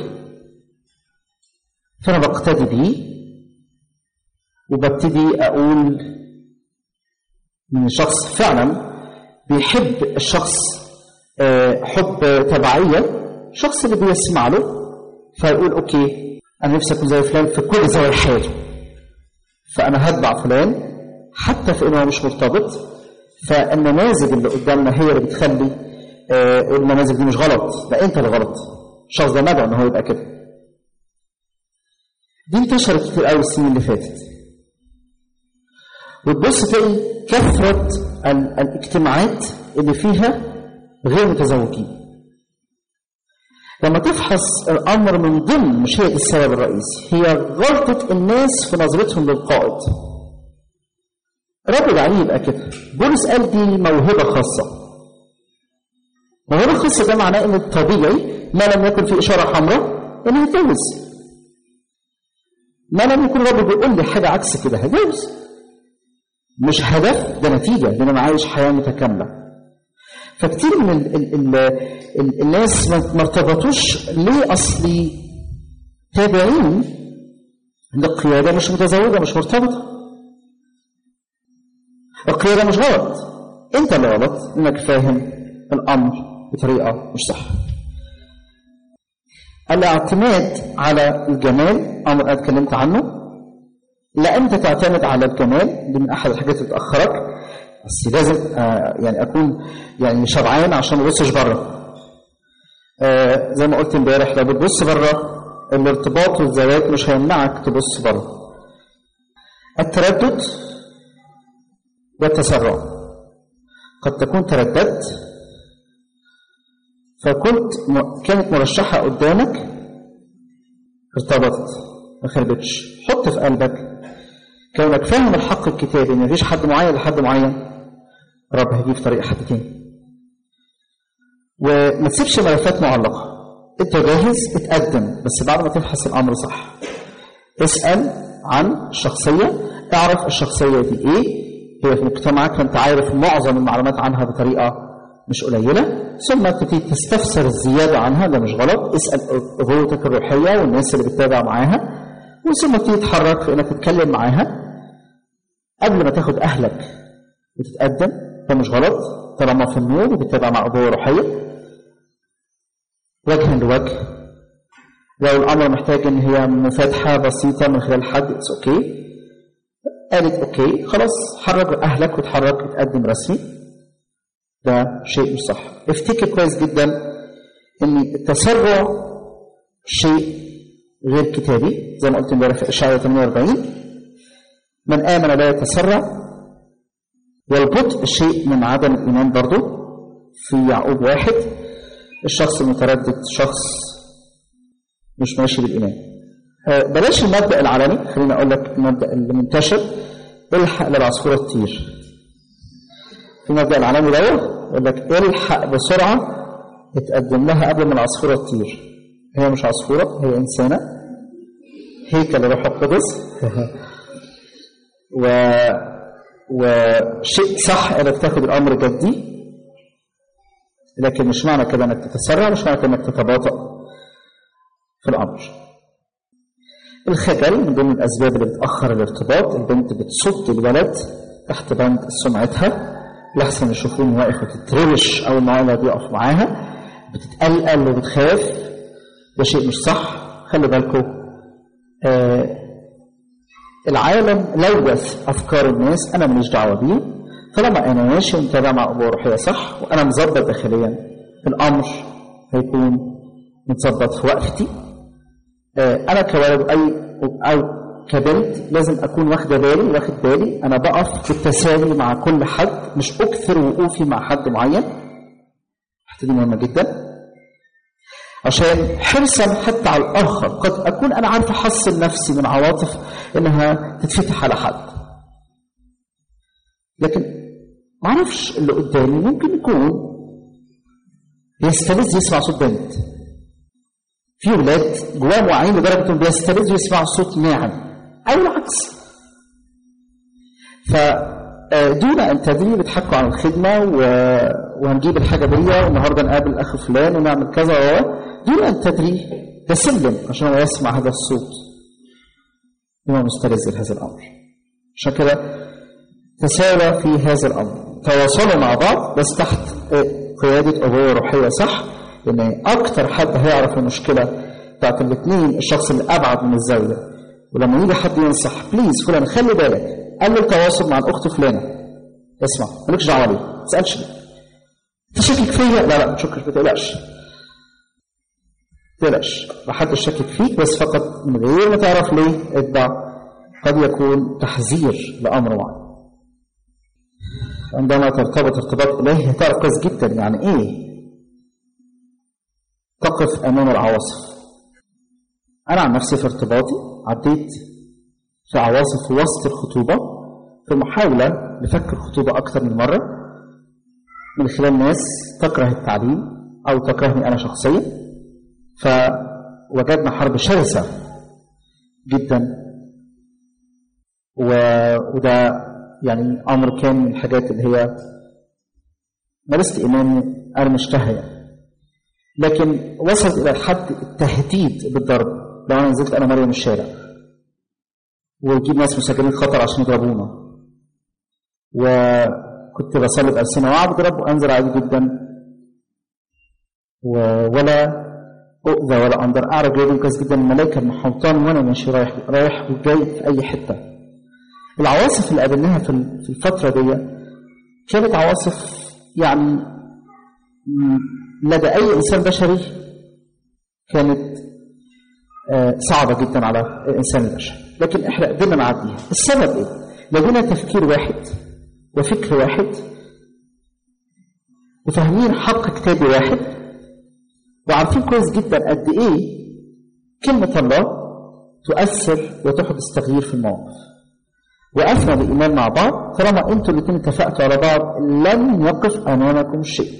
فأنا بقتدي بيه وببتدي أقول من الشخص فعلا بيحب الشخص حب تبعية، الشخص اللي بيسمع له فيقول أوكي أنا نفسي أكون زي فلان في كل زوايا حياته، فأنا هتبع فلان حتى في إنه مش مرتبط. فالنماذج اللي قدامنا هي اللي بتخلي النماذج دي مش غلط، لا أنت اللي غلط، الشخص ده مدعو إن هو يبقى كده. دي انتشرت كتير قوي السنين اللي فاتت، وتبص تلاقي كثرة الاجتماعات اللي فيها غير متزوجين. لما تفحص الأمر من ضمن، مش هي السبب الرئيسي، هي غلطة الناس في نظرتهم للقائد. رب العلي يبقى كده. بولس قال دي موهبة خاصة. موهبة خاصة ده معناه إن الطبيعي ما لم يكن في إشارة حمراء إنه هيتجوز. ما لم يكن رب بيقول لي حاجة عكس كده هيتجوز. مش هدف، ده نتيجة، لأن أنا عايش حياة متكاملة. فكتير من الناس ما ارتبطوش ليه؟ أصلي تابعين للقيادة مش متزوجة مش مرتبطة. القيادة مش غلط، أنت اللي غلط إنك فاهم الأمر بطريقة مش صح. الاعتماد على الجمال أمر أنا اتكلمت عنه. لا أنت تعتمد على الجمال، دي من أحد الحاجات اللي تأخرك، بس لازم يعني أكون يعني شبعان عشان ما ابصش بره. زي ما قلت امبارح، لو بتبص بره الارتباط والزواج مش هيمنعك تبص بره. التردد والتسرع، قد تكون ترددت كانت مرشحة قدامك ارتبطت ما خربتش. حط في قلبك كونك فاهم الحق الكتابي ان مفيش حد معين لحد معين، رب هيجيب طريق حد تاني. وما تسيبش ملفات معلقة، انت جاهز اتقدم، بس بعد ما تفحص الامر صح. اسأل عن الشخصية، اعرف الشخصية دي ايه، هي في مجتمعك فانت عارف معظم المعلومات عنها بطريقة مش قليلة، ثم تبتدي تستفسر الزيادة عنها، ده مش غلط. اسأل أبوتك الروحية والناس اللي بتتابع معاها، وثم تبتدي تتحرك في انك تتكلم معاها قبل ما تاخد اهلك وتتقدم، ده مش غلط طالما في النور وبتتابع مع أبوة روحية وجها لوجه. لو الأمر محتاج إن هي مفاتحة بسيطة من خلال حد اتس اوكي، قالت اوكي خلاص حرك أهلك وتحرك تتقدم رسمي، ده شيء مش صح. افتكر كويس جدا إن التسرع شيء غير كتابي، زي ما قلت امبارح في إشعياء 48 من آمن لا يتسرع. والبطء شيء من عدم الإيمان برضو. في يعقوب 1 الشخص المتردد شخص مش ماشي بالإيمان. بلاش المبدأ العالمي، خليني أقول لك المبدأ اللي منتشر، الحق للعصفورة تطير. في المبدأ العالمي ده يقول لك الحق بسرعة اتقدم لها قبل ما العصفورة تطير. هي مش عصفورة، هي إنسانة هيكل لروح القدس وشيء صح انك تاخد الامر جدي، لكن مش معنى كده انك تتسرع، مش معنى كده انك تتباطأ في الامر. الخجل من ضمن الاسباب اللي بتاخر الارتباط. البنت بتصد الولد تحت بند سمعتها، لحسن يشوفوني واقف وتتروش اول ما الولد يقف معاها، بتتقلقل وبتخاف، ده شيء مش صح. خلي بالكم العالم لوث افكار الناس، انا ماليش دعوه بيه. طالما انا ماشي ومتابع مع ابوه روحيه صح وانا مظبط داخليا، الامر هيكون متظبط في وقفتي. انا كولد او كبنت لازم اكون واخد بالي انا بقف بالتساوي مع كل حد، مش اكثر وقوفي مع حد معين. الحته دي مهمه جدا عشان حرصا حتى على الآخر. قد أكون أنا عارف أحصل نفسي من عواطف إنها تتفتح على حد، لكن ما أعرفش اللي قدامي ممكن يكون بيستلذ يسمع صوت بنت. في ولاد جواهم واعيين لدرجة إنهم بيستلذوا يسمعوا صوت ناعم أو العكس. فدون أن تدري بتحكوا عن الخدمة وهنجيب الحاجة دي والنهاردة نقابل أخ فلان ونعمل كذا دون أن تدري تسلم عشان هو يسمع هذا الصوت هو مستلذ لهذا الأمر. عشان كده تساوى في هذا الأمر، تواصلوا مع بعض بس تحت قيادة أبوة روحية صح، لأن أكتر حد هيعرف المشكلة بتاعت الاثنين الشخص اللي أبعد من الزاوية. ولما يجي حد ينصح بليز فلان خلي بالك، قلل التواصل مع الأخت فلانة، اسمع مالكش دعوة ليه، ما تسألش ليه، تشكك فيا، لا ما تشكش، ما تقلقش، ما حدش شكك فيك، بس فقط من غير ما تعرف ليه اتبع، قد يكون تحذير لأمر معين. عندما ترتبط ارتباط إلهي هتعرف كويس جدا يعني إيه تقف أمام العواصف. أنا عن نفسي في ارتباطي عديت في عواصف في وسط الخطوبة في محاولة لفك الخطوبة أكثر من مرة من خلال ناس تكره التعليم أو تكرهني أنا شخصيا، فوجدنا حرب شرسة جدا. وده يعني أمر كان من الحاجات اللي هي مارست إيماني أنا مشتهية، لكن وصلت إلى الحد التهديد بالضرب. لو أنا نزلت أنا مريم الشارع ويجيب ناس مسجلين خطر عشان يضربونا، وكنت بصلي بألسنة وأعبد رب وأنزل عادي جدا ولا أؤذى ولا أنظر، أعرف جايبين كويس جدا الملائكة المحوطان وأنا ماشي رايح وجاي في أي حتة. العواصف اللي قابلناها في الفترة دي كانت عواصف يعني لدى أي إنسان بشري كانت صعبة جدا على الإنسان البشري، لكن إحنا قدرنا نعديها. السبب إيه؟ لدينا تفكير واحد وفكر واحد وفاهمين حق كتابي واحد وعارفين كويس جدا قد إيه كلمة الله تؤثر وتحدث تغيير في المواقف. وقفنا بإيمان مع بعض، طالما أنتوا الاثنين اتفقتوا على بعض لن يقف أمامكم شيء.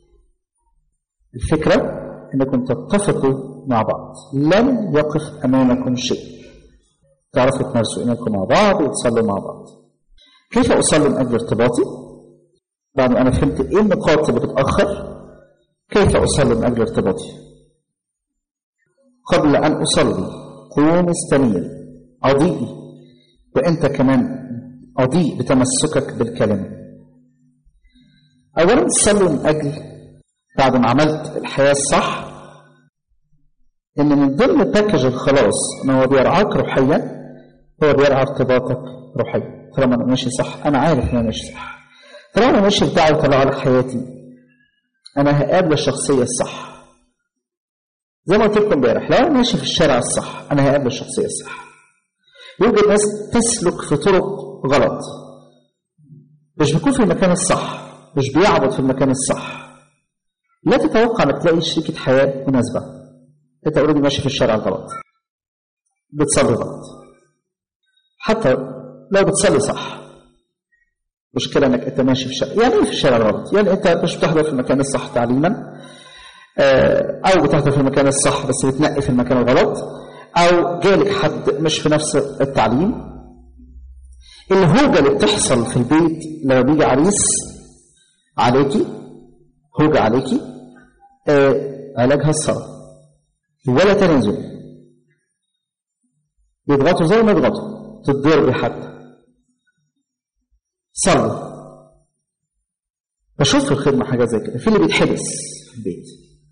الفكرة أنكم تتفقوا مع بعض، لن يقف أمامكم شيء. تعرفوا تمارسوا إيمانكم مع بعض وتصلوا مع بعض. كيف أصلي من أجل ارتباطي؟ بعد ما أنا فهمت إيه النقاط اللي بتأخر، كيف أصلي من أجل ارتباطي؟ قبل أن أصلي قوم استنير أضيئي، وأنت كمان أضيء بتمسكك بالكلمة. أولا تصلي من أجل بعد ما عملت الحياة الصح إن من ضمن باكج الخلاص إن هو بيرعاك روحيا، هو بيرعى ارتباطك روحيا. طالما أنا ماشي صح، أنا عارف إن أنا ماشي صح، طالما أنا ماشي في دعوة الله على حياتي، أنا هقابل الشخصية الصح. زي ما قلت لكم امبارح، لو أنا ماشي في الشارع الصح أنا هقابل الشخصية الصح. يوجد ناس تسلك في طرق غلط، مش بيكون في المكان الصح، مش بيعبد في المكان الصح. لا تتوقع انك تلاقي شريكة حياة مناسبة، انت اوريدي ماشي في الشارع الغلط، بتصلي غلط. حتى لو بتصلي صح، مشكلة انك انت ماشي في الشارع. يعني ايه في الشارع الغلط؟ يعني انت مش بتحضر في المكان الصح تعليما، او بتحضر في المكان الصح بس بتنقي في المكان الغلط، او جالك حد مش في نفس التعليم. الهوجة اللي بتحصل في البيت لما بيجي عريس عليكي، هوجة عليكي، علاجها الصلاة ولا تنازل. يضغطوا زي ما يضغطوا، تتضربي حتى، صلوا. بشوف في الخدمة حاجة زي كده، في اللي بيتحبس في البيت،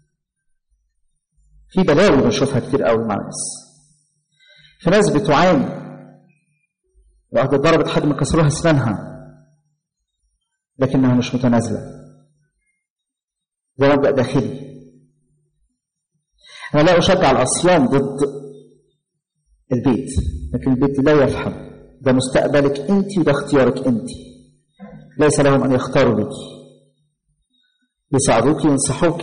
في بلاوي بشوفها كتير قوي مع ناس. في ناس بتعاني، واحدة ضربت حد ما كسروها اسنانها لكنها مش متنازلة. ده مبدأ داخلي. أنا لا أشجع العصيان ضد البيت، لكن البيت لا يفهم ده مستقبلك أنت وده اختيارك أنت، ليس لهم أن يختاروا لك، يساعدوك ينصحوك.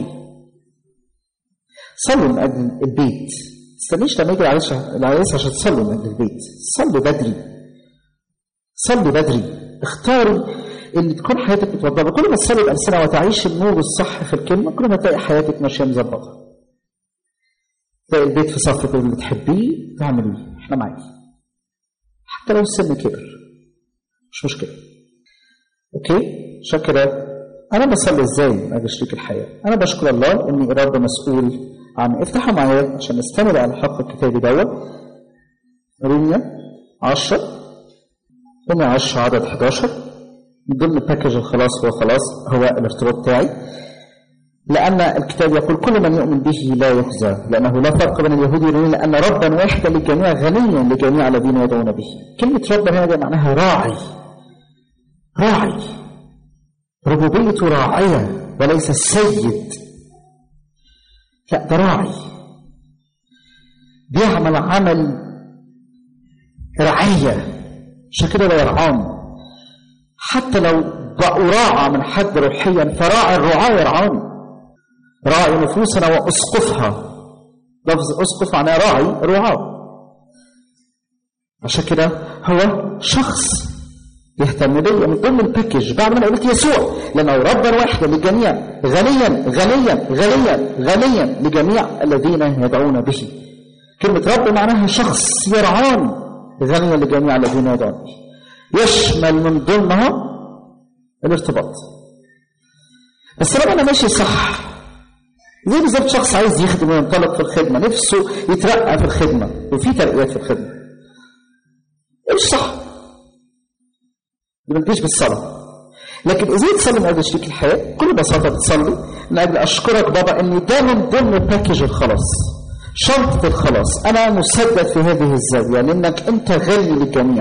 صلوا من أجل البيت، استنيش لما يجي العريس عشان تصلوا من أجل البيت. صلوا بدري، صلوا بدري، اختاروا اللي تكون حياتك متوضبة. كل ما تصلي بألسنة وتعيش النور الصح في الكلمة، كل ما تلاقي حياتك ماشية مظبطة. تلاقي البيت في صفك اللي تحبيه تعمليه، احنا معاكي. حتى لو السن كبر مش مشكلة. اوكي؟ عشان كده انا بصلي ازاي من اجل شريك الحياة؟ انا بشكر الله اني رب مسؤول عن افتحوا معايا عشان نستمر على الحق الكتابي دوت. روميا 10 عدد 11 من ضمن باكج الخلاص. هو خلاص هو الارتباط بتاعي، لأن الكتاب يقول كل من يؤمن به لا يخزى، لأنه لا فرق بين اليهود واليوناني، لأن ربا واحدا للجميع غنيا لجميع الذين يدعون به. كلمة ربا هنا معناها راعي، ربوبيته راعية وليس السيد، لا ده راعي بيعمل عمل رعية. عشان كده لا يرعان، حتى لو بقوا راعى من حد روحيا فراعي الرعاة يرعان. راعي نفوسنا وأسقفها، لفظ أسقف معناه راعي الرعاة. عشان كده هو شخص يهتم بي من ضمن الباكج. بعد ما قلت يسوع لأنه ربا واحدا للجميع غنيا لجميع الذين يدعون به. كلمة رب معناها شخص يرعان، غنيا لجميع الذين يدعون به، يشمل من ضمنها الارتباط. بس لما أنا ماشي صح، زي بالظبط شخص عايز يخدم وينطلق في الخدمة، نفسه يترقى في الخدمة وفي ترقيات في الخدمة، مش صح، ما بتجيش بالصلاة. لكن إذا تصلي من أجل شريك الحياة بكل بساطة بتصلي من أجل أشكرك بابا إن ده من ضمن باكج الخلاص، شنطة الخلاص. أنا مسدد في هذه الزاوية لأنك أنت غني للجميع.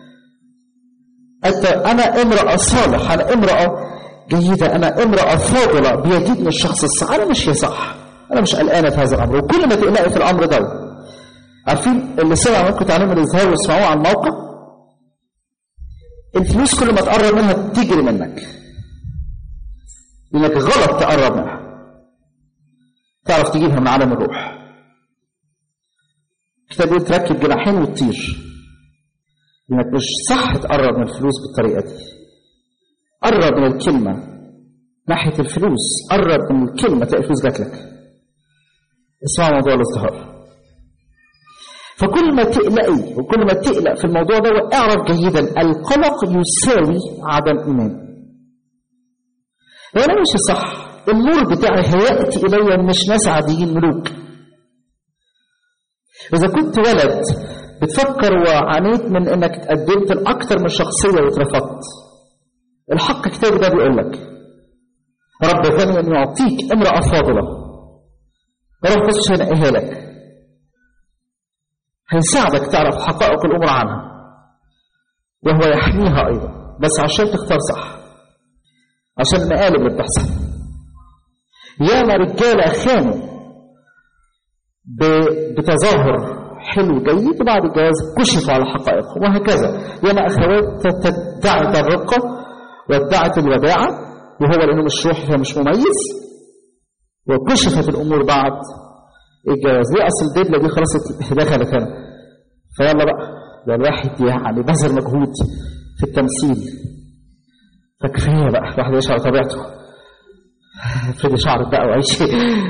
أنا امرأة صالح، أنا امرأة جيدة، أنا امرأة فاضلة بيجدني الشخص الصح. أنا مش صح، أنا مش قلقانة في هذا الأمر. وكل ما تقلقي في الأمر ده، عارفين اللي سمع ممكن تعلموا الإظهار واسمعوه على الموقع، الفلوس كل ما تقرب منها تجري منك، لأنك غلط تقرب منها، تعرف تجيبها من عالم الروح. كتاب يقول تركب جناحين وتطير، لأنك مش صح تقرب من الفلوس بالطريقة دي. قرب من الكلمة ناحية الفلوس، قرب من الكلمة تلاقي الفلوس جات لك. اسمعوا موضوع الازدهار. فكل ما تقلقي وكل ما تقلق في الموضوع ده اعرف جيدا القلق يساوي عدم إيمان. لو أنا مش صح النور بتاعي هيأتي إلي مش ناس عاديين ملوك. إذا كنت ولد بتفكر وعانيت من إنك تقدمت لأكثر من شخصية واترفضت، الحق كتابي ده بيقول لك رب غني أن يعطيك امرأة فاضلة، روح بس عشان ينقيها لك، هيساعدك تعرف حقائق الأمور عنها وهو يحميها أيضا، بس عشان تختار صح، عشان المقالب اللي بتحصل. ياما رجالة خانوا بتظاهر حلو جيد وبعد الجواز كشفوا على حقائقهم، وهكذا. ياما أخوات تدعت الرقة وادعت الوداعة وهو لأنه مش روحي فمش مميز، وكشفت الأمور بعد الجواز. ليه؟ أصل الدبلة دي خلاص دخلت هنا، فيلا بقى ده الواحد يعني بذل مجهود في التمثيل، فكفاية بقى الواحد يعيش على طبيعته، افردي شعرك بقى وعيشي.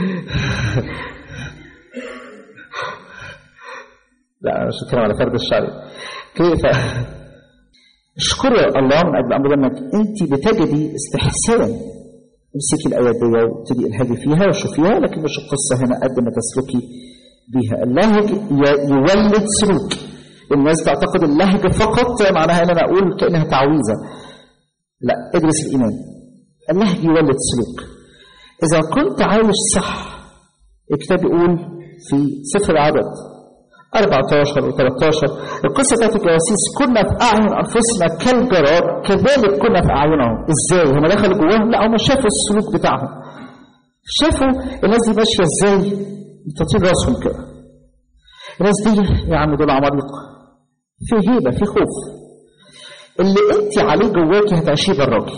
لا مش بتكلم على فرد الشعر. كيف اشكر الله من اجل امر انك انت بتجدي استحسان. امسكي الايات دي وابتدي الهجي فيها وشوفيها، لكن مش القصه هنا قد ما تسلكي بيها. اللهج يولد سلوك. الناس تعتقد اللهج فقط معناها ان انا اقول كانها تعويذه. لا، ادرس الايمان. اللهج يولد سلوك. اذا كنت عايش صح، الكتاب يقول في سفر العدد 14 و13 القصة بتاعت الجواسيس كنا في أعين أنفسنا كالجراد كذلك كنا في أعينهم. إزاي؟ هم دخلوا جواهم؟ لا، هم شافوا السلوك بتاعهم، شافوا الناس دي ماشية إزاي، تطير راسهم كده. الناس دي يا عم دول عمالقة، في هيبة، في خوف. اللي أنت عليه جواكي هتعيشيه براكي.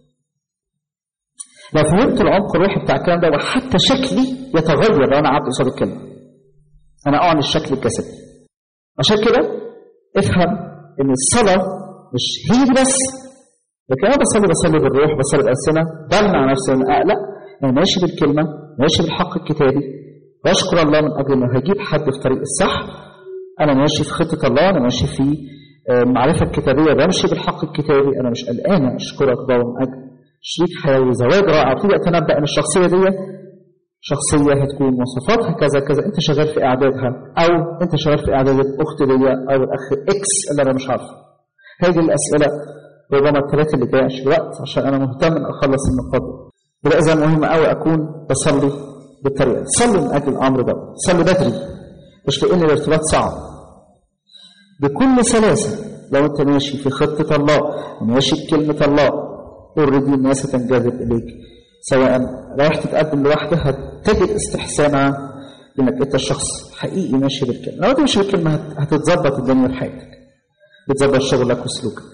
لو فهمت العمق الروحي بتاع الكلام ده، وحتى شكلي يتغير لو أنا قعدت قصاد الكلمة. أنا أعني الشكل الجسدي. عشان كده افهم إن الصلاة مش هي بس، لكن أنا بصلي بالروح، بصلي بالألسنة، بمنع نفسي إن أقلق. أنا ماشي بالكلمة، ماشي بالحق الكتابي، بشكر الله من أجل إنه هجيب حد في طريق الصح. أنا ماشي في خطة الله، أنا ماشي في المعرفة الكتابية بمشي بالحق الكتابي، أنا مش قلقان، أشكرك بابا من أجل شريك حياة وزواج رائع. ابتدي أتنبأ أن الشخصية دي شخصية هتكون مواصفاتها كذا كذا، أنت شغال في إعدادها، أو أنت شغال في إعداد الأخت دي أو الأخ إكس اللي أنا مش عارفه. هذه الأسئلة ربما الثلاثة اللي جاية عشان الوقت، عشان أنا مهتم أن أخلص النقاط دي. يبقى إذا مهم أوي أكون بصلي بالطريقة. صلي من أجل الأمر ده، صلي بدري، مش لأن الارتباط صعب. بكل سلاسة لو أنت ماشي في خطة الله وماشي بكلمة الله، أوريدي الناس هتنجذب إليك. سواء رايح تتقدم لوحدك هتجد استحسانها لأنك أنت شخص حقيقي ماشي بالكلمة. لو أنت ماشي بالكلمة هتتظبط الدنيا في حياتك، بتظبط شغلك وسلوكك.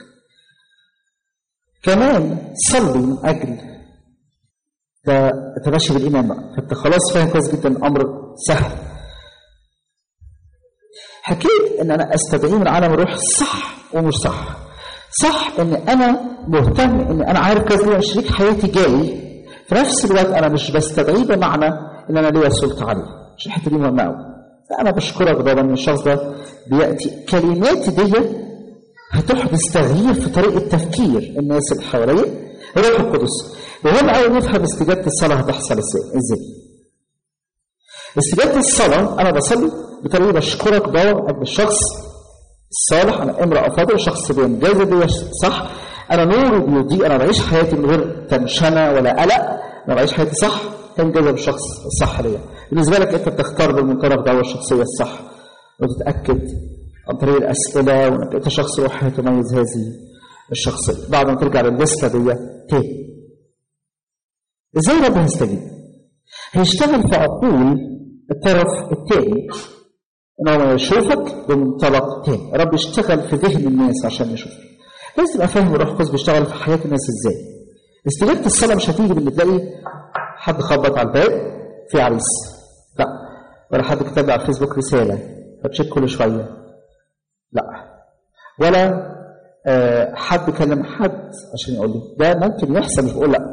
كمان صلي من أجل ده تمشي بالإيمان بقى، فأنت خلاص فاهم كويس جدا الأمر سهل. حكيت إن أنا أستدعيه من عالم الروح صح ومش صح. صح إن أنا مهتم إن أنا عارف كذا شريك حياتي جاي، في نفس الوقت أنا مش بستدعيه بمعنى إن أنا ليا سلطة عليه، عشان الحتة دي مهمة أوي. فأنا بشكرك بابا إن الشخص ده بيأتي كلماتي دي هتحدث تغيير في طريقة تفكير الناس اللي حواليا. الروح القدس مهم أوي نفهم استجابة الصلاة هتحصل إزاي. استجابة الصلاة أنا بصلي بطريقة بشكرك بابا أجل الشخص الصالح، أنا امرأة فاضل، شخص بينجذب لي صح، أنا نور بيضيء، أنا بعيش حياتي من غير تنشنة ولا قلق، أنا بعيش حياتي صح، تنجذب الشخص الصح ليا. بالنسبة لك أنت بتختار بالمنطلق ده الشخصية الصح، وتتأكد عن طريق الأسئلة وأنك أنت شخص روحي تميز هذه الشخصية. بعد ما ترجع للليستة دي تاني، إزاي رب هيستجيب؟ هيشتغل في عقول الطرف التاني إنه يشوفك بمنطلق تاني. رب يشتغل في ذهن الناس عشان يشوفك. لازم تبقى فاهم الروح القدس بيشتغل في حياة الناس إزاي. استجابة الصلاة مش هتيجي باللي تلاقي حد خبط على الباب في عريس، لا، ولا حد كتب على الفيسبوك رسالة فتشيك كل شوية، لا، ولا حد كلم حد عشان يقول لي ده ممكن يحصل، مش بقول لا،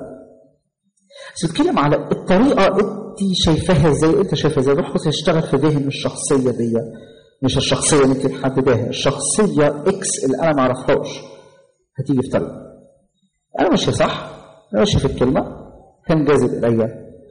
بس بتكلم على الطريقة انت شايفاها ازاي، انت شايفها ازاي. الروح القدس هيشتغل في ذهن الشخصية دي، مش الشخصية اللي انت محدداها، الشخصية اكس اللي انا ما اعرفهاش هتيجي في طريقة. انا ماشي صح، انا ماشي في الكلمة، هنجذب الي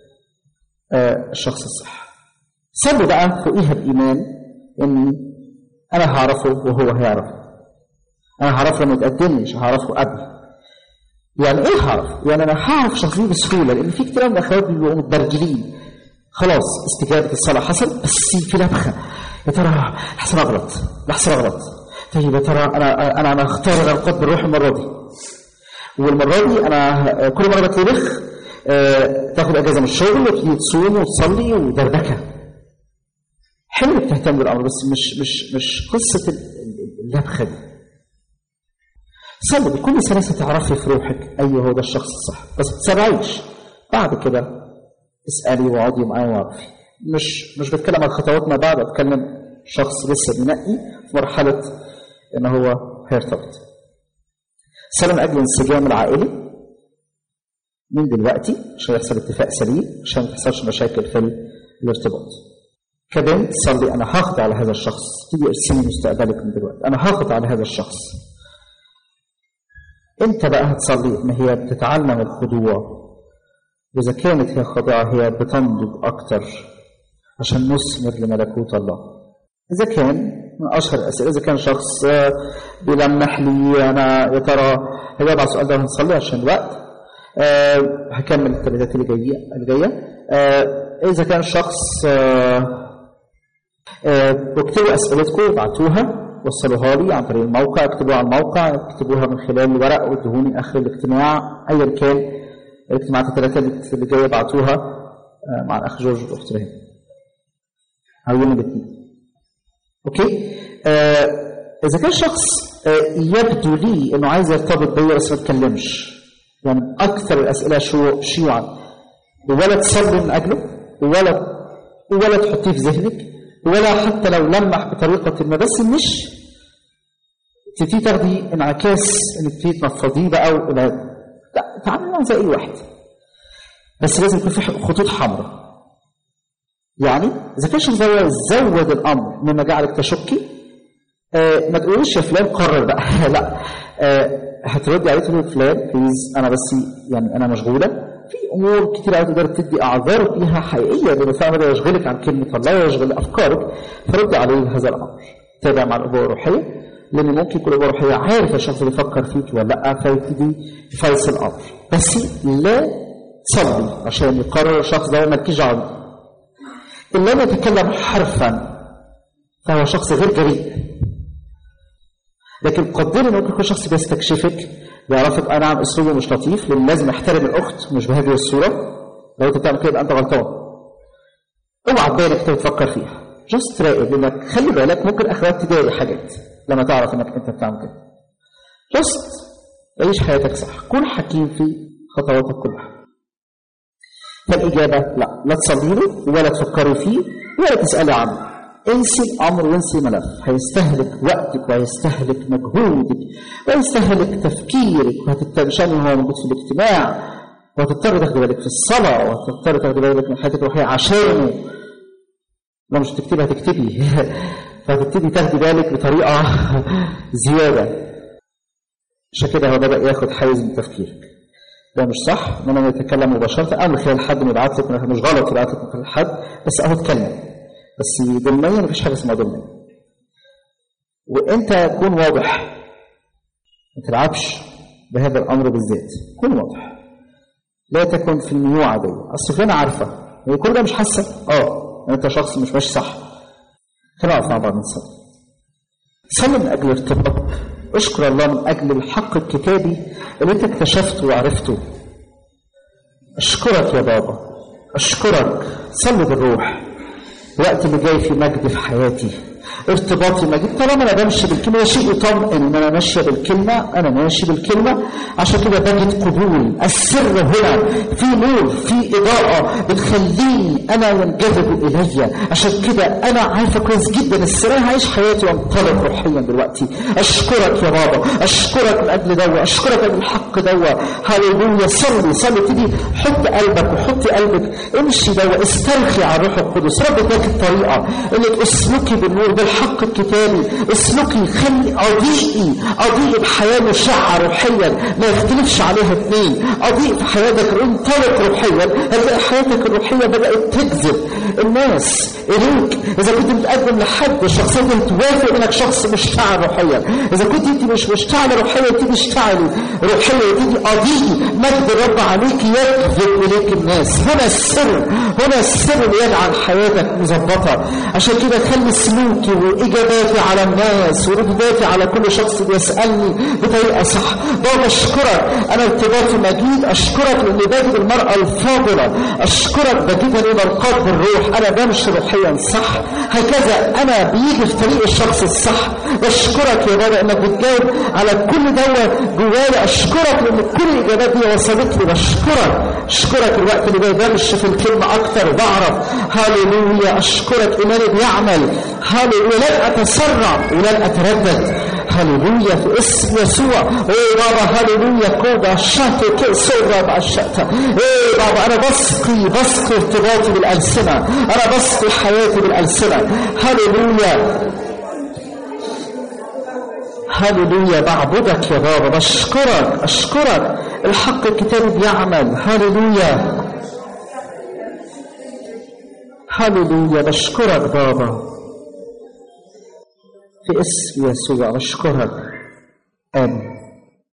الشخص الصح. صلي بقى فوقيها بإيمان ان انا هعرفه وهو هيعرفه. انا هعرفه لما يتقدم، مش هعرفه قبل. يعني ايه هعرف؟ يعني انا هعرف شخصيه بسهوله، لان في كتير من الاخوات بيبقوا متبرجلين. خلاص استجابه الصلاه حصل، بس في لبخه، يا ترى لحسن اغلط، لحسن اغلط. طيب يا ترى انا اختار العلاقات بالروح المره دي، والمره دي انا كل مره بتلبخ تاخد اجازه من الشغل وتيجي تصوم وتصلي ودردكه. حلو انك تهتم بالامر، بس مش قصه اللبخه دي. صلي بكل سلاسة تعرفي في روحك أيه هو ده الشخص الصح، بس تسرعيش. بعد كده اسألي وعودي معايا وعرفي. مش بتكلم عن خطوات ما بعد، بتكلم شخص لسه بينقي في مرحلة إن هو هيرتبط. صلي من أجل الانسجام العائلي من دلوقتي عشان يحصل اتفاق سليم، عشان ما تحصلش مشاكل في الارتباط. كبنت صلي أنا هاخد على هذا الشخص، تيجي ارسمي مستقبلك من دلوقتي، أنا هاخد على هذا الشخص. انت بقى هتصلي ان هي بتتعلم الخضوع، واذا كانت هي خاضعه هي بتنضج اكتر عشان نثمر لملكوت الله. اذا كان من اشهر الاسئله اذا كان شخص بيلمح لي انا يا ترى هجاوب على السؤال ده وهنصلي عشان الوقت، هكمل الثلاثات اللي جايه. اذا كان شخص اكتبوا اسئلتكم وابعتوها، وصلوها لي عن طريق الموقع، اكتبوها على الموقع، اكتبوها من خلال الورق وادهوني اخر الاجتماع، ايا كان الاجتماعات الثلاثه اللي جايه ابعتوها مع الاخ جورج والاخت رهيب او يوم الاثنين. اوكي. اذا كان شخص يبدو لي انه عايز يرتبط بيا بس ما يتكلمش، يعني اكثر الاسئله شيوعا، ولا تصلي من اجله ولا تحطيه في ذهنك، ولا حتى لو لمح بطريقة ما، بس مش تبتدي تاخدي انعكاس انك تبتدي تنفضيه بقى لا، تعاملي معاه زي اي واحد، بس لازم يكون في خطوط حمراء. يعني اذا كانش زود الامر مما جعلك تشكي، ما تقوليش يا فلان قرر بقى لا. هتردي عليه تقولي فلان بليز انا بس يعني انا مشغوله في امور كتير قوي تقدر تدي اعذار فيها حقيقيه لان فعلا ده يشغلك عن كلمه الله ويشغل افكارك، فردي عليه هذا الامر. تابع مع الابوه الروحيه لان ممكن يكون الابوه الروحيه عارف الشخص اللي بيفكر فيك ولا لا، فيبتدي يفيصل الامر. بس لا تصلي عشان يقرر الشخص ده مالكيش دعوه. ان لم يتكلم حرفا فهو شخص غير جريء. لكن قدر ان ممكن يكون شخص بيستكشفك بيعرفك نعم اسلوبه مش لطيف لان لازم احترم الاخت مش بهذه الصوره. لو انت بتعمل كده انت غلطان. اوعى بالك انت بتفكر فيها. جست راقب انك خلي بالك ممكن اخوات تضايق حاجات لما تعرف انك انت بتعمل كده. جست عيش حياتك صح، كن حكيم في خطواتك كلها. فالاجابه لا تصلي له ولا تفكري فيه ولا تسالي عنه. انسي الامر وانسي ملف. هيستهلك وقتك وهيستهلك مجهودك وهيستهلك تفكيرك وهتتنشن وهو موجود في الاجتماع وهتضطر تاخدي بالك في الصلاه وهتضطر تاخدي بالك من حياتك الروحيه عشانه. لو مش تكتبي هتكتبي فهتبتدي تاخدي بالك بطريقه زياده. عشان كده هو بدا ياخد حيز من تفكيرك. ده مش صح اننا نتكلم مباشره او من خلال حد يبعت لك، مش غلط يبعت لك من خلال حد، بس اهو اتكلم. بس ضمنيا مفيش حاجه اسمها ضمنيا. وانت كون واضح، ما تلعبش بهذا الامر بالذات، كون واضح. لا تكن في الميوعه دي. اصل فلانه عارفه هي كل ده مش حاسه انت شخص مش ماشي صح. خلينا نقف مع بعض نصلي. صلي من اجل ارتباط. اشكر الله من اجل الحق الكتابي اللي انت اكتشفته وعرفته. اشكرك يا بابا، اشكرك. صلي بالروح. الوقت اللي جاي في مجد في حياتي، ارتباطي مجد. طالما انا بمشي بالكلمه شيء يطمئن ان انا ماشيه بالكلمه، انا ماشي بالكلمه. عشان كده بجد قبول. السر هنا في نور، في اضاءه بتخليني انا ينجذب الي. عشان كده انا عارفه كويس جدا السر. انا هعيش حياتي وانطلق روحيا دلوقتي. اشكرك يا بابا، اشكرك من اجل دوا، اشكرك من اجل الحق دوا. هللويا. صلي تدي حط قلبك وحطي قلبك، امشي دوا، استرخي على الروح القدس. رب اداك الطريقه انك اسلكي بالنور بالحق الكتابي. اسلكي، خلي اضيء بحياه مشعه روحيا ما يختلفش عليها اثنين. اضيء في حياتك، انطلق روحيا. هتلاقي حياتك الروحيه بدات تجذب الناس اليك. اذا كنت بتقدم لحد شخصيه توافق انك شخص مشتعل روحيا. اذا كنت انت مش مشتعله روحيا تيجي اشتعلي روحيا، تيجي اضيء. مجد الرب عليك يجذب اليك الناس. هنا السر اللي يجعل حياتك مظبطه. عشان كده خلي سلوكي واجاباتي على الناس وردوداتي على كل شخص بيسالني بطريقه صح. بابا اشكرك، انا ارتباطي مجيد. اشكرك لاني بجد المراه الفاضله. اشكرك بجدني بلقاك بالروح. انا بمشي روحيا صح. هكذا انا بيجي في طريق الشخص الصح. بشكرك يا بابا انك بتجاوب على كل دوت جوايا. اشكرك لان كل الاجابات دي وصلت لي. اشكرك الوقت اللي جاي بمشي في الكلمه اكتر بعرف. هاليلويا. اشكرك ايماني بيعمل. هاليلويا. لن اتسرع ولن اتردد. هاليلويا في اسم يسوع. بابا هاليلويا. كوبا شاتو كسورة بعشتا. بابا انا بسقي ارتباطي بالالسنه. انا بسقي حياتي بالالسنه. هاليلويا. بعبدك يا بابا. اشكرك الحق الكتابي بيعمل. هاليلويا. بشكرك بابا في اسم يسوع. بشكرك. آمين.